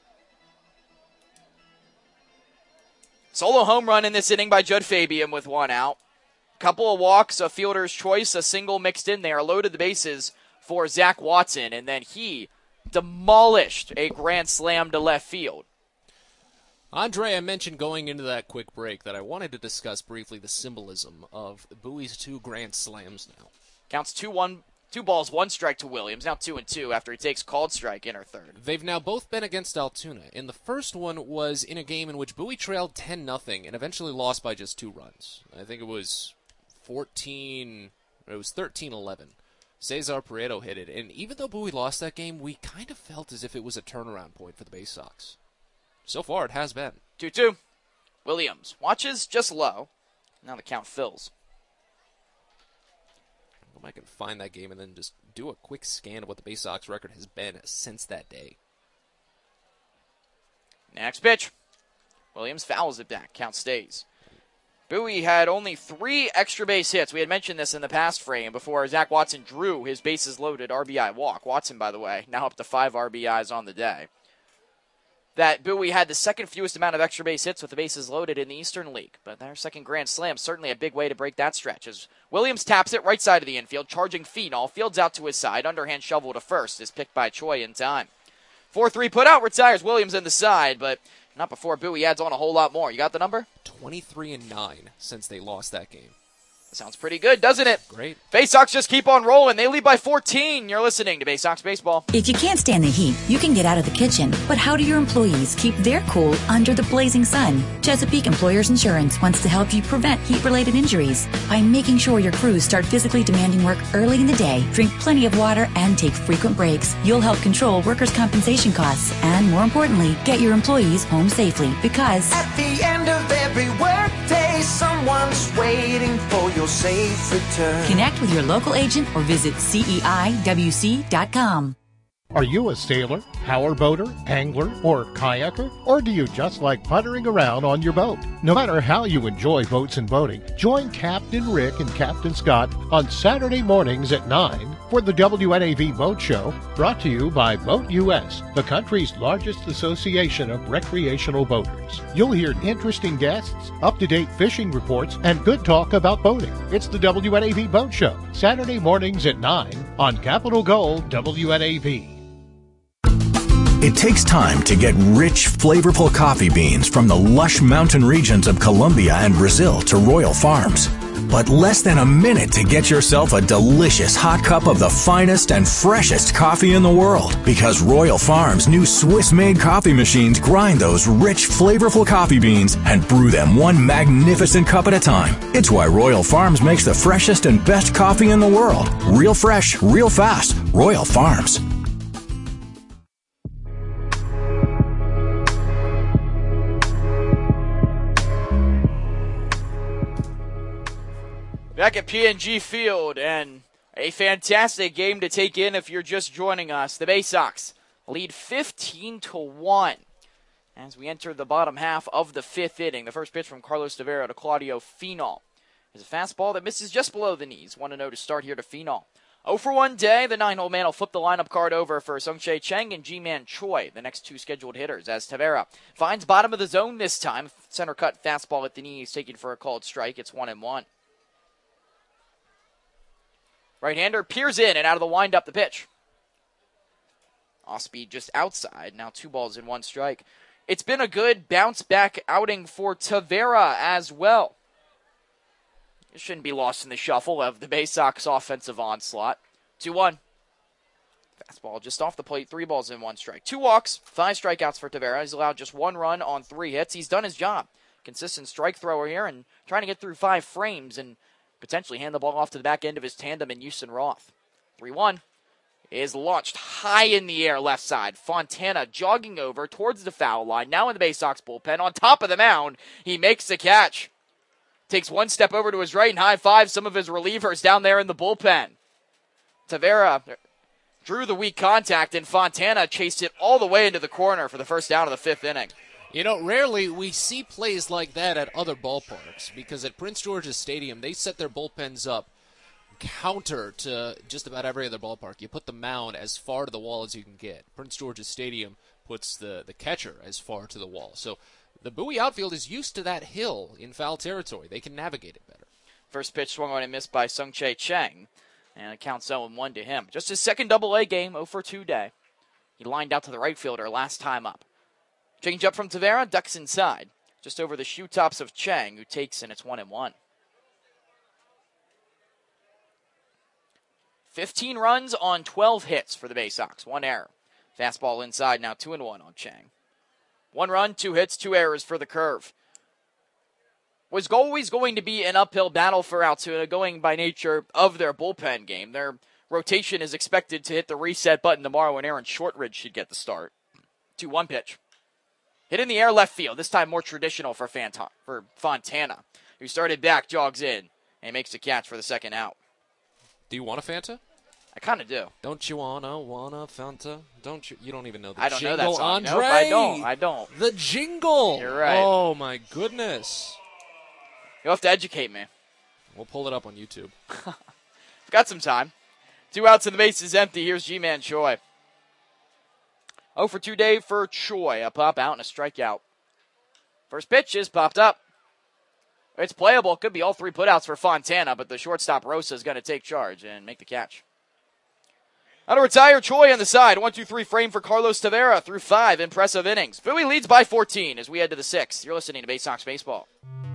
Solo home run in this inning by Judd Fabian with one out. Couple of walks, a fielder's choice, a single mixed in there. Loaded the bases for Zach Watson, and then he demolished a grand slam to left field. Andre, I mentioned going into that quick break that I wanted to discuss briefly the symbolism of Bowie's two grand slams now. Counts two one, two balls, one strike to Williams. Now two and two after he takes called strike in her third. They've now both been against Altoona, and the first one was in a game in which Bowie trailed ten nothing and eventually lost by just two runs. I think it was fourteen, it was thirteen eleven. Cesar Prieto hit it, and even though Bowie lost that game, we kind of felt as if it was a turnaround point for the Bay Sox. So far, it has been. two two. Williams watches just low. Now the count fills. I can find that game and then just do a quick scan of what the Bay Sox record has been since that day. Next pitch. Williams fouls it back. Count stays. Bowie had only three extra base hits. We had mentioned this in the past frame before Zach Watson drew his bases loaded R B I walk. Watson, by the way, now up to five R B Is on the day. That Bowie had the second fewest amount of extra base hits with the bases loaded in the Eastern League. But their second grand slam, certainly a big way to break that stretch. As Williams taps it right side of the infield, charging Phenol. Fields out to his side. Underhand shovel to first is picked by Choi in time. four three put out, retires Williams in the side, but not before Bowie adds on a whole lot more. You got the number? twenty-three and nine since they lost that game. Sounds pretty good, doesn't it? Great. Bay Sox just keep on rolling. They lead by fourteen. You're listening to Bay Sox Baseball. If you can't stand the heat, you can get out of the kitchen. But how do your employees keep their cool under the blazing sun? Chesapeake Employers Insurance wants to help you prevent heat-related injuries by making sure your crews start physically demanding work early in the day, drink plenty of water, and take frequent breaks. You'll help control workers' compensation costs and, more importantly, get your employees home safely because at the end of every workday, someone's waiting for your safe return. Connect with your local agent or visit C E I W C dot com. Are you a sailor, power boater, angler, or kayaker? Or do you just like puttering around on your boat? No matter how you enjoy boats and boating, join Captain Rick and Captain Scott on Saturday mornings at nine for the W N A V Boat Show, brought to you by Boat U S, the country's largest association of recreational boaters. You'll hear interesting guests, up-to-date fishing reports, and good talk about boating. It's the W N A V Boat Show, Saturday mornings at nine on Capital Gold W N A V. It takes time to get rich, flavorful coffee beans from the lush mountain regions of Colombia and Brazil to Royal Farms. but less than a minute to get yourself a delicious hot cup of the finest and freshest coffee in the world. Because Royal Farms' new Swiss-made coffee machines grind those rich, flavorful coffee beans and brew them one magnificent cup at a time. It's why Royal Farms makes the freshest and best coffee in the world. Real fresh, real fast. Royal Farms. Back at P N G Field, and a fantastic game to take in if you're just joining us. The Bay Sox lead fifteen to one as we enter the bottom half of the fifth inning. The first pitch from Carlos Tavera to Claudio Finol is a fastball that misses just below the knees. one and oh to start here to Finol. oh for one day, the nine-hole man will flip the lineup card over for Sung-Chae Chang and Ji-Man Choi, the next two scheduled hitters, as Tavera finds bottom of the zone this time. Center cut fastball at the knees, taken for a called strike. It's one and one. Right-hander peers in and out of the windup, the pitch. Off-speed just outside. Now two balls and one strike. It's been a good bounce-back outing for Tavera as well. It shouldn't be lost in the shuffle of the Bay Sox offensive onslaught. two one. Fastball just off the plate. Three balls and one strike. Two walks, five strikeouts for Tavera. He's allowed just one run on three hits. He's done his job. Consistent strike thrower here and trying to get through five frames and potentially hand the ball off to the back end of his tandem in Houston Roth. three one is launched high in the air left side. Fontana jogging over towards the foul line. Now in the Bay Sox bullpen. On top of the mound, he makes the catch. Takes one step over to his right and high-fives some of his relievers down there in the bullpen. Tavera drew the weak contact, and Fontana chased it all the way into the corner for the first down of the fifth inning. You know, rarely we see plays like that at other ballparks, because at Prince George's Stadium, they set their bullpens up counter to just about every other ballpark. You put the mound as far to the wall as you can get. Prince George's Stadium puts the, the catcher as far to the wall. So the Bowie outfield is used to that hill in foul territory. They can navigate it better. First pitch swung on and missed by Sung-Chae Chang, and it counts oh one to him. Just his second double-A game, oh for two day. He lined out to the right fielder last time up. Change up from Tavera, ducks inside. Just over the shoe tops of Chang, who takes, and it's one and one. fifteen runs on twelve hits for the Bay Sox. One error. Fastball inside, now two and one on Chang. One run, two hits, two errors for the curve. Was always going to be an uphill battle for Altoona, going by nature of their bullpen game. Their rotation is expected to hit the reset button tomorrow, and Aaron Shortridge should get the start. two one pitch. Hit in the air left field, this time more traditional for, Fanta- for Fontana, who started back, jogs in, and makes the catch for the second out. Do you want a Fanta? I kind of do. Don't you wanna, wanna Fanta? Don't you? You don't even know the I don't jingle, know that song. Andre. Nope, I don't. I don't. The jingle. You're right. Oh, my goodness. You'll have to educate me. We'll pull it up on YouTube. Got some time. Two outs and the base is empty. Here's Ji-Man Choi. oh for two day for Choi. A pop out and a strikeout. First pitch is popped up. It's playable. Could be all three putouts for Fontana, but the shortstop Rosa is going to take charge and make the catch. How to retire Choi on the side. one two three frame for Carlos Tavera through five impressive innings. Bowie leads by fourteen as we head to the sixth. You're listening to Bay Sox Baseball.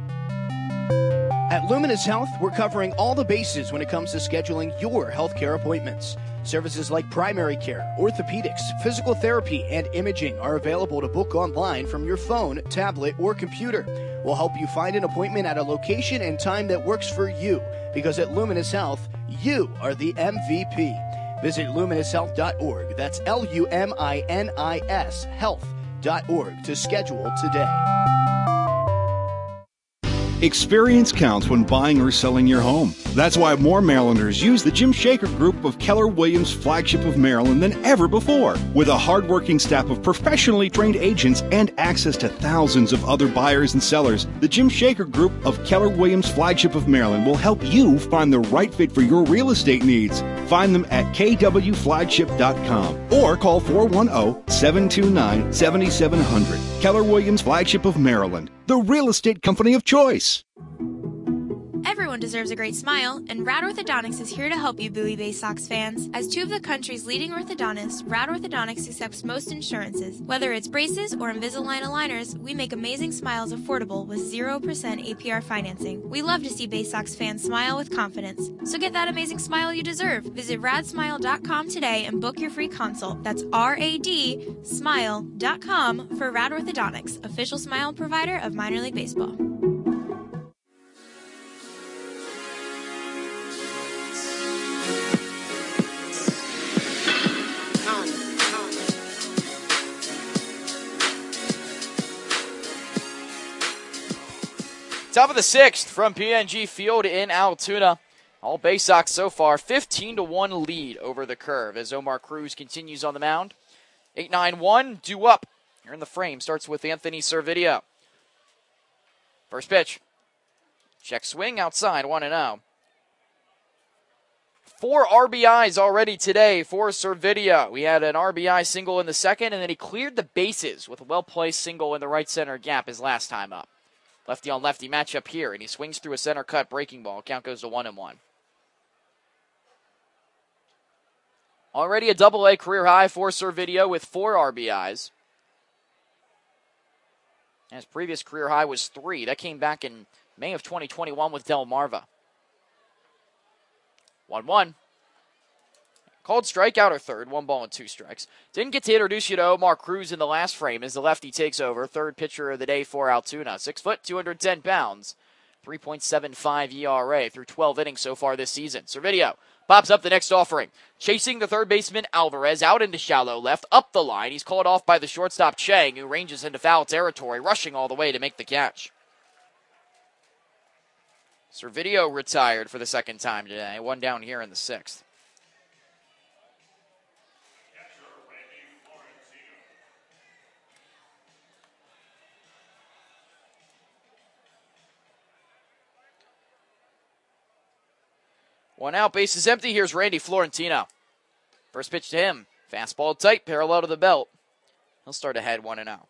At Luminous Health, we're covering all the bases when it comes to scheduling your healthcare appointments. Services like primary care, orthopedics, physical therapy, and imaging are available to book online from your phone, tablet, or computer. We'll help you find an appointment at a location and time that works for you, because at Luminous Health, you are the M V P. Visit luminous health dot org. That's L U M I N I S health dot org to schedule today. Experience counts when buying or selling your home. That's why more Marylanders use the Jim Shaker Group of Keller Williams flagship of Maryland than ever before. With a hardworking staff of professionally trained agents and access to thousands of other buyers and sellers, the Jim Shaker Group of Keller Williams flagship of Maryland will help you find the right fit for your real estate needs. Find them at k w flagship dot com or call four one zero, seven two nine, seven seven zero zero. Keller Williams flagship of Maryland, the real estate company of choice. Everyone Everyone deserves a great smile, and Rad Orthodontics is here to help you, Bowie Bay Sox fans. As two of the country's leading orthodontists, Rad Orthodontics accepts most insurances. Whether it's braces or Invisalign aligners, we make amazing smiles affordable with zero percent A P R financing. We love to see Bay Sox fans smile with confidence. So get that amazing smile you deserve. Visit rad smile dot com today and book your free consult. That's R A D smile dot com for Rad Orthodontics, official smile provider of minor league baseball. Top of the sixth from P N G Field in Altoona. All Bay Sox so far, fifteen to one lead over the Curve as Omar Cruz continues on the mound. eight nine one, due up. Here in the frame, starts with Anthony Servideo. First pitch. Check swing outside, one and oh. Four R B Is already today for Servideo. We had an R B I single in the second, and then he cleared the bases with a well-placed single in the right center gap his last time up. Lefty on lefty matchup here, and he swings through a center cut breaking ball. Count goes to one and one. Already a double A career high for Servideo with four R B Is. His previous career high was three. That came back in May of twenty twenty-one with Delmarva. one one. Called strikeout or third, one ball and two strikes. Didn't get to introduce you to Omar Cruz in the last frame as the lefty takes over. Third pitcher of the day for Altoona. Six foot, two hundred ten pounds. three point seven five E R A through twelve innings so far this season. Servideo pops up the next offering. Chasing the third baseman Alvarez out into shallow left, up the line. He's called off by the shortstop Chang, who ranges into foul territory, rushing all the way to make the catch. Servideo retired for the second time today. One down here in the sixth. One out, base is empty. Here's Randy Florentino. First pitch to him. Fastball tight, parallel to the belt. He'll start ahead one and oh.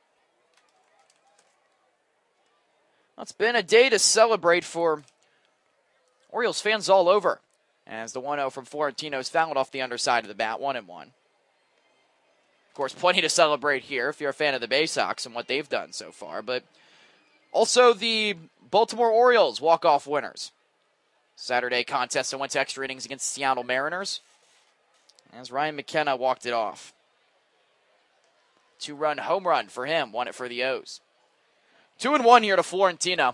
Well, it's been a day to celebrate for Orioles fans all over, as the one oh from Florentino is fouled off the underside of the bat, one and one. Of course, plenty to celebrate here if you're a fan of the Bay Sox and what they've done so far, but also the Baltimore Orioles walk-off winners. Saturday contest that went to extra innings against the Seattle Mariners, as Ryan McKenna walked it off. Two-run home run for him, won it for the O's. Two and one here to Florentino.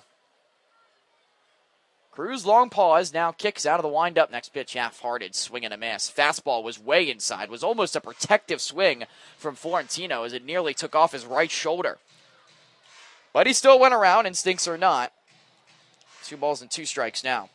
Cruz long pause, now kicks out of the windup. Next pitch half-hearted, swing and a miss. Fastball was way inside, was almost a protective swing from Florentino as it nearly took off his right shoulder. But he still went around, instincts or not. Two balls and two strikes now.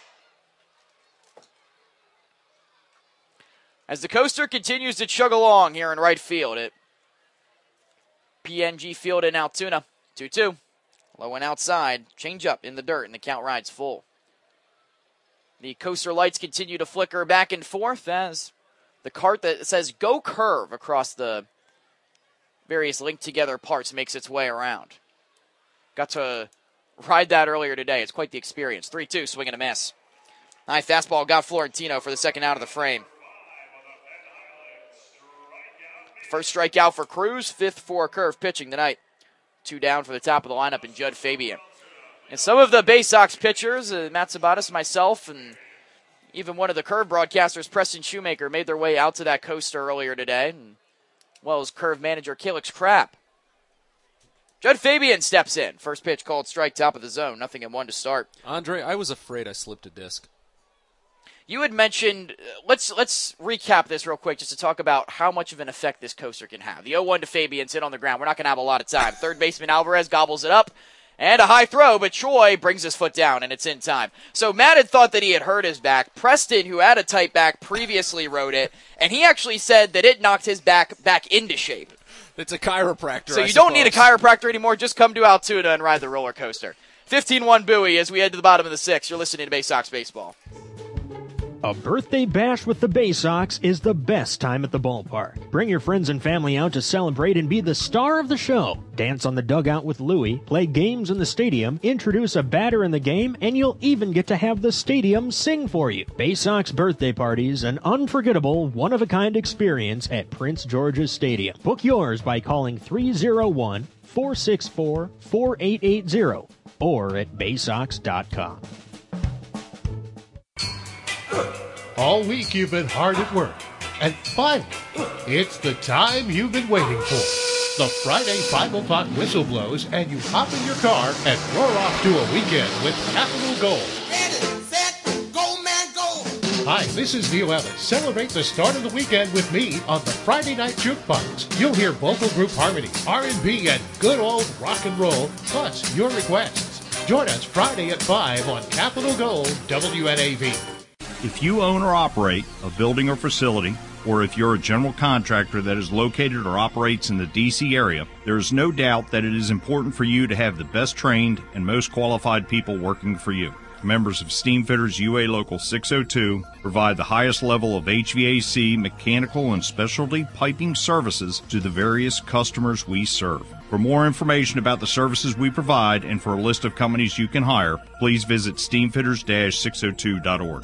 As the coaster continues to chug along here in right field at P N G Field in Altoona. two two. Low and outside. Change up in the dirt, and the count rides full. The coaster lights continue to flicker back and forth as the cart that says Go Curve across the various linked together parts makes its way around. Got to ride that earlier today. It's quite the experience. three two, swing and a miss. High fastball got Florentino for the second out of the frame. First strikeout for Cruz, fifth for Curve pitching tonight. Two down for the top of the lineup in Judd Fabian. And some of the Bay Sox pitchers, uh, Matt Sabatis, myself, and even one of the Curve broadcasters, Preston Shoemaker, made their way out to that coaster earlier today, and, well as Curve manager Calix Crapp. Judd Fabian steps in. First pitch called strike, top of the zone. Nothing in one to start. Andre, I was afraid I slipped a disc. You had mentioned, let's let's recap this real quick just to talk about how much of an effect this coaster can have. The oh one to Fabian's hit on the ground. We're not going to have a lot of time. Third baseman Alvarez gobbles it up, and a high throw, but Choi brings his foot down, and it's in time. So Matt had thought that he had hurt his back. Preston, who had a tight back, previously wrote it, and he actually said that it knocked his back back into shape. It's a chiropractor, So I you don't suppose. need a chiropractor anymore. Just come to Altoona and ride the roller coaster. fifteen one Bowie as we head to the bottom of the sixth. You're listening to Bay Sox Baseball. A birthday bash with the Bay Sox is the best time at the ballpark. Bring your friends and family out to celebrate and be the star of the show. Dance on the dugout with Louie, play games in the stadium, introduce a batter in the game, and you'll even get to have the stadium sing for you. Bay Sox birthday parties, an unforgettable, one-of-a-kind experience at Prince George's Stadium. Book yours by calling three oh one, four six four, four eight eight zero or at bay sox dot com. All week you've been hard at work. And finally, it's the time you've been waiting for. The Friday five o'clock whistle blows and you hop in your car and roar off to a weekend with Capital Gold. Ready, set, go, man, go. Hi, this is Neil Ellis. Celebrate the start of the weekend with me on the Friday Night Jukebox. You'll hear vocal group harmony, R and B, and good old rock and roll, plus your requests. Join us Friday at five on Capital Gold W N A V. If you own or operate a building or facility, or if you're a general contractor that is located or operates in the D C area, there is no doubt that it is important for you to have the best trained and most qualified people working for you. Members of Steamfitters U A Local six oh two provide the highest level of H V A C, mechanical, and specialty piping services to the various customers we serve. For more information about the services we provide and for a list of companies you can hire, please visit steamfitters dash six oh two dot org.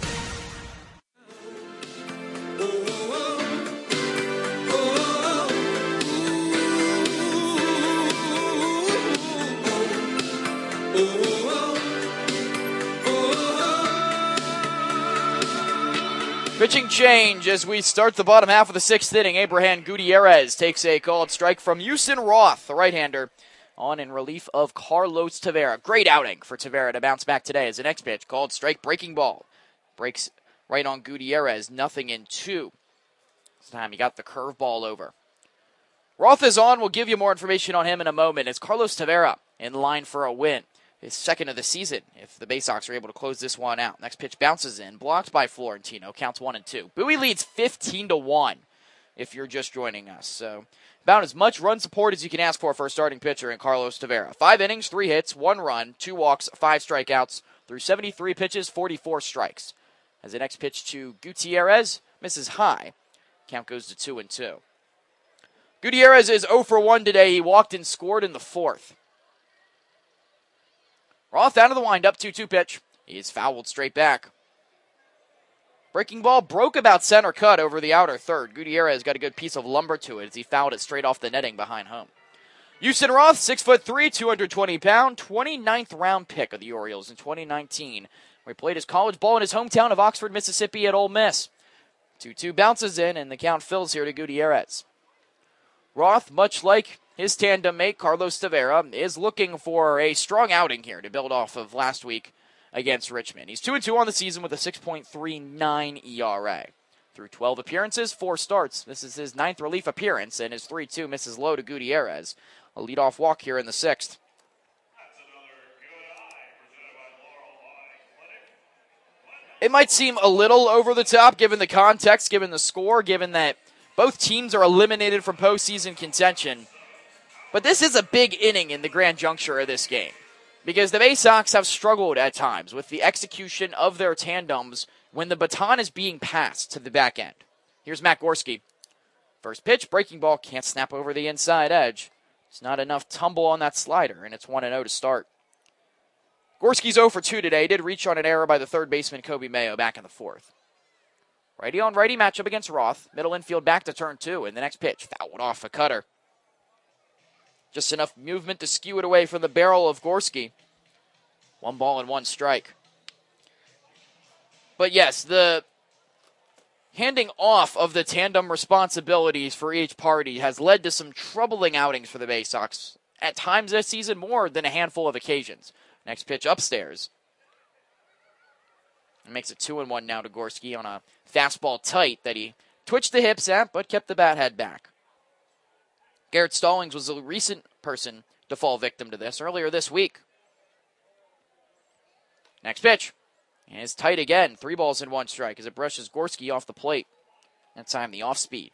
Pitching change as we start the bottom half of the sixth inning. Abraham Gutierrez takes a called strike from Houston Roth, the right-hander, on in relief of Carlos Tavera. Great outing for Tavera to bounce back today as the next pitch, called strike, breaking ball. Breaks right on Gutierrez, nothing in two. This time he got the curveball over. Roth is on. We'll give you more information on him in a moment. It's Carlos Tavera in line for a win. His second of the season, if the Bay Sox are able to close this one out. Next pitch bounces in, blocked by Florentino, counts one and two. Bowie leads fifteen to one if you're just joining us. So about as much run support as you can ask for for a starting pitcher in Carlos Tavera. Five innings, three hits, one run, two walks, five strikeouts, through seventy-three pitches, forty-four strikes. As the next pitch to Gutierrez, misses high. Count goes to two and two. Gutierrez is oh for one today. He walked and scored in the fourth. Roth out of the windup, two two pitch. He is fouled straight back. Breaking ball broke about center cut over the outer third. Gutierrez got a good piece of lumber to it as he fouled it straight off the netting behind home. Houston Roth, six foot three, two hundred twenty pound, twenty-ninth round pick of the Orioles in twenty nineteen, where he played his college ball in his hometown of Oxford, Mississippi at Ole Miss. two two bounces in, and the count fills here to Gutierrez. Roth, much like his tandem mate, Carlos Tavera, is looking for a strong outing here to build off of last week against Richmond. He's two and two on the season with a six point three nine E R A. Through twelve appearances, four starts. This is his ninth relief appearance, and his three two misses low to Gutierrez. A leadoff walk here in the sixth. It might seem a little over the top given the context, given the score, given that both teams are eliminated from postseason contention. But this is a big inning in the grand juncture of this game, because the Bay Sox have struggled at times with the execution of their tandems when the baton is being passed to the back end. Here's Matt Gorski. First pitch, breaking ball, can't snap over the inside edge. It's not enough tumble on that slider, and it's one and oh to start. Gorski's oh for two today. Did reach on an error by the third baseman, Kobe Mayo, back in the fourth. Righty on righty matchup against Roth. Middle infield back to turn two, and the next pitch fouled off a cutter. Just enough movement to skew it away from the barrel of Gorski. One ball and one strike. But yes, the handing off of the tandem responsibilities for each party has led to some troubling outings for the Bay Sox. At times this season, more than a handful of occasions. Next pitch upstairs. It makes it two and one now to Gorski on a fastball tight that he twitched the hips at, but kept the bat head back. Garrett Stallings was a recent person to fall victim to this earlier this week. Next pitch. And it's tight again. Three balls and one strike as it brushes Gorski off the plate. That time the off speed.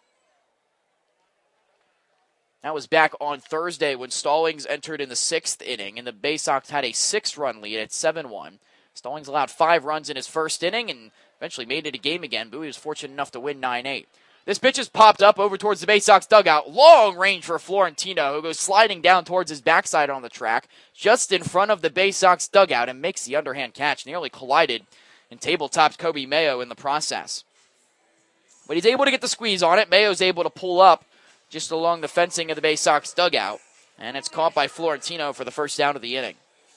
That was back on Thursday when Stallings entered in the sixth inning, and the Bay Sox had a six-run lead at seven one. Stallings allowed five runs in his first inning, and eventually made it a game again. Bowie was fortunate enough to win nine eight. This pitch is popped up over towards the Bay Sox dugout. Long range for Florentino, who goes sliding down towards his backside on the track, just in front of the Bay Sox dugout, and makes the underhand catch. Nearly collided and tabletopped Kobe Mayo in the process. But he's able to get the squeeze on it. Mayo's able to pull up just along the fencing of the Bay Sox dugout, and it's caught by Florentino for the first down of the inning.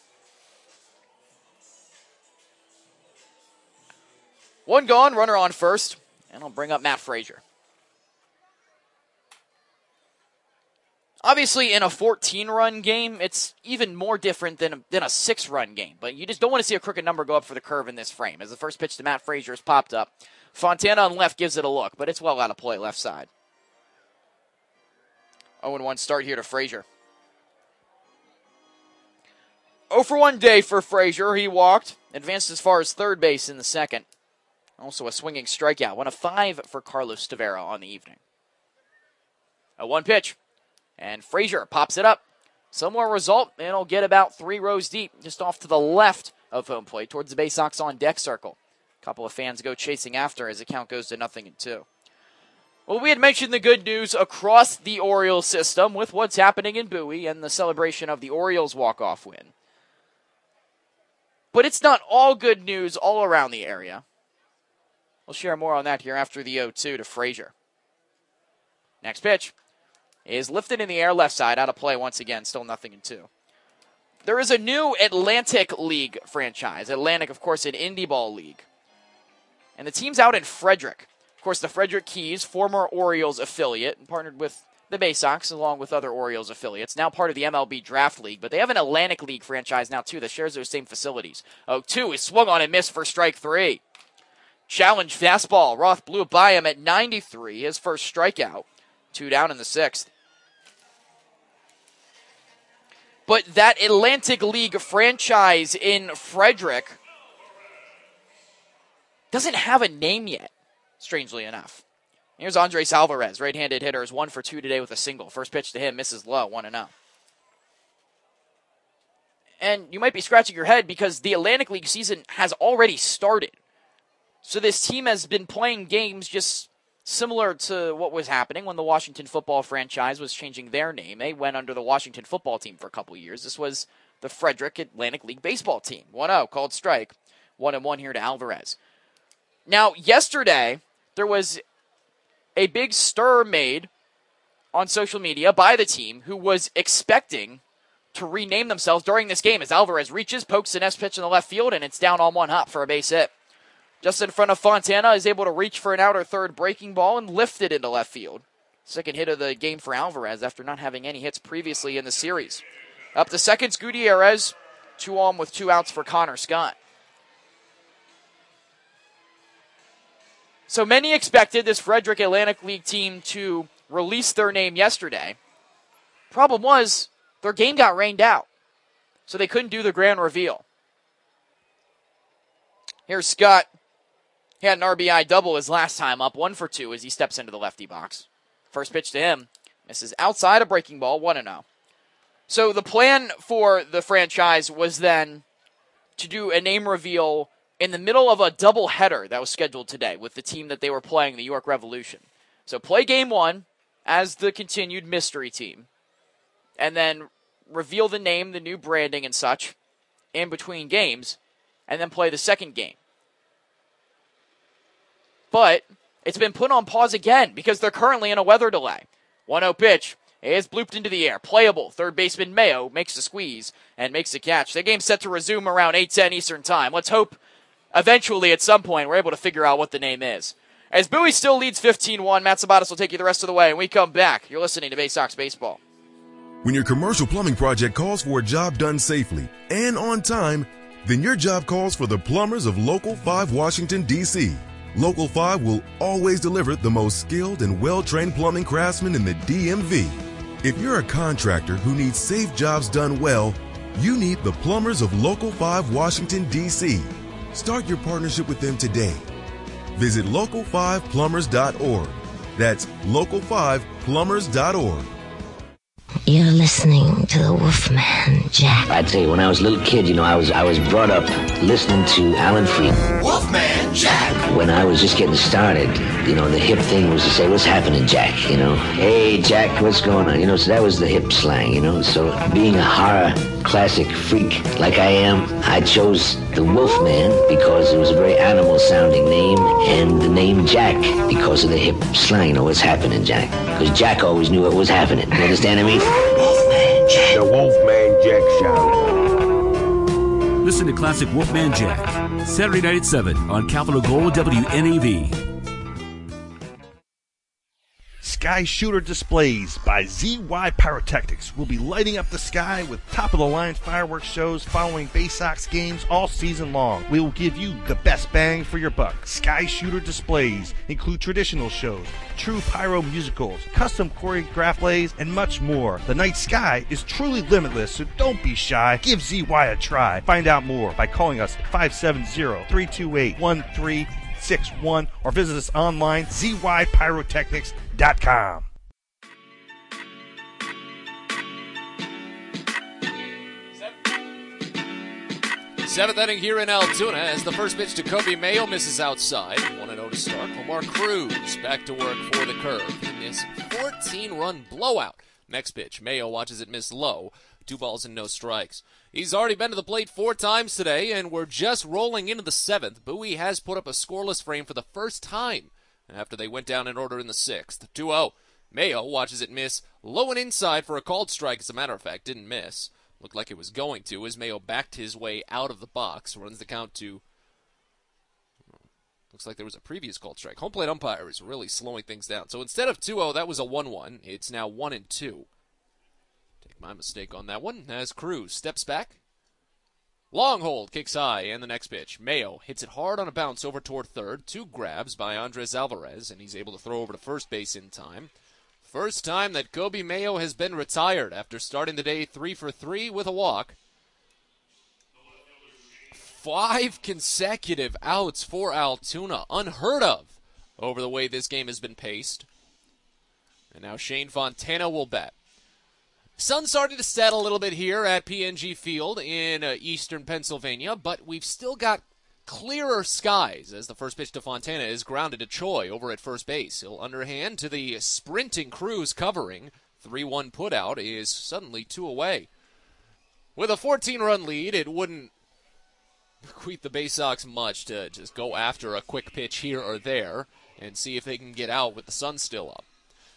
One gone, runner on first, and I'll bring up Matt Frazier. Obviously, in a fourteen-run game, it's even more different than a, than a six-run game. But you just don't want to see a crooked number go up for the curve in this frame. As the first pitch to Matt Frazier is popped up, Fontana on left gives it a look, but it's well out of play left side. oh and one start here to Frazier. oh for one day for Frazier. He walked, advanced as far as third base in the second. Also a swinging strikeout. One of five for Carlos Tavera on the evening. A one pitch. And Frazier pops it up. Similar result, and it'll get about three rows deep, just off to the left of home plate, towards the Bay Sox on deck circle. A couple of fans go chasing after as the count goes to nothing and two. Well, we had mentioned the good news across the Orioles system with what's happening in Bowie and the celebration of the Orioles walk-off win. But it's not all good news all around the area. We'll share more on that here after the oh two to Frazier. Next pitch is lifted in the air left side, out of play once again, still nothing in two. There is a new Atlantic League franchise. Atlantic, of course, an indie ball league. And the team's out in Frederick. Of course, the Frederick Keys, former Orioles affiliate, and partnered with the Bay Sox along with other Orioles affiliates, now part of the M L B Draft League. But they have an Atlantic League franchise now, too, that shares those same facilities. oh two is swung on and missed for strike three. Challenge fastball. Roth blew it by him at ninety-three, his first strikeout. Two down in the sixth. But that Atlantic League franchise in Frederick doesn't have a name yet, strangely enough. Here's Andres Alvarez, right-handed hitter, is one for two today with a single. First pitch to him, misses low, one and oh. And you might be scratching your head because the Atlantic League season has already started. So this team has been playing games just similar to what was happening when the Washington football franchise was changing their name. They went under the Washington football team for a couple years. This was the Frederick Atlantic League baseball team. one oh, called strike. one and one here to Alvarez. Now, yesterday, there was a big stir made on social media by the team who was expecting to rename themselves during this game as Alvarez reaches, pokes the next pitch in the left field, and it's down on one hop for a base hit. Just in front of Fontana, is able to reach for an outer third breaking ball and lift it into left field. Second hit of the game for Alvarez after not having any hits previously in the series. Up to seconds, Gutierrez. Two on with two outs for Connor Scott. So many expected this Frederick Atlantic League team to release their name yesterday. Problem was, their game got rained out, so they couldn't do the grand reveal. Here's Scott. He had an R B I double his last time up, one for two as he steps into the lefty box. First pitch to him, misses outside a breaking ball, one and oh. So the plan for the franchise was then to do a name reveal in the middle of a doubleheader that was scheduled today with the team that they were playing, the York Revolution. So play game one as the continued mystery team, and then reveal the name, the new branding and such in between games, and then play the second game. But it's been put on pause again because they're currently in a weather delay. one oh pitch is blooped into the air. Playable. Third baseman Mayo makes the squeeze and makes the catch. The game's set to resume around eight ten Eastern Time. Let's hope eventually at some point we're able to figure out what the name is. As Bowie still leads fifteen one, Matt Sabatos will take you the rest of the way. When we come back, you're listening to Bay Sox Baseball. When your commercial plumbing project calls for a job done safely and on time, then your job calls for the plumbers of Local five Washington, D C Local five will always deliver the most skilled and well-trained plumbing craftsmen in the D M V. If you're a contractor who needs safe jobs done well, you need the plumbers of Local five Washington, D C Start your partnership with them today. Visit local five plumbers dot org. That's local five plumbers dot org. You're listening to the Wolfman Jack. I tell you, when I was a little kid, you know, I was I was brought up listening to Alan Freed. Wolfman Jack. When I was just getting started, you know, the hip thing was to say, "What's happening, Jack?" You know, "Hey, Jack, what's going on?" You know, so that was the hip slang, you know. So being a horror classic freak like I am, I chose the Wolfman because it was a very animal-sounding name, and the name Jack because of the hip slang. You know, "What's happening, Jack?" Because Jack always knew what was happening. You understand what I mean? Wolfman Jack. The Wolfman Jack shout. Listen to Classic Wolfman Jack, Saturday night at seven on Capital Gold W N A V. Sky Shooter Displays by Z Y Pyrotechnics will be lighting up the sky with top-of-the-line fireworks shows following Bay Sox games all season long. We will give you the best bang for your buck. Sky Shooter Displays include traditional shows, true pyro musicals, custom choreographed plays, and much more. The night sky is truly limitless, so don't be shy. Give Z Y a try. Find out more by calling us at five seven zero, three two eight, one three six one or visit us online, z y pyrotechnics dot com. Seventh inning here in Altoona as the first pitch to Kobe Mayo misses outside. one and oh to start. Omar Cruz back to work for the Curve. He missed fourteen-run blowout. Next pitch, Mayo watches it miss low. Two balls and no strikes. He's already been to the plate four times today, and we're just rolling into the seventh. Bowie has put up a scoreless frame for the first time after they went down in order in the sixth. two oh. Mayo watches it miss low and inside for a called strike. As a matter of fact, didn't miss. Looked like it was going to as Mayo backed his way out of the box. Runs the count to... Looks like there was a previous called strike. Home plate umpire is really slowing things down. So instead of two oh, that was a one one. It's now one and two. Take my mistake on that one as Cruz steps back. Long hold, kicks high, and the next pitch. Mayo hits it hard on a bounce over toward third. Two grabs by Andres Alvarez, and he's able to throw over to first base in time. First time that Kobe Mayo has been retired after starting the day three for three with a walk. Five consecutive outs for Altoona. Unheard of over the way this game has been paced. And now Shane Fontana will bat. Sun started to set a little bit here at P N G Field in uh, eastern Pennsylvania, but we've still got clearer skies as the first pitch to Fontana is grounded to Choi over at first base. He'll underhand to the sprinting Cruz covering. three one putout is suddenly two away. With a fourteen-run lead, it wouldn't bequeath the Bay Sox much to just go after a quick pitch here or there and see if they can get out with the sun still up.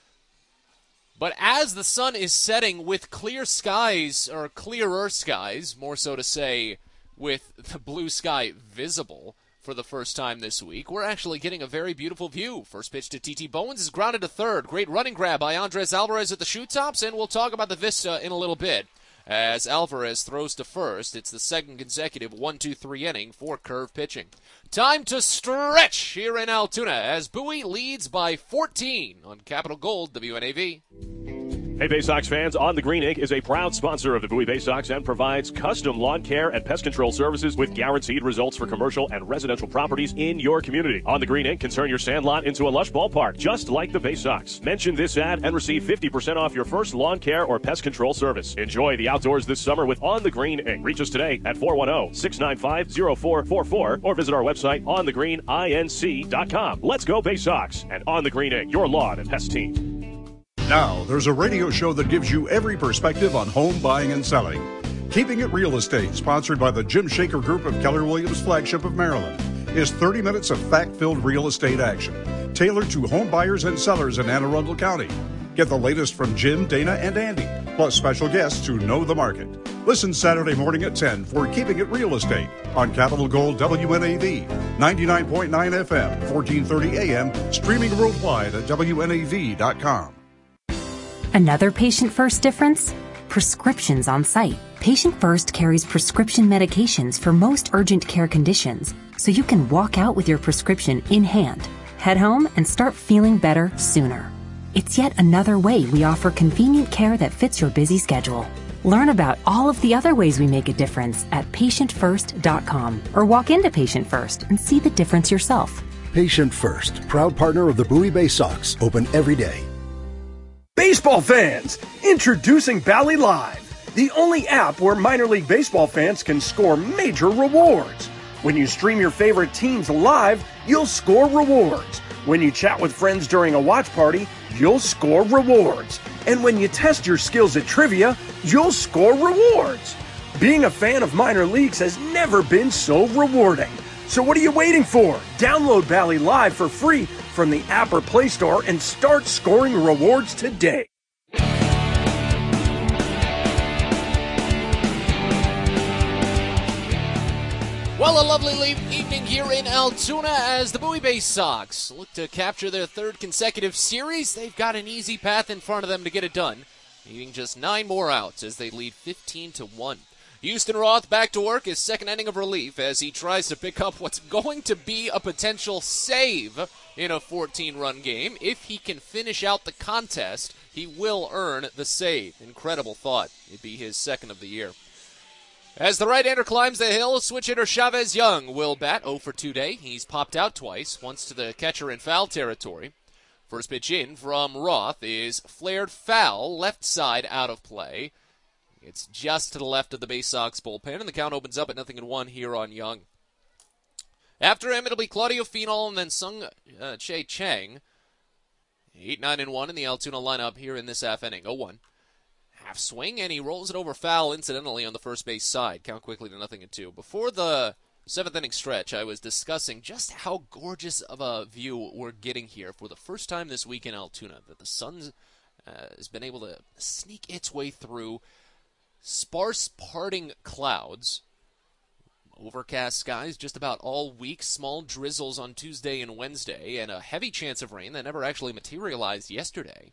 But as the sun is setting with clear skies, or clearer skies, more so to say, with the blue sky visible for the first time this week, we're actually getting a very beautiful view. First pitch to T T Bowens is grounded to third. Great running grab by Andres Alvarez at the shoe tops, and we'll talk about the vista in a little bit. As Alvarez throws to first, it's the second consecutive one two three inning for Curve pitching. Time to stretch here in Altoona as Bowie leads by fourteen on Capital Gold W N A V. Hey, Bay Sox fans, On the Green Incorporated is a proud sponsor of the Bowie Bay Sox and provides custom lawn care and pest control services with guaranteed results for commercial and residential properties in your community. On the Green Incorporated can turn your sandlot into a lush ballpark, just like the Bay Sox. Mention this ad and receive fifty percent off your first lawn care or pest control service. Enjoy the outdoors this summer with On the Green Incorporated. Reach us today at four one zero, six nine five, zero four four four or visit our website on the green inc dot com. Let's go Bay Sox and On the Green Incorporated, your lawn and pest team. Now, there's a radio show that gives you every perspective on home buying and selling. Keeping It Real Estate, sponsored by the Jim Shaker Group of Keller Williams flagship of Maryland, is thirty minutes of fact-filled real estate action, tailored to home buyers and sellers in Anne Arundel County. Get the latest from Jim, Dana, and Andy, plus special guests who know the market. Listen Saturday morning at ten for Keeping It Real Estate on Capital Gold W N A V, ninety-nine point nine F M, fourteen thirty A M, streaming worldwide at W N A V dot com. Another Patient First difference? Prescriptions on site. Patient First carries prescription medications for most urgent care conditions, so you can walk out with your prescription in hand, head home, and start feeling better sooner. It's yet another way we offer convenient care that fits your busy schedule. Learn about all of the other ways we make a difference at patient first dot com or walk into Patient First and see the difference yourself. Patient First, proud partner of the Bowie Bay Sox, open every day. Baseball fans, introducing Bally Live, the only app where minor league baseball fans can score major rewards. When you stream your favorite teams live, you'll score rewards. When you chat with friends during a watch party, you'll score rewards. And when you test your skills at trivia, you'll score rewards. Being a fan of minor leagues has never been so rewarding. So what are you waiting for? Download Bally Live for free from the app or Play Store and start scoring rewards today. Well, a lovely evening here in Altoona as the Bowie Bay Sox look to capture their third consecutive series. They've got an easy path in front of them to get it done, needing just nine more outs as they lead fifteen to one. Houston Roth back to work, his second inning of relief as he tries to pick up what's going to be a potential save in a fourteen-run game. If he can finish out the contest, he will earn the save. Incredible thought. It'd be his second of the year. As the right-hander climbs the hill, switch hitter Chavez Young will bat oh for two today. He's popped out twice, once to the catcher in foul territory. First pitch in from Roth is flared foul, left side out of play. It's just to the left of the Bay Sox bullpen, and the count opens up at nothing and one here on Young. After him, it'll be Claudio Finol and then Sung uh, Che Chang. eight nine and one in the Altoona lineup here in this half inning. oh one. Half swing, and he rolls it over foul, incidentally, on the first base side. Count quickly to nothing and two. Before the seventh inning stretch, I was discussing just how gorgeous of a view we're getting here for the first time this week in Altoona, that the sun uh, has been able to sneak its way through sparse parting clouds, overcast skies just about all week, small drizzles on Tuesday and Wednesday, and a heavy chance of rain that never actually materialized yesterday.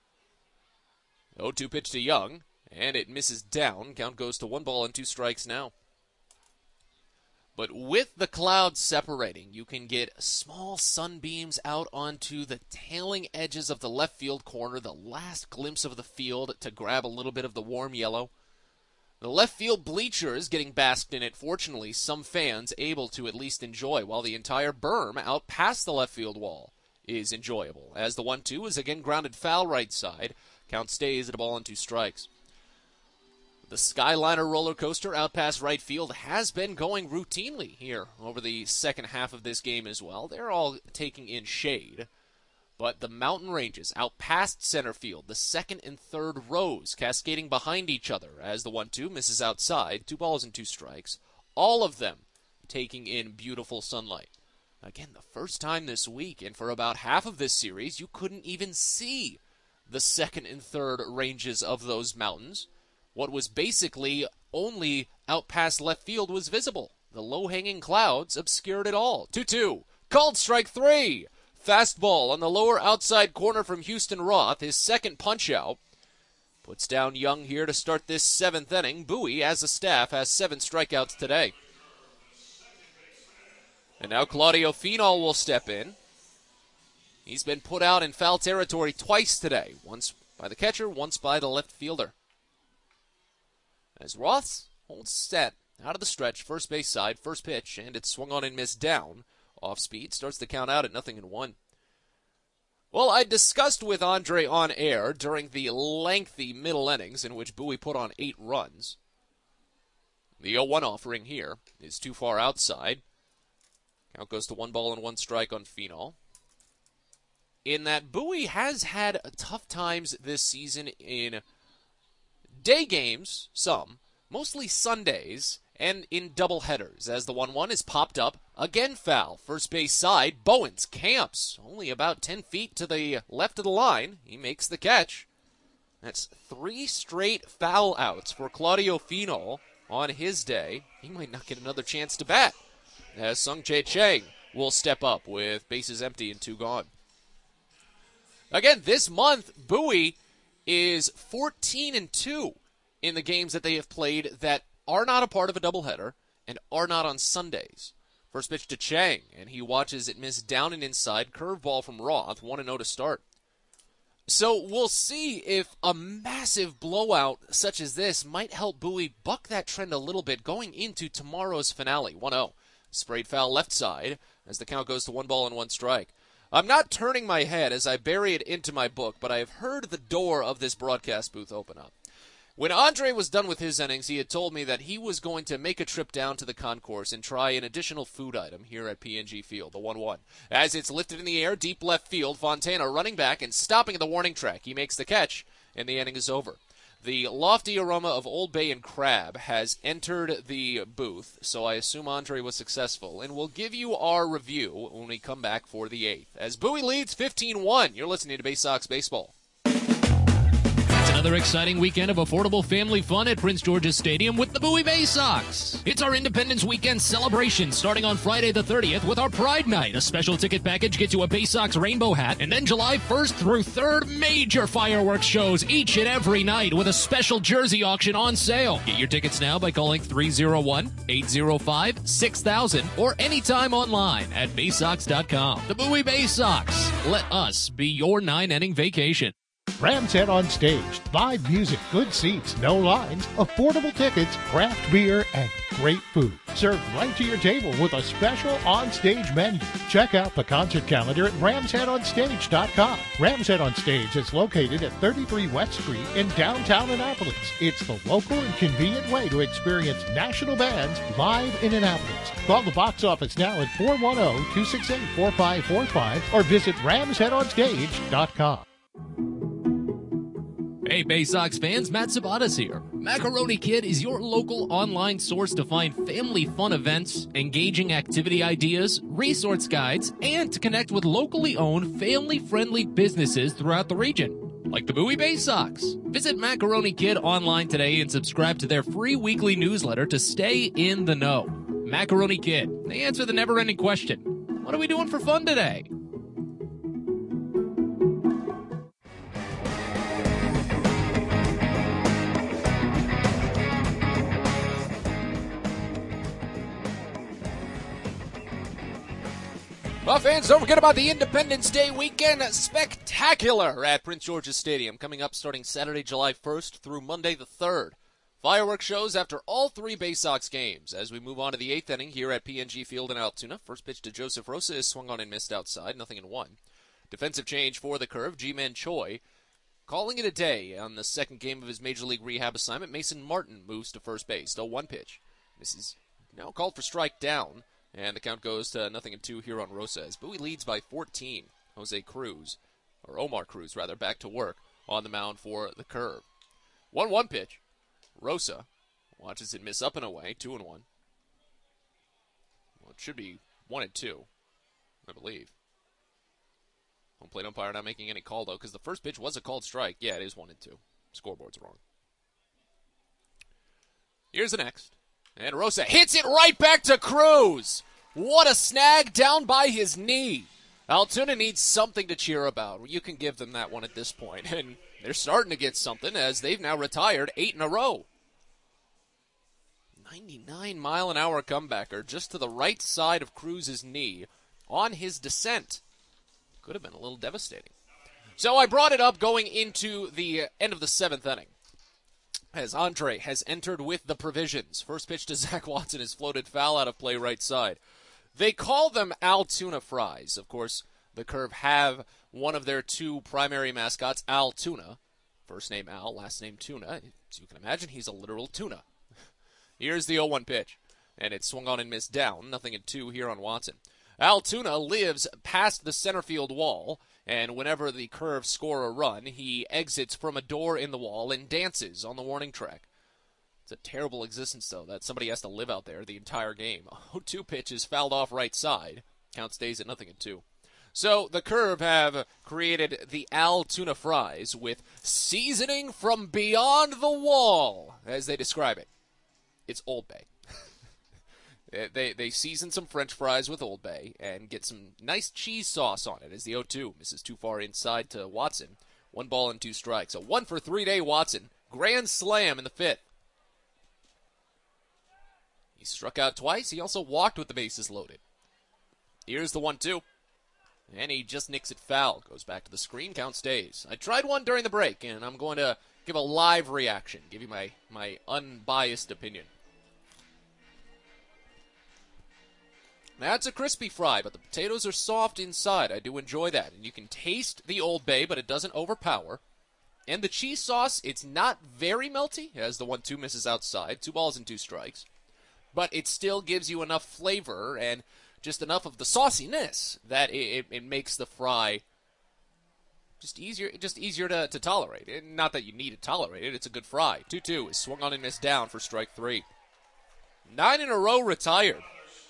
oh two pitch to Young, and it misses down. Count goes to one ball and two strikes now. But with the clouds separating, you can get small sunbeams out onto the tailing edges of the left field corner, the last glimpse of the field to grab a little bit of the warm yellow. The left field bleachers getting basked in it, fortunately, some fans able to at least enjoy, while the entire berm out past the left field wall is enjoyable. As the one two is again grounded foul right side, count stays at a ball and two strikes. The Skyliner roller coaster out past right field has been going routinely here over the second half of this game as well. They're all taking in shade. But the mountain ranges out past center field, the second and third rows cascading behind each other as the one two misses outside, two balls and two strikes. All of them taking in beautiful sunlight. Again, the first time this week, and for about half of this series, you couldn't even see the second and third ranges of those mountains. What was basically only out past left field was visible. The low-hanging clouds obscured it all. two two. Called strike three. Fastball on the lower outside corner from Houston Roth, his second punch-out. Puts down Young here to start this seventh inning. Bowie, as a staff, has seven strikeouts today. And now Claudio Finol will step in. He's been put out in foul territory twice today. Once by the catcher, once by the left fielder. As Roth holds set out of the stretch, first base side, first pitch, and it's swung on and missed down. Off speed, starts the count out at nothing and one. Well, I discussed with Andre on air during the lengthy middle innings in which Bowie put on eight runs. The oh one offering here is too far outside. Count goes to one ball and one strike on Finol. In that Bowie has had tough times this season in day games, some, mostly Sundays, and in doubleheaders, as the one one is popped up, again foul. First base side, Bowens camps, only about ten feet to the left of the line. He makes the catch. That's three straight foul outs for Claudio Finol on his day. He might not get another chance to bat, as Sung Che Chang will step up with bases empty and two gone. Again, this month, Bowie is fourteen and two in the games that they have played that are not a part of a doubleheader and are not on Sundays. First pitch to Chang, and he watches it miss down and inside. Curveball from Roth, one and oh to start. So we'll see if a massive blowout such as this might help Bowie buck that trend a little bit going into tomorrow's finale. one oh. Sprayed foul left side as the count goes to one ball and one strike. I'm not turning my head as I bury it into my book, but I have heard the door of this broadcast booth open up. When Andre was done with his innings, he had told me that he was going to make a trip down to the concourse and try an additional food item here at P N G Field, the one one. As it's lifted in the air, deep left field, Fontana running back and stopping at the warning track. He makes the catch, and the inning is over. The lofty aroma of Old Bay and crab has entered the booth, so I assume Andre was successful, and we'll give you our review when we come back for the eighth. As Bowie leads fifteen one, you're listening to Bay Sox Baseball. Another exciting weekend of affordable family fun at Prince George's Stadium with the Bowie Bay Sox. It's our Independence Weekend celebration starting on Friday the thirtieth with our Pride Night. A special ticket package gets you a Bay Sox rainbow hat, and then July first through third, major fireworks shows each and every night with a special jersey auction on sale. Get your tickets now by calling three oh one, eight oh five, six thousand or anytime online at bay sox dot com. The Bowie Bay Sox. Let us be your nine-inning vacation. Ram's Head on Stage. Live music, good seats, no lines, affordable tickets, craft beer, and great food. Served right to your table with a special on-stage menu. Check out the concert calendar at rams head on stage dot com. Ram's Head on Stage is located at thirty-three West Street in downtown Annapolis. It's the local and convenient way to experience national bands live in Annapolis. Call the box office now at four one zero, two six eight, four five four five or visit rams head on stage dot com. Hey, Bay Sox fans, Matt Sabatas here. Macaroni Kid is your local online source to find family fun events, engaging activity ideas, resource guides, and to connect with locally owned, family-friendly businesses throughout the region, like the Bowie Bay Sox. Visit Macaroni Kid online today and subscribe to their free weekly newsletter to stay in the know. Macaroni Kid, they answer the never-ending question, what are we doing for fun today? Well, fans, don't forget about the Independence Day weekend spectacular at Prince George's Stadium, coming up starting Saturday, July first through Monday the third. Fireworks shows after all three Bay Sox games. As we move on to the eighth inning here at P N G Field in Altoona, first pitch to Joseph Rosa is swung on and missed outside, nothing in one. Defensive change for the Curve, G-Man Choi calling it a day on the second game of his Major League rehab assignment. Mason Martin moves to first base, still one pitch. This is now called for strike down. And the count goes to nothing and two here on Rosa as Bowie leads by fourteen. Jose Cruz, or Omar Cruz rather, back to work on the mound for the Curve. one one pitch. Rosa watches it miss up and away, two and one. Well, it should be one and two, I believe. Home plate umpire not making any call though, because the first pitch was a called strike. Yeah, it is one and two. Scoreboard's wrong. Here's the next. And Rosa hits it right back to Cruz. What a snag down by his knee. Altoona needs something to cheer about. You can give them that one at this point. And they're starting to get something as they've now retired eight in a row. ninety-nine mile an hour comebacker just to the right side of Cruz's knee on his descent. Could have been a little devastating. So I brought it up going into the end of the seventh inning, as Andre has entered with the provisions. First pitch to Zach Watson is floated foul out of play right side. They call them Altoona Fries. Of course, the Curve have one of their two primary mascots, Al Tuna. First name Al, last name Tuna. As you can imagine, he's a literal tuna. Here's the oh one pitch, and it's swung on and missed down. Nothing in two here on Watson. Al Tuna lives past the center field wall, and whenever the Curve score a run, he exits from a door in the wall and dances on the warning track. It's a terrible existence, though, that somebody has to live out there the entire game. oh two pitch is fouled off right side. Count stays at nothing in two. So the Curve have created the Al Tuna Fries with seasoning from beyond the wall, as they describe it. It's Old Bay. They they season some French fries with Old Bay and get some nice cheese sauce on it as the oh two misses too far inside to Watson. One ball and two strikes. A one for three-day Watson. Grand slam in the fifth. He struck out twice. He also walked with the bases loaded. Here's the one two. And he just nicks it foul. Goes back to the screen. Count stays. I tried one during the break, and I'm going to give a live reaction. Give you my, my unbiased opinion. Now, it's a crispy fry, but the potatoes are soft inside. I do enjoy that. And you can taste the Old Bay, but it doesn't overpower. And the cheese sauce, it's not very melty, as the one two misses outside. Two balls and two strikes. But it still gives you enough flavor and just enough of the sauciness that it, it, it makes the fry just easier just easier to, to tolerate. And not that you need to tolerate it, it's a good fry. two two is swung on and missed down for strike three. Nine in a row retired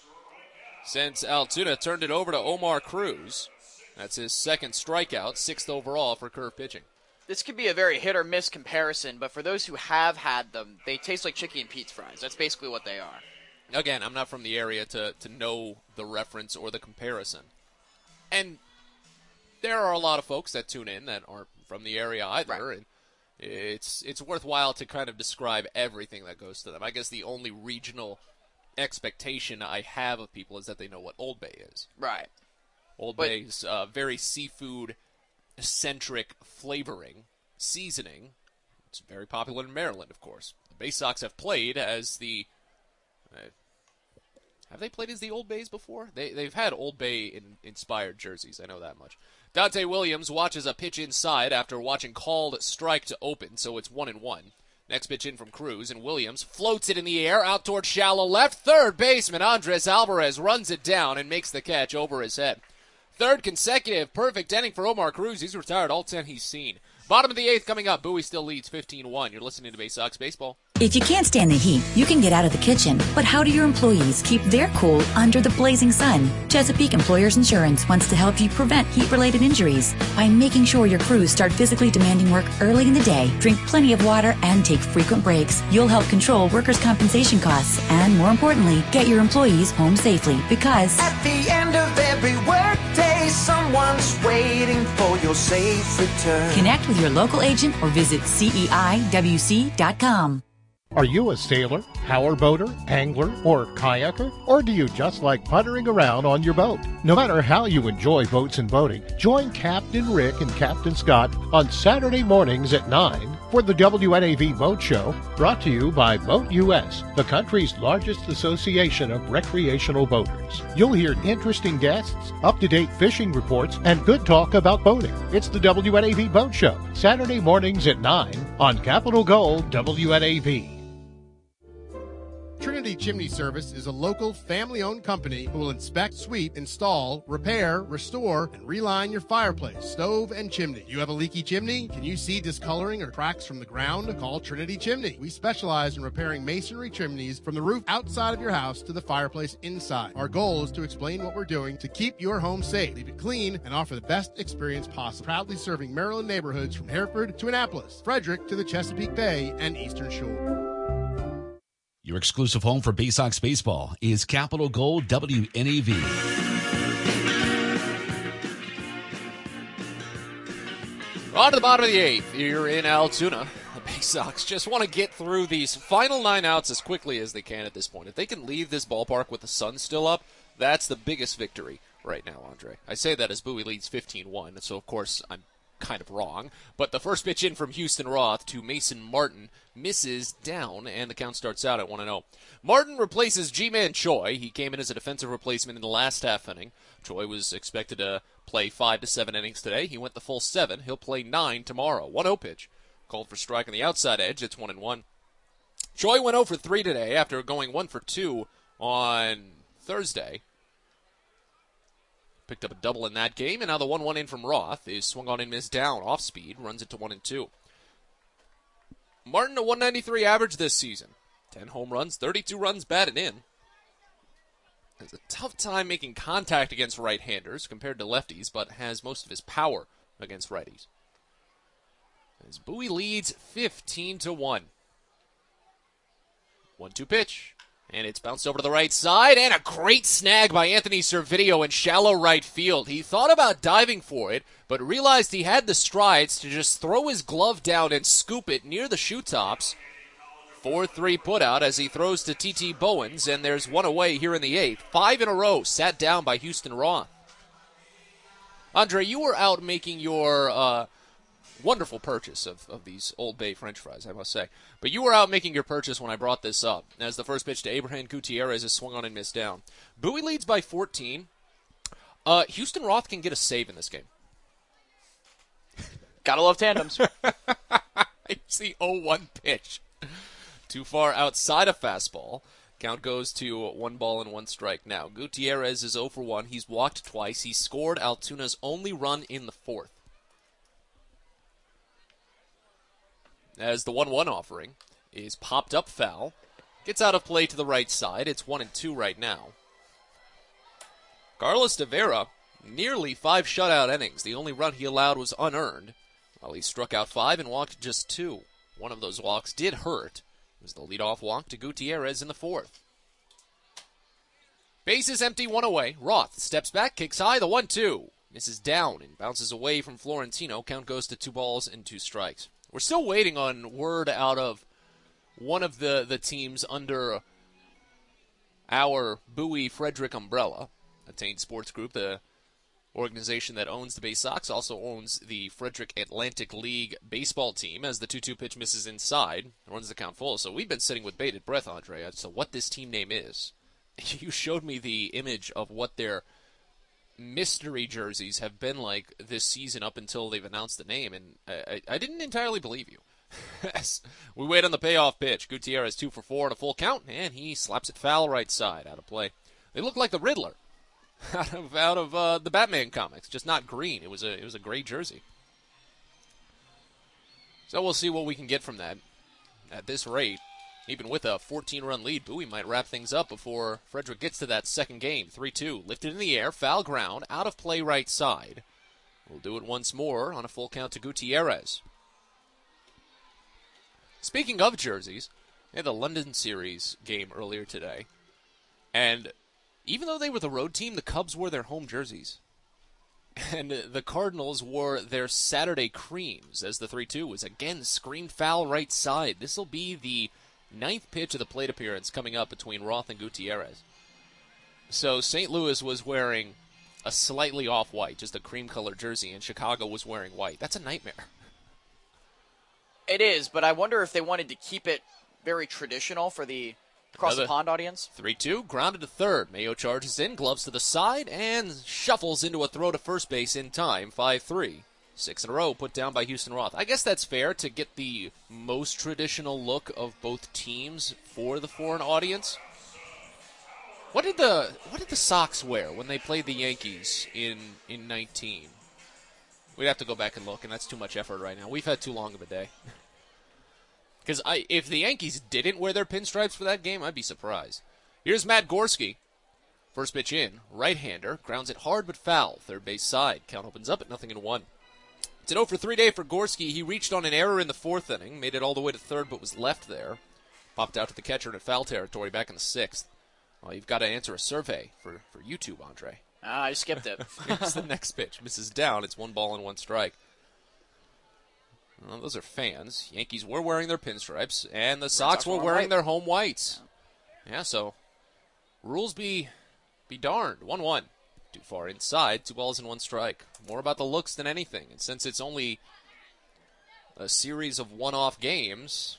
since Altoona turned it over to Omar Cruz. That's his second strikeout, sixth overall for curve pitching. This could be a very hit or miss comparison, but for those who have had them, they taste like Chicky and Pete's fries. That's basically what they are. Again, I'm not from the area to, to know the reference or the comparison. And there are a lot of folks that tune in that aren't from the area either, right. And it's it's worthwhile to kind of describe everything that goes to them. I guess the only regional expectation I have of people is that they know what Old Bay is. Right. Old but, Bay's uh, very seafood-centric flavoring, seasoning. It's very popular in Maryland, of course. The Bay Sox have played as the... Uh, have they played as the Old Bays before? They, they've had Old Bay-inspired jerseys, I know that much. Dante Williams watches a pitch inside after watching called strike to open, so it's one and one. Next pitch in from Cruz, and Williams floats it in the air out toward shallow left. Third baseman Andres Alvarez runs it down and makes the catch over his head. Third consecutive perfect inning for Omar Cruz. He's retired all ten he's seen. Bottom of the eighth coming up. Bowie still leads fifteen one. You're listening to Bay Sox Baseball. If you can't stand the heat, you can get out of the kitchen. But how do your employees keep their cool under the blazing sun? Chesapeake Employers Insurance wants to help you prevent heat-related injuries by making sure your crews start physically demanding work early in the day, drink plenty of water, and take frequent breaks. You'll help control workers' compensation costs and, more importantly, get your employees home safely because at the end of every workday, someone's waiting for your safe return. Connect with your local agent or visit C E I W C dot com. Are you a sailor, power boater, angler, or kayaker? Or do you just like puttering around on your boat? No matter how you enjoy boats and boating, join Captain Rick and Captain Scott on Saturday mornings at nine for the W N A V Boat Show, brought to you by Boat U S, the country's largest association of recreational boaters. You'll hear interesting guests, up-to-date fishing reports, and good talk about boating. It's the W N A V Boat Show, Saturday mornings at nine on Capital Gold W N A V. Trinity Chimney Service is a local, family-owned company who will inspect, sweep, install, repair, restore, and reline your fireplace, stove, and chimney. You have a leaky chimney? Can you see discoloring or cracks from the ground? Call Trinity Chimney. We specialize in repairing masonry chimneys from the roof outside of your house to the fireplace inside. Our goal is to explain what we're doing to keep your home safe, leave it clean, and offer the best experience possible. Proudly serving Maryland neighborhoods from Hereford to Annapolis, Frederick to the Chesapeake Bay and Eastern Shore. Your exclusive home for Bay Sox baseball is Capital Gold W N A V. On to the bottom of the eighth. You're in Altoona. The Bay Sox just want to get through these final nine outs as quickly as they can at this point. If they can leave this ballpark with the sun still up, that's the biggest victory right now, Andre. I say that as Bowie leads fifteen one, so of course I'm kind of wrong. But the first pitch in from Houston Roth to Mason Martin misses down, and the count starts out at one and oh. Martin replaces G-Man Choi. He came in as a defensive replacement in the last half inning. Choi was expected to play five to seven innings today. He went the full seven. He'll play nine tomorrow. one oh pitch. Called for strike on the outside edge. It's one and one. Choi went oh for three today after going one for two on Thursday. Picked up a double in that game, and now the one one in from Roth is swung on and missed down. Off speed, runs it to one and two. Martin, a one ninety-three average this season. ten home runs, thirty-two runs batted in. Has a tough time making contact against right-handers compared to lefties, but has most of his power against righties. As Bowie leads fifteen to one. one two pitch. And it's bounced over to the right side, and a great snag by Anthony Servideo in shallow right field. He thought about diving for it, but realized he had the strides to just throw his glove down and scoop it near the shoe tops. four three putout as he throws to T T Bowens, and there's one away here in the eighth. Five in a row sat down by Houston Roth. Andre, you were out making your uh, wonderful purchase of, of these Old Bay French fries, I must say. But you were out making your purchase when I brought this up, as the first pitch to Abraham Gutierrez is swung on and missed down. Bowie leads by fourteen. Uh, Houston Roth can get a save in this game. Gotta love tandems. It's the oh one pitch. Too far outside of fastball. Count goes to one ball and one strike now. Gutierrez is oh for one. He's walked twice. He scored Altoona's only run in the fourth. As the one one offering is popped up foul. Gets out of play to the right side. It's one and two right now. Carlos de Vera, nearly five shutout innings. The only run he allowed was unearned, while he struck out five and walked just two. One of those walks did hurt. It was the leadoff walk to Gutierrez in the fourth. Bases empty, one away. Roth steps back, kicks high, the one two. Misses down and bounces away from Florentino. Count goes to two balls and two strikes. We're still waiting on word out of one of the, the teams under our Bowie Frederick umbrella. Attain Sports Group, the organization that owns the Bay Sox, also owns the Frederick Atlantic League baseball team, as the two two pitch misses inside, runs the count full. So we've been sitting with bated breath, Andre, as to what this team name is. You showed me the image of what their mystery jerseys have been like this season up until they've announced the name, and I, I, I didn't entirely believe you. As we wait on the payoff pitch, Gutierrez two for four on a full count, and he slaps it foul right side, out of play. They look like the Riddler out of out of uh, the Batman comics, just not green. It was a it was a gray jersey. So we'll see what we can get from that. At this rate, even with a fourteen-run lead, Bowie might wrap things up before Frederick gets to that second game. three two, lifted in the air, foul ground, out of play right side. We'll do it once more on a full count to Gutierrez. Speaking of jerseys, they had the London Series game earlier today, and even though they were the road team, the Cubs wore their home jerseys. And the Cardinals wore their Saturday creams, as the three two was again screamed foul right side. This will be the ninth pitch of the plate appearance coming up between Roth and Gutierrez. So Saint Louis was wearing a slightly off-white, just a cream-colored jersey, and Chicago was wearing white. That's a nightmare. It is, but I wonder if they wanted to keep it very traditional for the across-the-pond audience. three two, grounded to third. Mayo charges in, gloves to the side, and shuffles into a throw to first base in time. five three. Six in a row put down by Houston Roth. I guess that's fair to get the most traditional look of both teams for the foreign audience. What did the what did the Sox wear when they played the Yankees in, in nineteen? We'd have to go back and look, and that's too much effort right now. We've had too long of a day. Because I, if the Yankees didn't wear their pinstripes for that game, I'd be surprised. Here's Matt Gorski. First pitch in, right-hander, grounds it hard but foul, third base side. Count opens up at nothing in one. It's an oh for three day for Gorski. He reached on an error in the fourth inning, made it all the way to third but was left there. Popped out to the catcher in foul territory back in the sixth. Well, you've got to answer a survey for, for YouTube, Andre. Ah, I skipped it. Here's the next pitch. Misses down. It's one ball and one strike. Well, those are fans. Yankees were wearing their pinstripes, and the Sox were wearing white. their home whites. Yeah, so rules be be darned. one one. Too far inside. Two balls and one strike. More about the looks than anything. And since it's only a series of one-off games,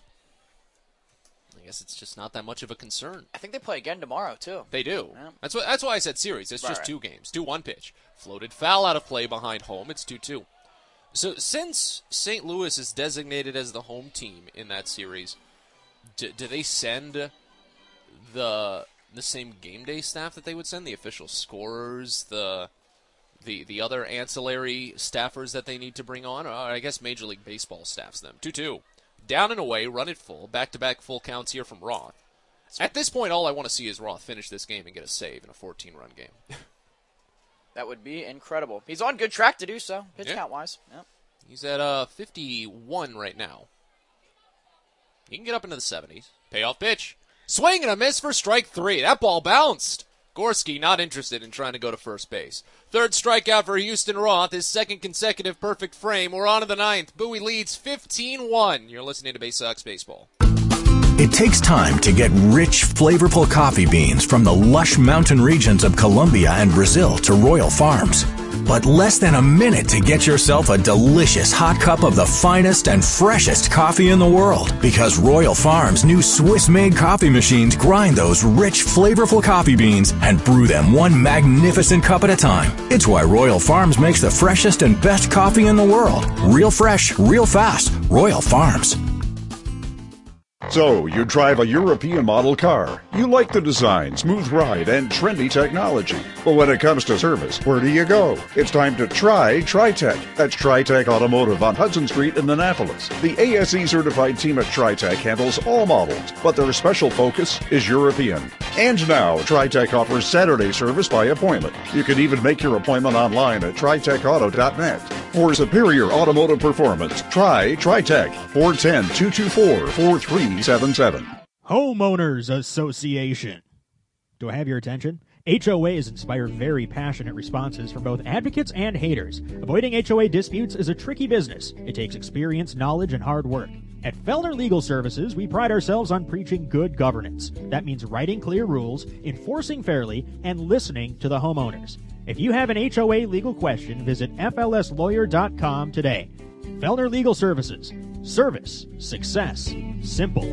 I guess it's just not that much of a concern. I think they play again tomorrow, too. They do. Yeah. That's what. That's why I said series. It's right, just right. two games. two one pitch. Floated foul out of play behind home. It's two two. So since Saint Louis is designated as the home team in that series, do, do they send the the same game day staff that they would send, the official scorers, the the the other ancillary staffers that they need to bring on? Or I guess Major League Baseball staffs them. two two. Down and away, run it full, back-to-back full counts here from Roth. At this point, all I want to see is Roth finish this game and get a save in a fourteen-run game. That would be incredible. He's on good track to do so, pitch yeah. count-wise. Yep. He's at uh, fifty-one right now. He can get up into the seventies. Payoff pitch. Swing and a miss for strike three. That ball bounced. Gorski not interested in trying to go to first base. Third strikeout for Houston Roth, his second consecutive perfect frame. We're on to the ninth. Bowie leads fifteen one. You're listening to Bay Sox Baseball. It takes time to get rich, flavorful coffee beans from the lush mountain regions of Colombia and Brazil to Royal Farms. but less than a minute to get yourself a delicious hot cup of the finest and freshest coffee in the world. Because Royal Farms' new Swiss-made coffee machines grind those rich, flavorful coffee beans and brew them one magnificent cup at a time. It's why Royal Farms makes the freshest and best coffee in the world. Real fresh, real fast. Royal Farms. So, you drive a European model car. You like the design, smooth ride, and trendy technology. But when it comes to service, where do you go? It's time to try TriTech. That's TriTech Automotive on Hudson Street in Annapolis. The A S E-certified team at TriTech handles all models, but their special focus is European. And now, TriTech offers Saturday service by appointment. You can even make your appointment online at tri tech auto dot net. For superior automotive performance, try TriTech. four one zero, two two four, four three seven seven. Homeowners Association. Do I have your attention? H O As inspire very passionate responses from both advocates and haters. Avoiding H O A disputes is a tricky business. It takes experience, knowledge, and hard work. At Fellner Legal Services, we pride ourselves on preaching good governance. That means writing clear rules, enforcing fairly, and listening to the homeowners. If you have an H O A legal question, visit F L S lawyer dot com today. Fellner Legal Services. Service. Success. Simple.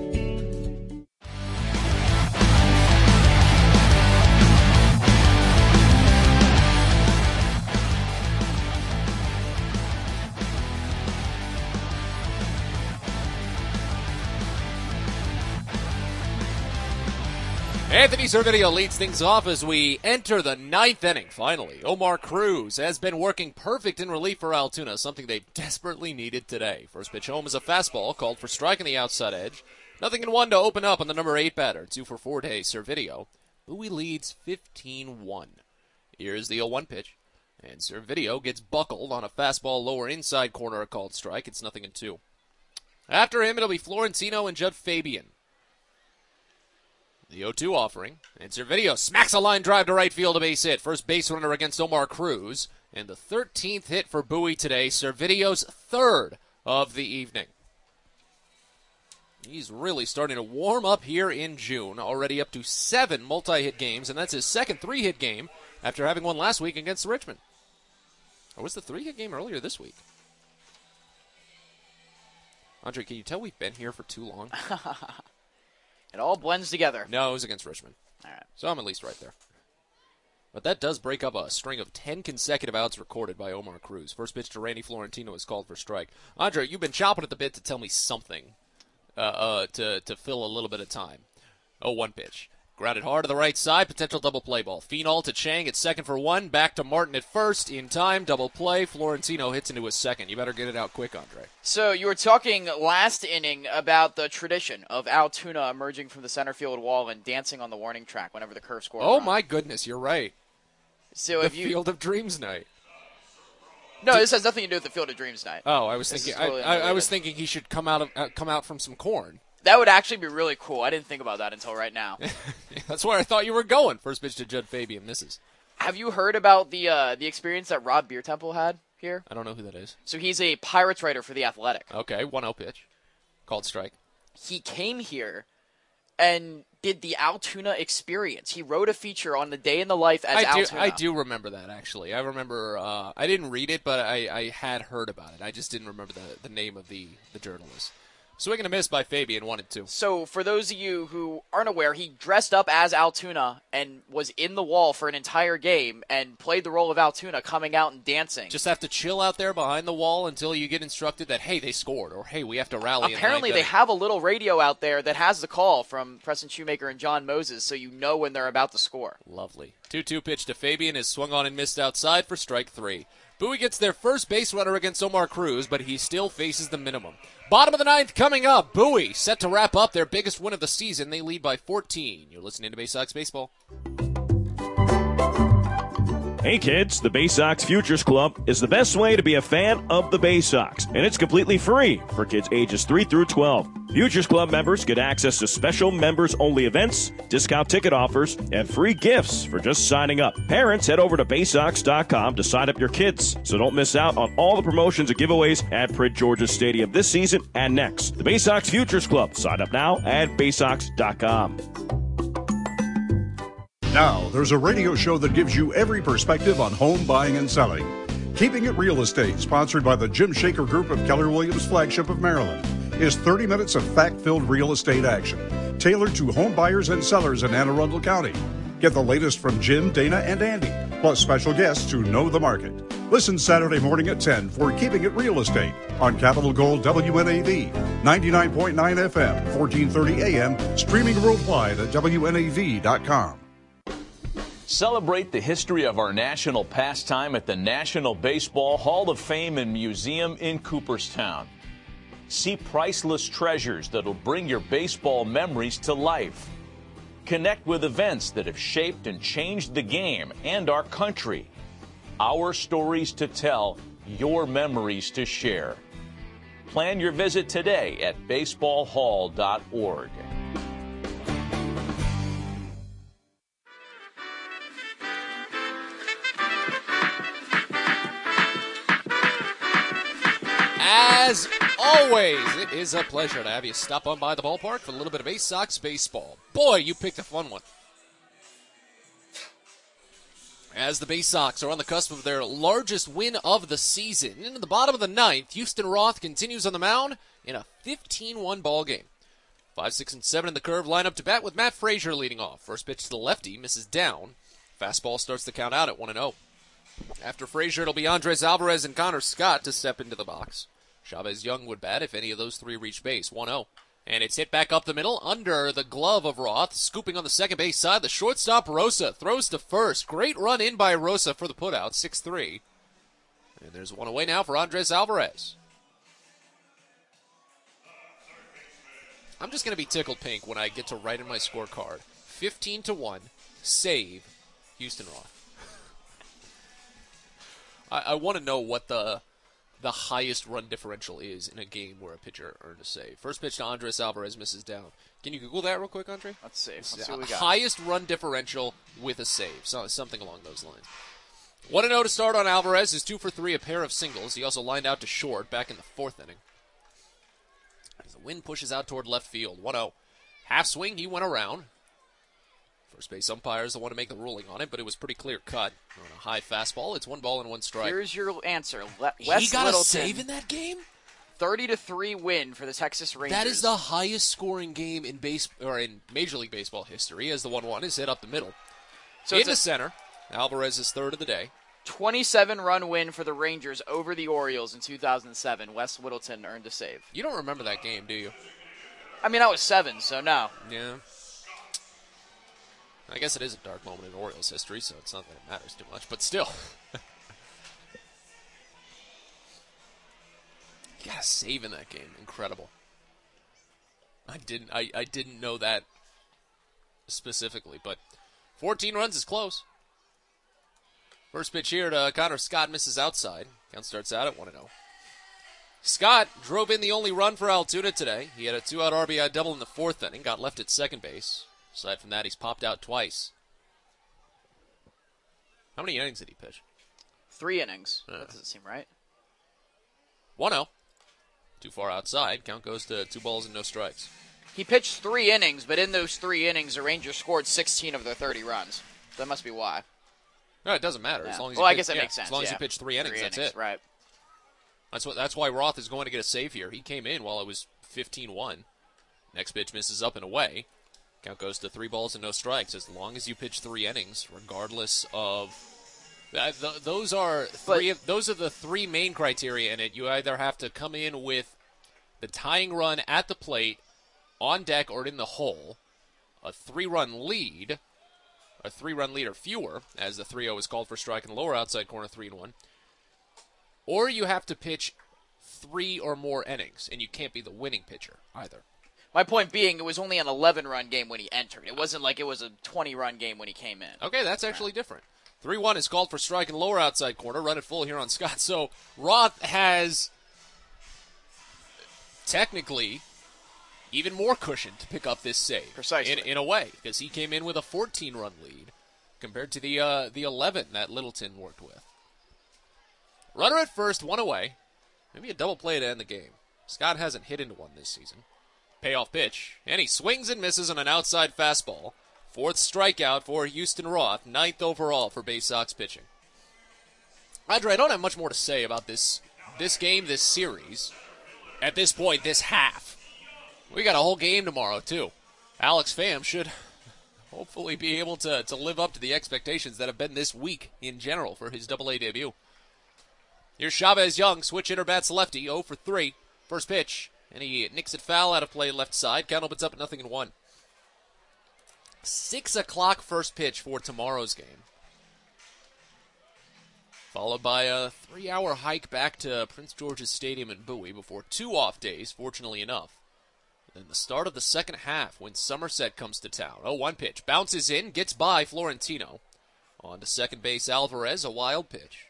Anthony Servideo leads things off as we enter the ninth inning, finally. Omar Cruz has been working perfect in relief for Altoona, something they desperately needed today. First pitch home is a fastball called for strike on the outside edge. Nothing in one to open up on the number eight batter. Two for four days, Servideo. Bowie leads fifteen one. Here's the oh one pitch. And Servideo gets buckled on a fastball lower inside corner, a called strike. It's nothing in two. After him, it'll be Florentino and Judd Fabian. The oh two offering, and Servideo smacks a line drive to right field, a base hit. First base runner against Omar Cruz, and the thirteenth hit for Bowie today, Servideo's third of the evening. He's really starting to warm up here in June, already up to seven multi-hit games, and that's his second three-hit game after having one last week against Richmond. Or was the three-hit game earlier this week? Andre, can you tell we've been here for too long? It all blends together. No, it was against Richmond. All right. So I'm at least right there. But that does break up a string of ten consecutive outs recorded by Omar Cruz. First pitch to Randy Florentino is called for strike. Andre, you've been chopping at the bit to tell me something uh, uh, to, to fill a little bit of time. oh one pitch. Grounded hard to the right side, potential double play ball. Phenol to Chang at second for one, back to Martin at first. In time, double play. Florentino hits into his second. You better get it out quick, Andre. So you were talking last inning about the tradition of Altoona emerging from the center field wall and dancing on the warning track whenever the curve score. Oh, run. my goodness, you're right. So the if you... Field of Dreams night. No, this has nothing to do with the Field of Dreams night. Oh, I was This thinking. is totally I, I, I unrelated. was thinking he should come out of uh, come out from some corn. That would actually be really cool. I didn't think about that until right now. That's where I thought you were going. First pitch to Judd Fabian misses. Have you heard about the uh, the experience that Rob Beertemple had here? I don't know who that is. So he's a Pirates writer for The Athletic. Okay, one oh pitch. Called strike. He came here and did the Altoona experience. He wrote a feature on the day in the life as I do, Altoona. I do remember that, actually. I remember, uh, I didn't read it, but I, I had heard about it. I just didn't remember the, the name of the, the journalist. Swing and a miss by Fabian, one and two. So for those of you who aren't aware, he dressed up as Altoona and was in the wall for an entire game and played the role of Altoona, coming out and dancing. Just have to chill out there behind the wall until you get instructed that, hey, they scored, or hey, we have to rally. Apparently in the they have a little radio out there that has the call from Preston Shoemaker and John Moses, so you know when they're about to score. Lovely. two two pitch to Fabian is swung on and missed outside for strike three. Bowie gets their first base runner against Omar Cruz, but he still faces the minimum. Bottom of the ninth coming up. Bowie set to wrap up their biggest win of the season. They lead by fourteen. You're listening to Bay Sox Baseball. Hey kids, the Bay Sox Futures Club is the best way to be a fan of the Bay Sox, and it's completely free for kids ages three through twelve. Futures Club members get access to special members-only events, discount ticket offers, and free gifts for just signing up. Parents, head over to bay sox dot com to sign up your kids, so don't miss out on all the promotions and giveaways at Prince George's Stadium this season and next. The Bay Sox Futures Club. Sign up now at bay sox dot com. Now, there's a radio show that gives you every perspective on home buying and selling. Keeping It Real Estate, sponsored by the Jim Shaker Group of Keller Williams Flagship of Maryland, is thirty minutes of fact-filled real estate action, tailored to home buyers and sellers in Anne Arundel County. Get the latest from Jim, Dana, and Andy, plus special guests who know the market. Listen Saturday morning at ten for Keeping It Real Estate on Capital Gold W N A V, ninety-nine point nine F M, fourteen thirty A M, streaming worldwide at W N A V dot com. Celebrate the history of our national pastime at the National Baseball Hall of Fame and Museum in Cooperstown. See priceless treasures that'll bring your baseball memories to life. Connect with events that have shaped and changed the game and our country. Our stories to tell, your memories to share. Plan your visit today at baseball hall dot org. As always, it is a pleasure to have you stop on by the ballpark for a little bit of Ace Sox baseball. Boy, you picked a fun one. As the Bay Sox are on the cusp of their largest win of the season. Into the bottom of the ninth, Houston Roth continues on the mound in a fifteen one ball game. five, six, and seven in the curve line up to bat with Matt Frazier leading off. First pitch to the lefty, misses down. Fastball starts the count out at one and oh. After Frazier, it'll be Andres Alvarez and Connor Scott to step into the box. Chavez Young would bat if any of those three reach base. one oh. And it's hit back up the middle under the glove of Roth. Scooping on the second base side, the shortstop Rosa throws to first. Great run in by Rosa for the putout, six three. And there's one away now for Andres Alvarez. I'm just going to be tickled pink when I get to write in my scorecard. fifteen to one, save Houston Roth. I, I want to know what the the highest run differential is in a game where a pitcher earned a save. First pitch to Andres Alvarez, misses down. Can you Google that real quick, Andre? Let's see. Let's see what we got. Highest run differential with a save. So, something along those lines. one and oh to start on Alvarez is two for three, a pair of singles. He also lined out to short back in the fourth inning. As the wind pushes out toward left field. one oh. Half swing, he went around. First base umpire is the one to make the ruling on it, but it was pretty clear cut on a high fastball. It's one ball and one strike. Here's your answer. Le- Wes he got Littleton, a save in that game? thirty to three win for the Texas Rangers. That is the highest scoring game in base or in Major League Baseball history, as the one one is hit up the middle. So in the center, Alvarez is third of the day. twenty-seven run win for the Rangers over the Orioles in two thousand seven. Wes Littleton earned a save. You don't remember that game, do you? I mean, I was seven, so no. Yeah. I guess it is a dark moment in Orioles history, so it's not that it matters too much, but still. He got a save in that game. Incredible. I didn't I, I didn't know that specifically, but fourteen runs is close. First pitch here to Connor Scott, misses outside. Count starts out at one and oh. Scott drove in the only run for Altoona today. He had a two-out R B I double in the fourth inning, got left at second base. Aside from that, he's popped out twice. How many innings did he pitch? Three innings. Uh, that doesn't seem right. one oh. Too far outside. Count goes to two balls and no strikes. He pitched three innings, but in those three innings, the Rangers scored sixteen of their thirty runs. That must be why. No, it doesn't matter. Yeah. As long as well, you I pitch, guess that yeah, makes sense. As long yeah. as you pitch three innings, three that's innings, it. Right. That's what. That's why Roth is going to get a save here. He came in while it was fifteen one. Next pitch misses up and away. Count goes to three balls and no strikes. As long as you pitch three innings, regardless of uh, th- those are three. Of, those are the three main criteria in it. You either have to come in with the tying run at the plate, on deck, or in the hole, a three-run lead, a three-run lead or fewer, as the three oh is called for strike in the lower outside corner, three and one, or you have to pitch three or more innings, and you can't be the winning pitcher either. My point being, it was only an eleven-run game when he entered. It wasn't like it was a twenty-run game when he came in. Okay, that's actually different. three one is called for strike in the lower outside corner. Run it full here on Scott. So Roth has technically even more cushion to pick up this save. Precisely. In, in a way, because he came in with a fourteen-run lead compared to the uh, the eleven that Littleton worked with. Runner at first, one away. Maybe a double play to end the game. Scott hasn't hit into one this season. Payoff pitch, and he swings and misses on an outside fastball. Fourth strikeout for Houston Roth, ninth overall for Bay Sox pitching. Andre, I don't have much more to say about this this game, this series. At this point, this half. We got a whole game tomorrow, too. Alex Pham should hopefully be able to, to live up to the expectations that have been this week in general for his double A debut. Here's Chavez Young, switch hitter bats lefty, oh for three. First pitch, and he nicks it foul out of play left side. Count opens up at nothing and one. Six o'clock first pitch for tomorrow's game. Followed by a three-hour hike back to Prince George's Stadium in Bowie before two off days, fortunately enough. Then the start of the second half when Somerset comes to town. oh one pitch, bounces in, gets by Florentino. On to second base, Alvarez, a wild pitch.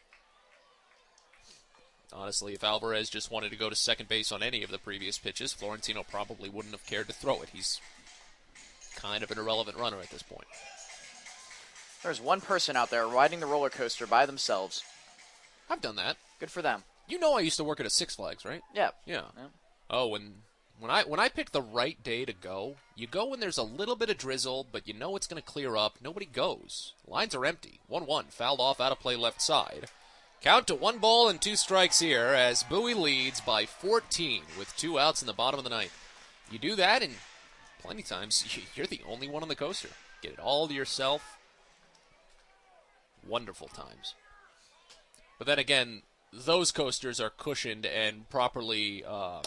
Honestly, if Alvarez just wanted to go to second base on any of the previous pitches, Florentino probably wouldn't have cared to throw it. He's kind of an irrelevant runner at this point. There's one person out there riding the roller coaster by themselves. I've done that. Good for them. You know I used to work at a Six Flags, right? Yeah. Yeah. yeah. Oh, when when I when I pick the right day to go, you go when there's a little bit of drizzle, but you know it's going to clear up. Nobody goes. Lines are empty. one one, fouled off out of play left side. Count to one ball and two strikes here as Bowie leads by fourteen with two outs in the bottom of the ninth. You do that, and plenty of times you're the only one on the coaster. Get it all to yourself. Wonderful times. But then again, those coasters are cushioned and properly uh,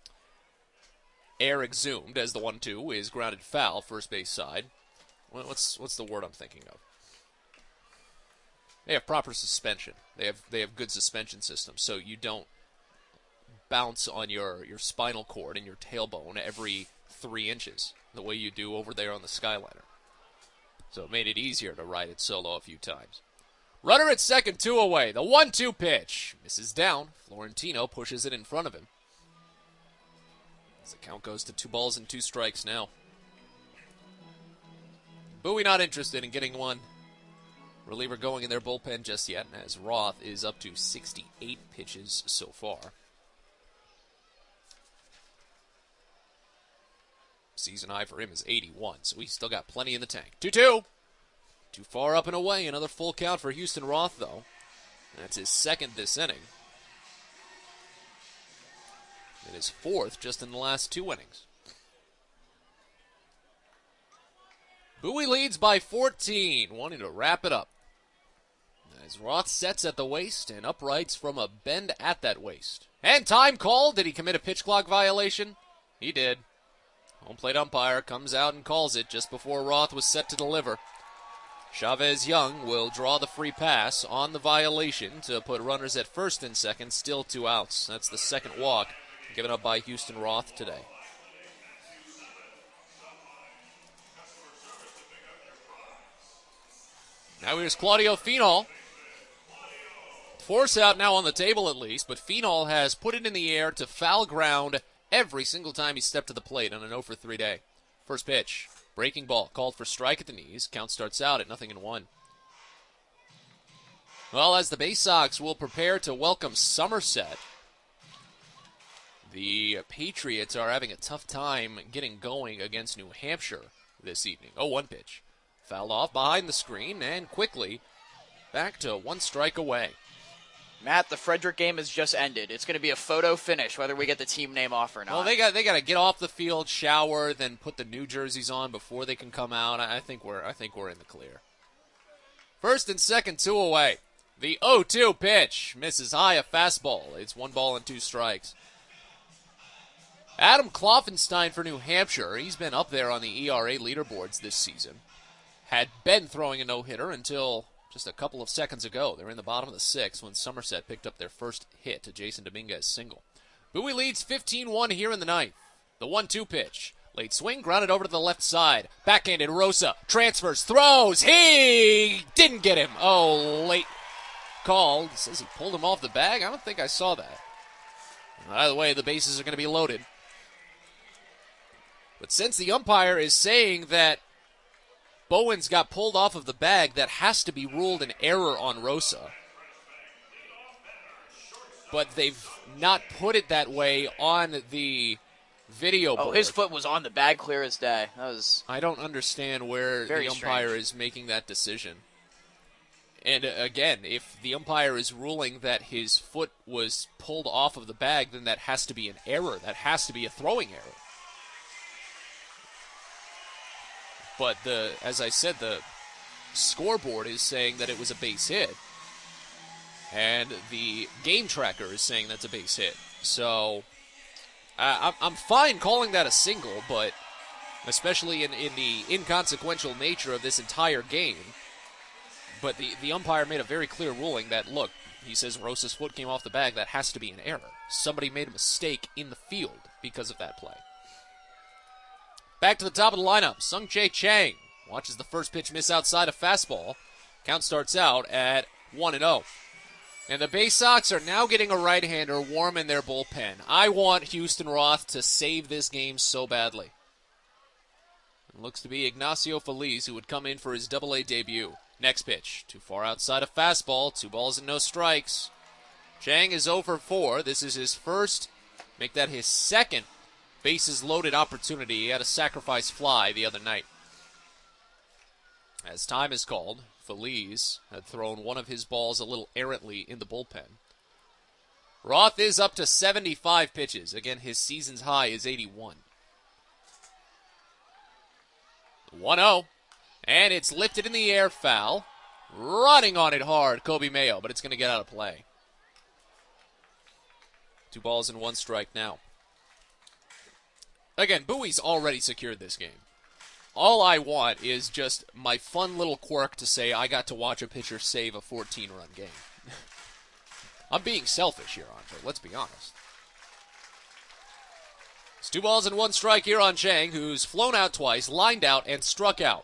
air exhumed as the one two is grounded foul, first base side. What's what's the word I'm thinking of? They have proper suspension. They have they have good suspension systems, so you don't bounce on your, your spinal cord and your tailbone every three inches the way you do over there on the Skyliner. So it made it easier to ride it solo a few times. Runner at second, two away. The one two pitch. Misses down. Florentino pushes it in front of him. As the count goes to two balls and two strikes now. Bowie not interested in getting one reliever going in their bullpen just yet, as Roth is up to sixty-eight pitches so far. Season high for him is eighty-one, so he's still got plenty in the tank. two two. Too far up and away. Another full count for Houston Roth, though. That's his second this inning. And his fourth just in the last two innings. Bowie leads by fourteen, wanting to wrap it up. As Roth sets at the waist and uprights from a bend at that waist. And time called. Did he commit a pitch clock violation? He did. Home plate umpire comes out and calls it just before Roth was set to deliver. Chavez Young will draw the free pass on the violation to put runners at first and second, still two outs. That's the second walk given up by Houston Roth today. Now here's Claudio Finol. Force out now on the table at least, but Finol has put it in the air to foul ground every single time he stepped to the plate on an oh for three day. First pitch. Breaking ball, called for strike at the knees. Count starts out at nothing and one. Well, as the Bay Sox will prepare to welcome Somerset, the Patriots are having a tough time getting going against New Hampshire this evening. oh one pitch. Fouled off behind the screen and quickly back to one strike away. Matt, the Frederick game has just ended. It's going to be a photo finish, whether we get the team name off or not. Well, they got they got to get off the field, shower, then put the new jerseys on before they can come out. I think we're I think we're in the clear. First and second, two away. The oh two pitch misses high, a fastball. It's one ball and two strikes. Adam Kloffenstein for New Hampshire. He's been up there on the E R A leaderboards this season. Had been throwing a no-hitter until just a couple of seconds ago. They're in the bottom of the sixth when Somerset picked up their first hit to Jason Dominguez single. Bowie leads fifteen one here in the ninth. The one two pitch. Late swing, grounded over to the left side. Backhanded Rosa. Transfers, throws. He didn't get him. Oh, late call. He says he pulled him off the bag. I don't think I saw that. Either way, the bases are going to be loaded. But since the umpire is saying that Bowens got pulled off of the bag, that has to be ruled an error on Rosa. But they've not put it that way on the video board. Oh, his foot was on the bag clear as day. That was. I don't understand where the umpire strange. is making that decision. And uh, again, if the umpire is ruling that his foot was pulled off of the bag, then that has to be an error. That has to be a throwing error. But the, as I said, the scoreboard is saying that it was a base hit. And the game tracker is saying that's a base hit. So uh, I'm fine calling that a single, but especially in, in the inconsequential nature of this entire game. But the, the umpire made a very clear ruling that, look, he says Rosa's foot came off the bag. That has to be an error. Somebody made a mistake in the field because of that play. Back to the top of the lineup. Sung-Jae Chang watches the first pitch miss outside a fastball. Count starts out at one and oh. And the Bay Sox are now getting a right-hander warm in their bullpen. I want Houston Roth to save this game so badly. It looks to be Ignacio Feliz who would come in for his double A debut. Next pitch, too far outside a fastball, two balls and no strikes. Chang is oh for four. This is his first, make that his second bases loaded opportunity. He had a sacrifice fly the other night. As time is called, Feliz had thrown one of his balls a little errantly in the bullpen. Roth is up to seventy-five pitches. Again, his season's high is eighty-one. one oh. And it's lifted in the air, foul. Running on it hard, Kobe Mayo, but it's going to get out of play. Two balls and one strike now. Again, Bowie's already secured this game. All I want is just my fun little quirk to say I got to watch a pitcher save a fourteen-run game. I'm being selfish here, Andre. Let's be honest. It's two balls and one strike here on Chang, who's flown out twice, lined out, and struck out.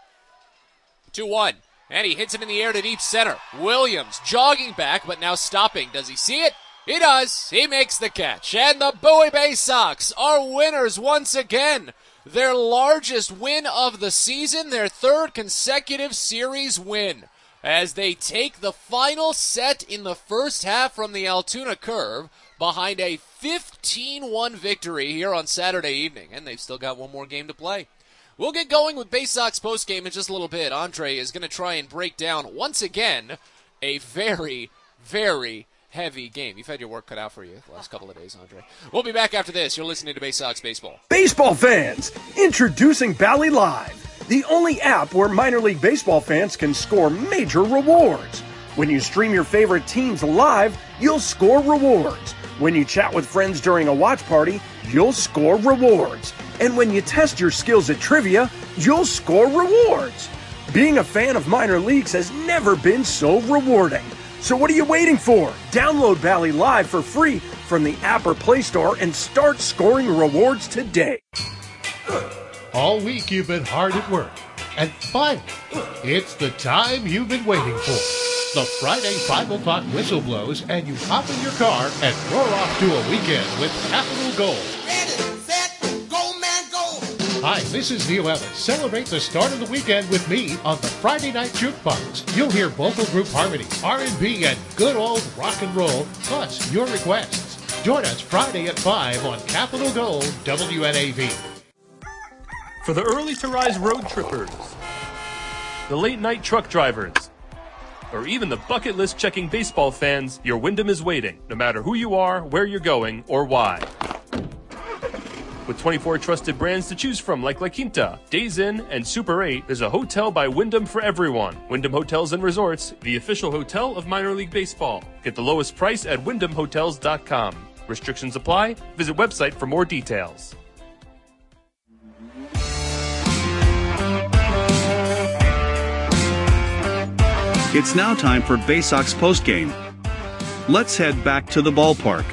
two one. And he hits it in the air to deep center. Williams jogging back, but now stopping. Does he see it? He does. He makes the catch. And the Bowie Bay Sox are winners once again. Their largest win of the season, their third consecutive series win, as they take the final set in the first half from the Altoona Curve behind a fifteen one victory here on Saturday evening. And they've still got one more game to play. We'll get going with Bay Sox postgame in just a little bit. Andre is going to try and break down, once again, a very, very heavy game. You've had your work cut out for you the last couple of days, Andre. We'll be back after this. You're listening to Bay Sox Baseball. Baseball fans, introducing Bally Live, the only app where minor league baseball fans can score major rewards. When you stream your favorite teams live, you'll score rewards. When you chat with friends during a watch party, you'll score rewards. And when you test your skills at trivia, you'll score rewards. Being a fan of minor leagues has never been so rewarding. So what are you waiting for? Download Bally Live for free from the app or Play Store and start scoring rewards today. All week you've been hard at work. And finally, it's the time you've been waiting for. The Friday five o'clock whistle blows and you hop in your car and roar off to a weekend with Capital Gold. Ready, set, go, man, go. Hi, this is Neil Ellis. Celebrate the start of the weekend with me on the Friday Night Jukebox. You'll hear vocal group harmony, R and B, and good old rock and roll, plus your requests. Join us Friday at five on Capital Gold W N A V. For the early to rise road trippers, the late night truck drivers, or even the bucket list checking baseball fans, your Wyndham is waiting, no matter who you are, where you're going, or why. With twenty-four trusted brands to choose from like La Quinta, Days Inn, and Super eight, there's a hotel by Wyndham for everyone. Wyndham Hotels and Resorts, the official hotel of minor league baseball. Get the lowest price at wyndham hotels dot com. Restrictions apply. Visit website for more details. It's now time for Bay Sox postgame. Let's head back to the ballpark.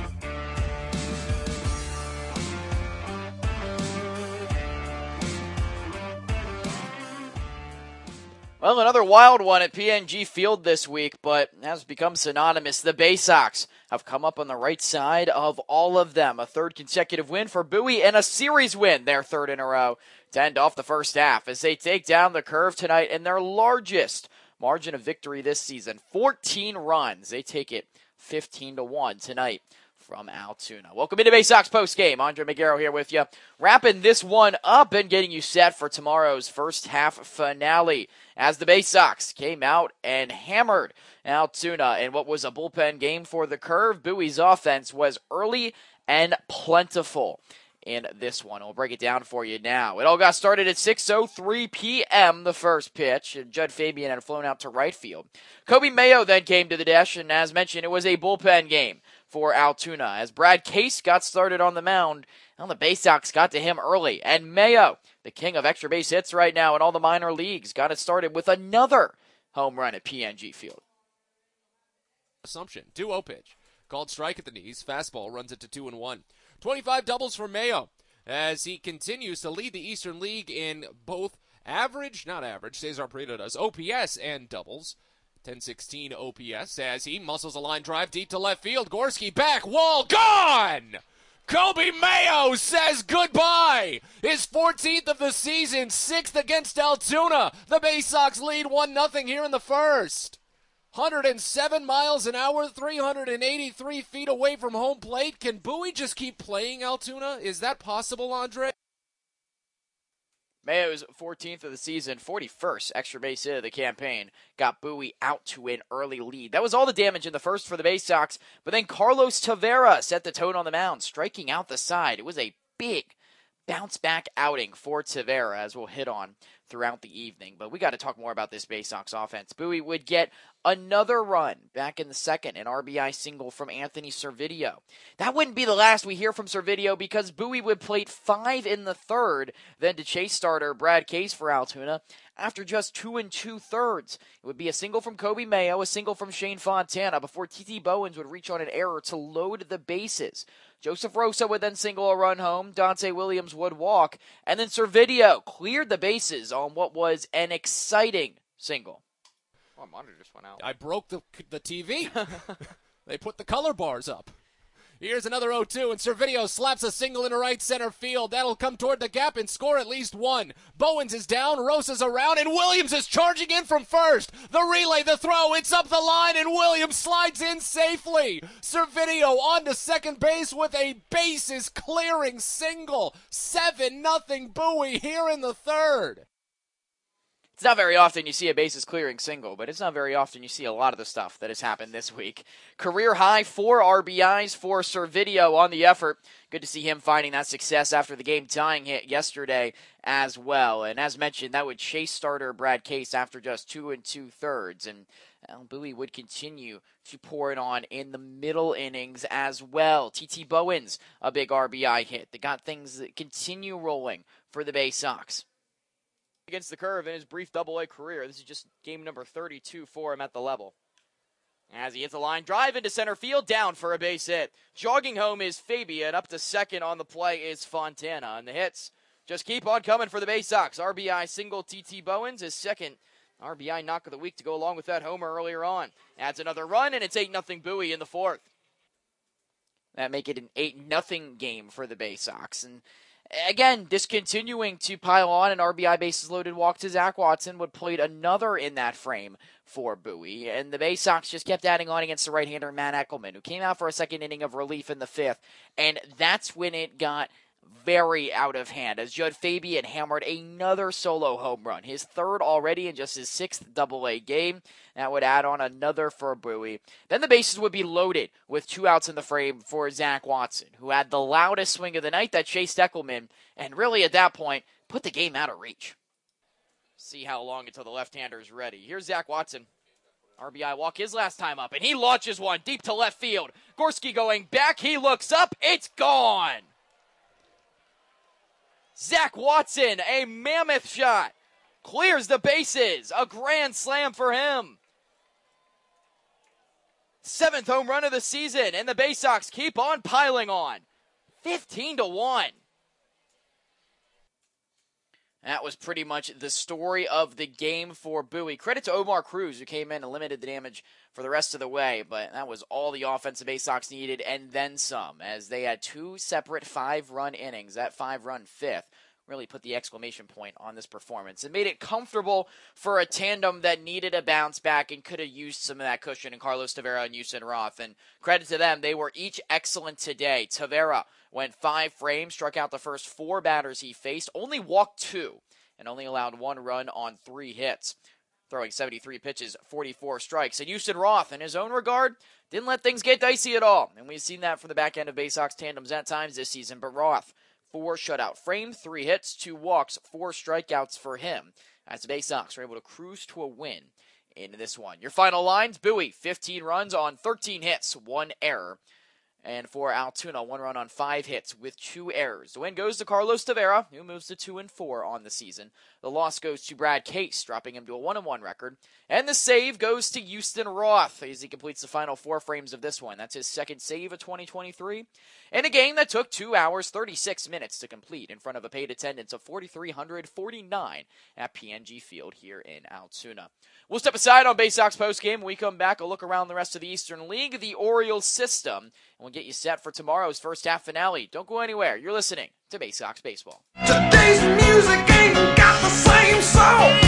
Well, another wild one at P N G Field this week, but has become synonymous. The Bay Sox have come up on the right side of all of them. A third consecutive win for Bowie and a series win, their third in a row, to end off the first half as they take down the Curve tonight in their largest margin of victory this season, fourteen runs. They take it fifteen to one tonight. from Altoona. Welcome into Bay Sox postgame. Andre Magaro here with you, wrapping this one up and getting you set for tomorrow's first half finale as the Bay Sox came out and hammered Altoona in what was a bullpen game for the Curve. Bowie's offense was early and plentiful in this one. We'll break it down for you now. It all got started at six oh three p.m., the first pitch, and Judd Fabian had flown out to right field. Kobe Mayo then came to the desk, and as mentioned, it was a bullpen game for Altoona. As Brad Case got started on the mound, well, the Bay Sox got to him early, and Mayo, the king of extra base hits right now in all the minor leagues, got it started with another home run at P N G Field. Assumption, two oh pitch. Called strike at the knees, fastball runs it to two and one. twenty-five doubles for Mayo as he continues to lead the Eastern League in both average, not average, Cesar Prieto does, O P S and doubles. ten sixteen O P S as he muscles a line drive deep to left field. Gorski back, wall gone! Kobe Mayo says goodbye. His fourteenth of the season, sixth against Altoona. The Bay Sox lead one nothing here in the first. one hundred seven miles an hour, three hundred eighty-three feet away from home plate. Can Bowie just keep playing Altoona? Is that possible, Andre? Mayo's fourteenth of the season, forty-first extra base hit of the campaign, got Bowie out to an early lead. That was all the damage in the first for the Bay Sox, but then Carlos Tavera set the tone on the mound, striking out the side. It was a big bounce-back outing for Tavera, as we'll hit on throughout the evening. But we got to talk more about this Bay Sox offense. Bowie would get another run back in the second, an R B I single from Anthony Servideo. That wouldn't be the last we hear from Servideo because Bowie would plate five in the third, then to chase starter Brad Case for Altoona after just two and two-thirds. It would be a single from Kobe Mayo, a single from Shane Fontana before T T Bowens would reach on an error to load the bases. Joseph Rosa would then single a run home, Dante Williams would walk, and then Servideo cleared the bases on what was an exciting single. Oh, my monitor just went out. I broke the the T V. They put the color bars up. Here's another oh two, and Servideo slaps a single into right center field. That'll come toward the gap and score at least one. Bowens is down, Rosa's around, and Williams is charging in from first. The relay, the throw, it's up the line, and Williams slides in safely. Servideo on to second base with a bases clearing single. seven nothing Bowie here in the third. It's not very often you see a bases clearing single, but it's not very often you see a lot of the stuff that has happened this week. Career high four R B Is for Servideo on the effort. Good to see him finding that success after the game tying hit yesterday as well. And as mentioned, that would chase starter Brad Case after just two and two thirds. And well, Bowie would continue to pour it on in the middle innings as well. T T Bowens, a big R B I hit that got things that continue rolling for the Bay Sox. Against the Curve in his brief double A career. This is just game number thirty-two for him at the level. As he hits a line drive into center field, down for a base hit. Jogging home is Fabian. Up to second on the play is Fontana. And the hits just keep on coming for the Bay Sox. R B I single T T Bowens, his second R B I knock of the week to go along with that homer earlier on. Adds another run, and it's eight nothing Bowie in the fourth. That make it an eight nothing game for the Bay Sox. And again, just continuing to pile on an R B I bases loaded walk to Zach Watson would played another in that frame for Bowie. And the Bay Sox just kept adding on against the right-hander Matt Eckelman, who came out for a second inning of relief in the fifth. And that's when it got very out of hand as Judd Fabian hammered another solo home run. His third already in just his sixth double A game. That would add on another for Bowie. Then the bases would be loaded with two outs in the frame for Zach Watson, who had the loudest swing of the night that chased Eckelman, and really at that point put the game out of reach. See how long until the left-hander is ready. Here's Zach Watson. R B I walk his last time up, and he launches one deep to left field. Gorski going back. He looks up. It's gone. Zach Watson, a mammoth shot, clears the bases. A grand slam for him. Seventh home run of the season, and the Bay Sox keep on piling on. fifteen to one. That was pretty much the story of the game for Bowie. Credit to Omar Cruz, who came in and limited the damage for the rest of the way, but that was all the offensive Bay Sox needed, and then some, as they had two separate five-run innings. That five-run fifth really put the exclamation point on this performance. It made it comfortable for a tandem that needed a bounce back and could have used some of that cushion in Carlos Tavera and Houston Roth. And credit to them, they were each excellent today. Tavera went five frames, struck out the first four batters he faced, only walked two, and only allowed one run on three hits, throwing seventy-three pitches, forty-four strikes. And Houston Roth, in his own regard, didn't let things get dicey at all. And we've seen that from the back end of Bay Sox tandems at times this season. But Roth, four shutout frames, three hits, two walks, four strikeouts for him, as the Bay Sox were able to cruise to a win in this one. Your final lines: Bowie, fifteen runs on thirteen hits, one error. And for Altoona, one run on five hits with two errors. The win goes to Carlos Tavera, who moves to two and four on the season. The loss goes to Brad Case, dropping him to a one and one record. And the save goes to Houston Roth as he completes the final four frames of this one. That's his second save of twenty twenty-three. In a game that took two hours, thirty-six minutes to complete in front of a paid attendance of four thousand three hundred forty-nine at P N G Field here in Altoona. We'll step aside on Bay Sox postgame. When we come back, a look around the rest of the Eastern League, the Orioles system, and we'll get you set for tomorrow's first half finale. Don't go anywhere. You're listening to Bay Sox Baseball. Today's music ain't got the same soul.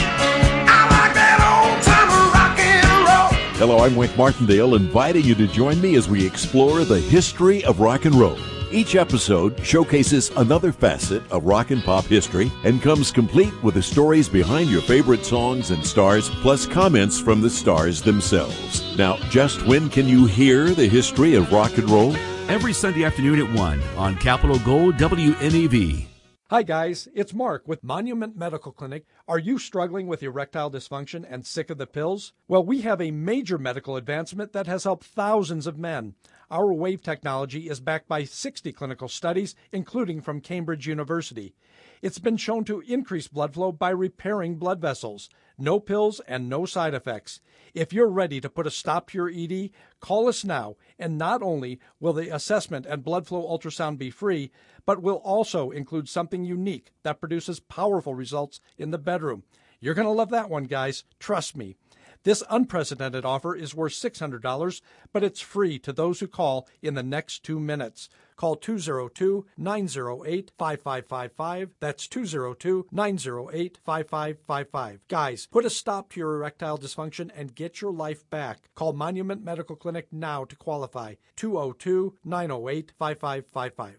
I like that old time rock and roll. Hello, I'm Wink Martindale, inviting you to join me as we explore the history of rock and roll. Each episode showcases another facet of rock and pop history and comes complete with the stories behind your favorite songs and stars, plus comments from the stars themselves. Now, just when can you hear the history of rock and roll? Every Sunday afternoon at one on Capitol Gold W N E V. Hi guys, it's Mark with Monument Medical Clinic. Are you struggling with erectile dysfunction and sick of the pills? Well, we have a major medical advancement that has helped thousands of men. Our wave technology is backed by sixty clinical studies, including from Cambridge University. It's been shown to increase blood flow by repairing blood vessels. No pills and no side effects. If you're ready to put a stop to your E D, call us now, and not only will the assessment and blood flow ultrasound be free, but will also include something unique that produces powerful results in the bedroom. You're going to love that one, guys. Trust me. This unprecedented offer is worth six hundred dollars, but it's free to those who call in the next two minutes. Call two oh two, nine oh eight, five five five five. That's two oh two, nine oh eight, five five five five. Guys, put a stop to your erectile dysfunction and get your life back. Call Monument Medical Clinic now to qualify. two oh two, nine oh eight, five five five five.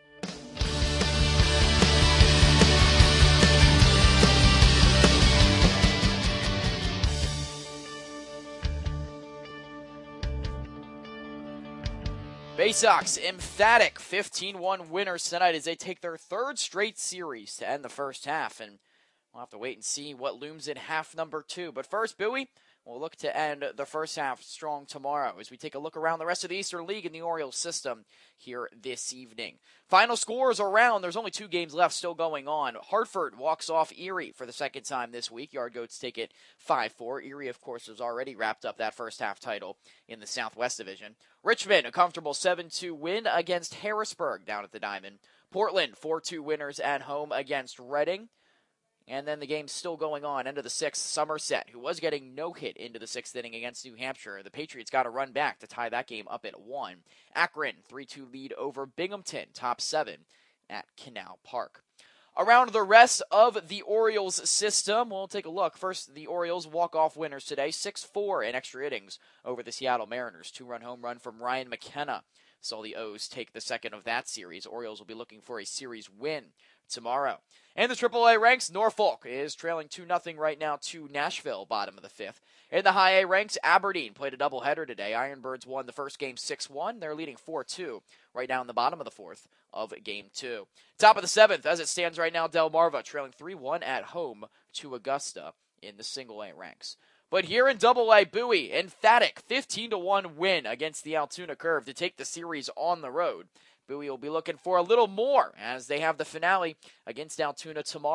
Bay Sox emphatic fifteen one winners tonight as they take their third straight series to end the first half. And we'll have to wait and see what looms in half number two. But first, Bowie, we'll look to end the first half strong tomorrow as we take a look around the rest of the Eastern League and the Orioles system here this evening. Final scores around. There's only two games left still going on. Hartford walks off Erie for the second time this week. Yard Goats take it five four. Erie, of course, has already wrapped up that first half title in the Southwest Division. Richmond, a comfortable seven two win against Harrisburg down at the Diamond. Portland, four two winners at home against Reading. And then the game's still going on. End of the sixth, Somerset, who was getting no hit into the sixth inning against New Hampshire. The Patriots got a run back to tie that game up at one. Akron, three two lead over Binghamton, top seven at Canal Park. Around the rest of the Orioles system, we'll take a look. First, the Orioles walk-off winners today, six four in extra innings over the Seattle Mariners. Two-run home run from Ryan McKenna. Saw the O's take the second of that series. Orioles will be looking for a series win tomorrow. In the triple A ranks, Norfolk is trailing two nothing right now to Nashville, bottom of the fifth. In the high A ranks, Aberdeen played a doubleheader today. Ironbirds won the first game six one. They're leading four two right down the bottom of the fourth of game two. Top of the seventh, as it stands right now, Delmarva trailing three one at home to Augusta in the single A ranks. But here in double A, Bowie, emphatic fifteen to one win against the Altoona Curve to take the series on the road. Bowie will be looking for a little more as they have the finale against Altoona tomorrow.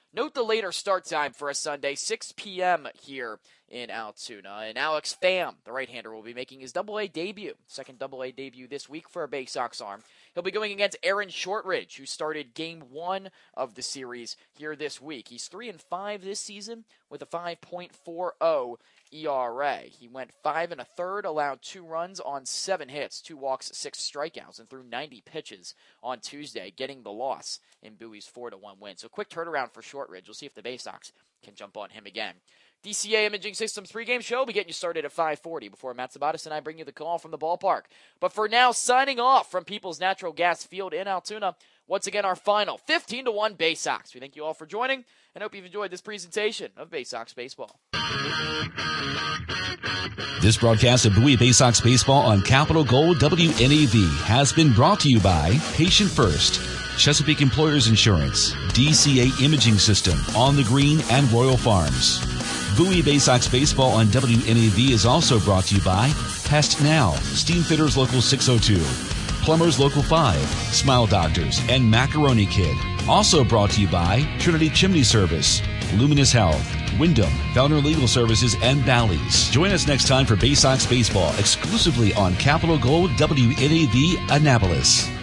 Note the later start time for a Sunday, six p.m. here in Altoona. And Alex Pham, the right-hander, will be making his double A debut, second double A debut this week for a Bay Sox arm. He'll be going against Aaron Shortridge, who started game one of the series here this week. He's three and five this season with a five point four oh E R A. He went five and a third, allowed two runs on seven hits, two walks, six strikeouts, and threw ninety pitches on Tuesday, getting the loss in Bowie's four to one win. So quick turnaround for Shortridge. We'll see if the Bay Sox can jump on him again. D C A Imaging Systems pregame show will be getting you started at five forty before Matt Sabatis and I bring you the call from the ballpark. But for now, signing off from People's Natural Gas Field in Altoona, once again our final fifteen to one Bay Sox. We thank you all for joining and hope you've enjoyed this presentation of Bay Sox Baseball. This broadcast of Bowie Bay Sox Baseball on Capital Gold W N A V has been brought to you by Patient First, Chesapeake Employers Insurance, D C A Imaging System, On the Green, and Royal Farms. Bowie Bay Sox Baseball on W N A V is also brought to you by Pest Now, Steam Fitters Local six oh two, Plumbers Local five, Smile Doctors, and Macaroni Kid. Also brought to you by Trinity Chimney Service, Luminous Health, Wyndham, Fellner Legal Services, and Bally's. Join us next time for Bay Sox Baseball exclusively on Capital Gold W N A V Annapolis.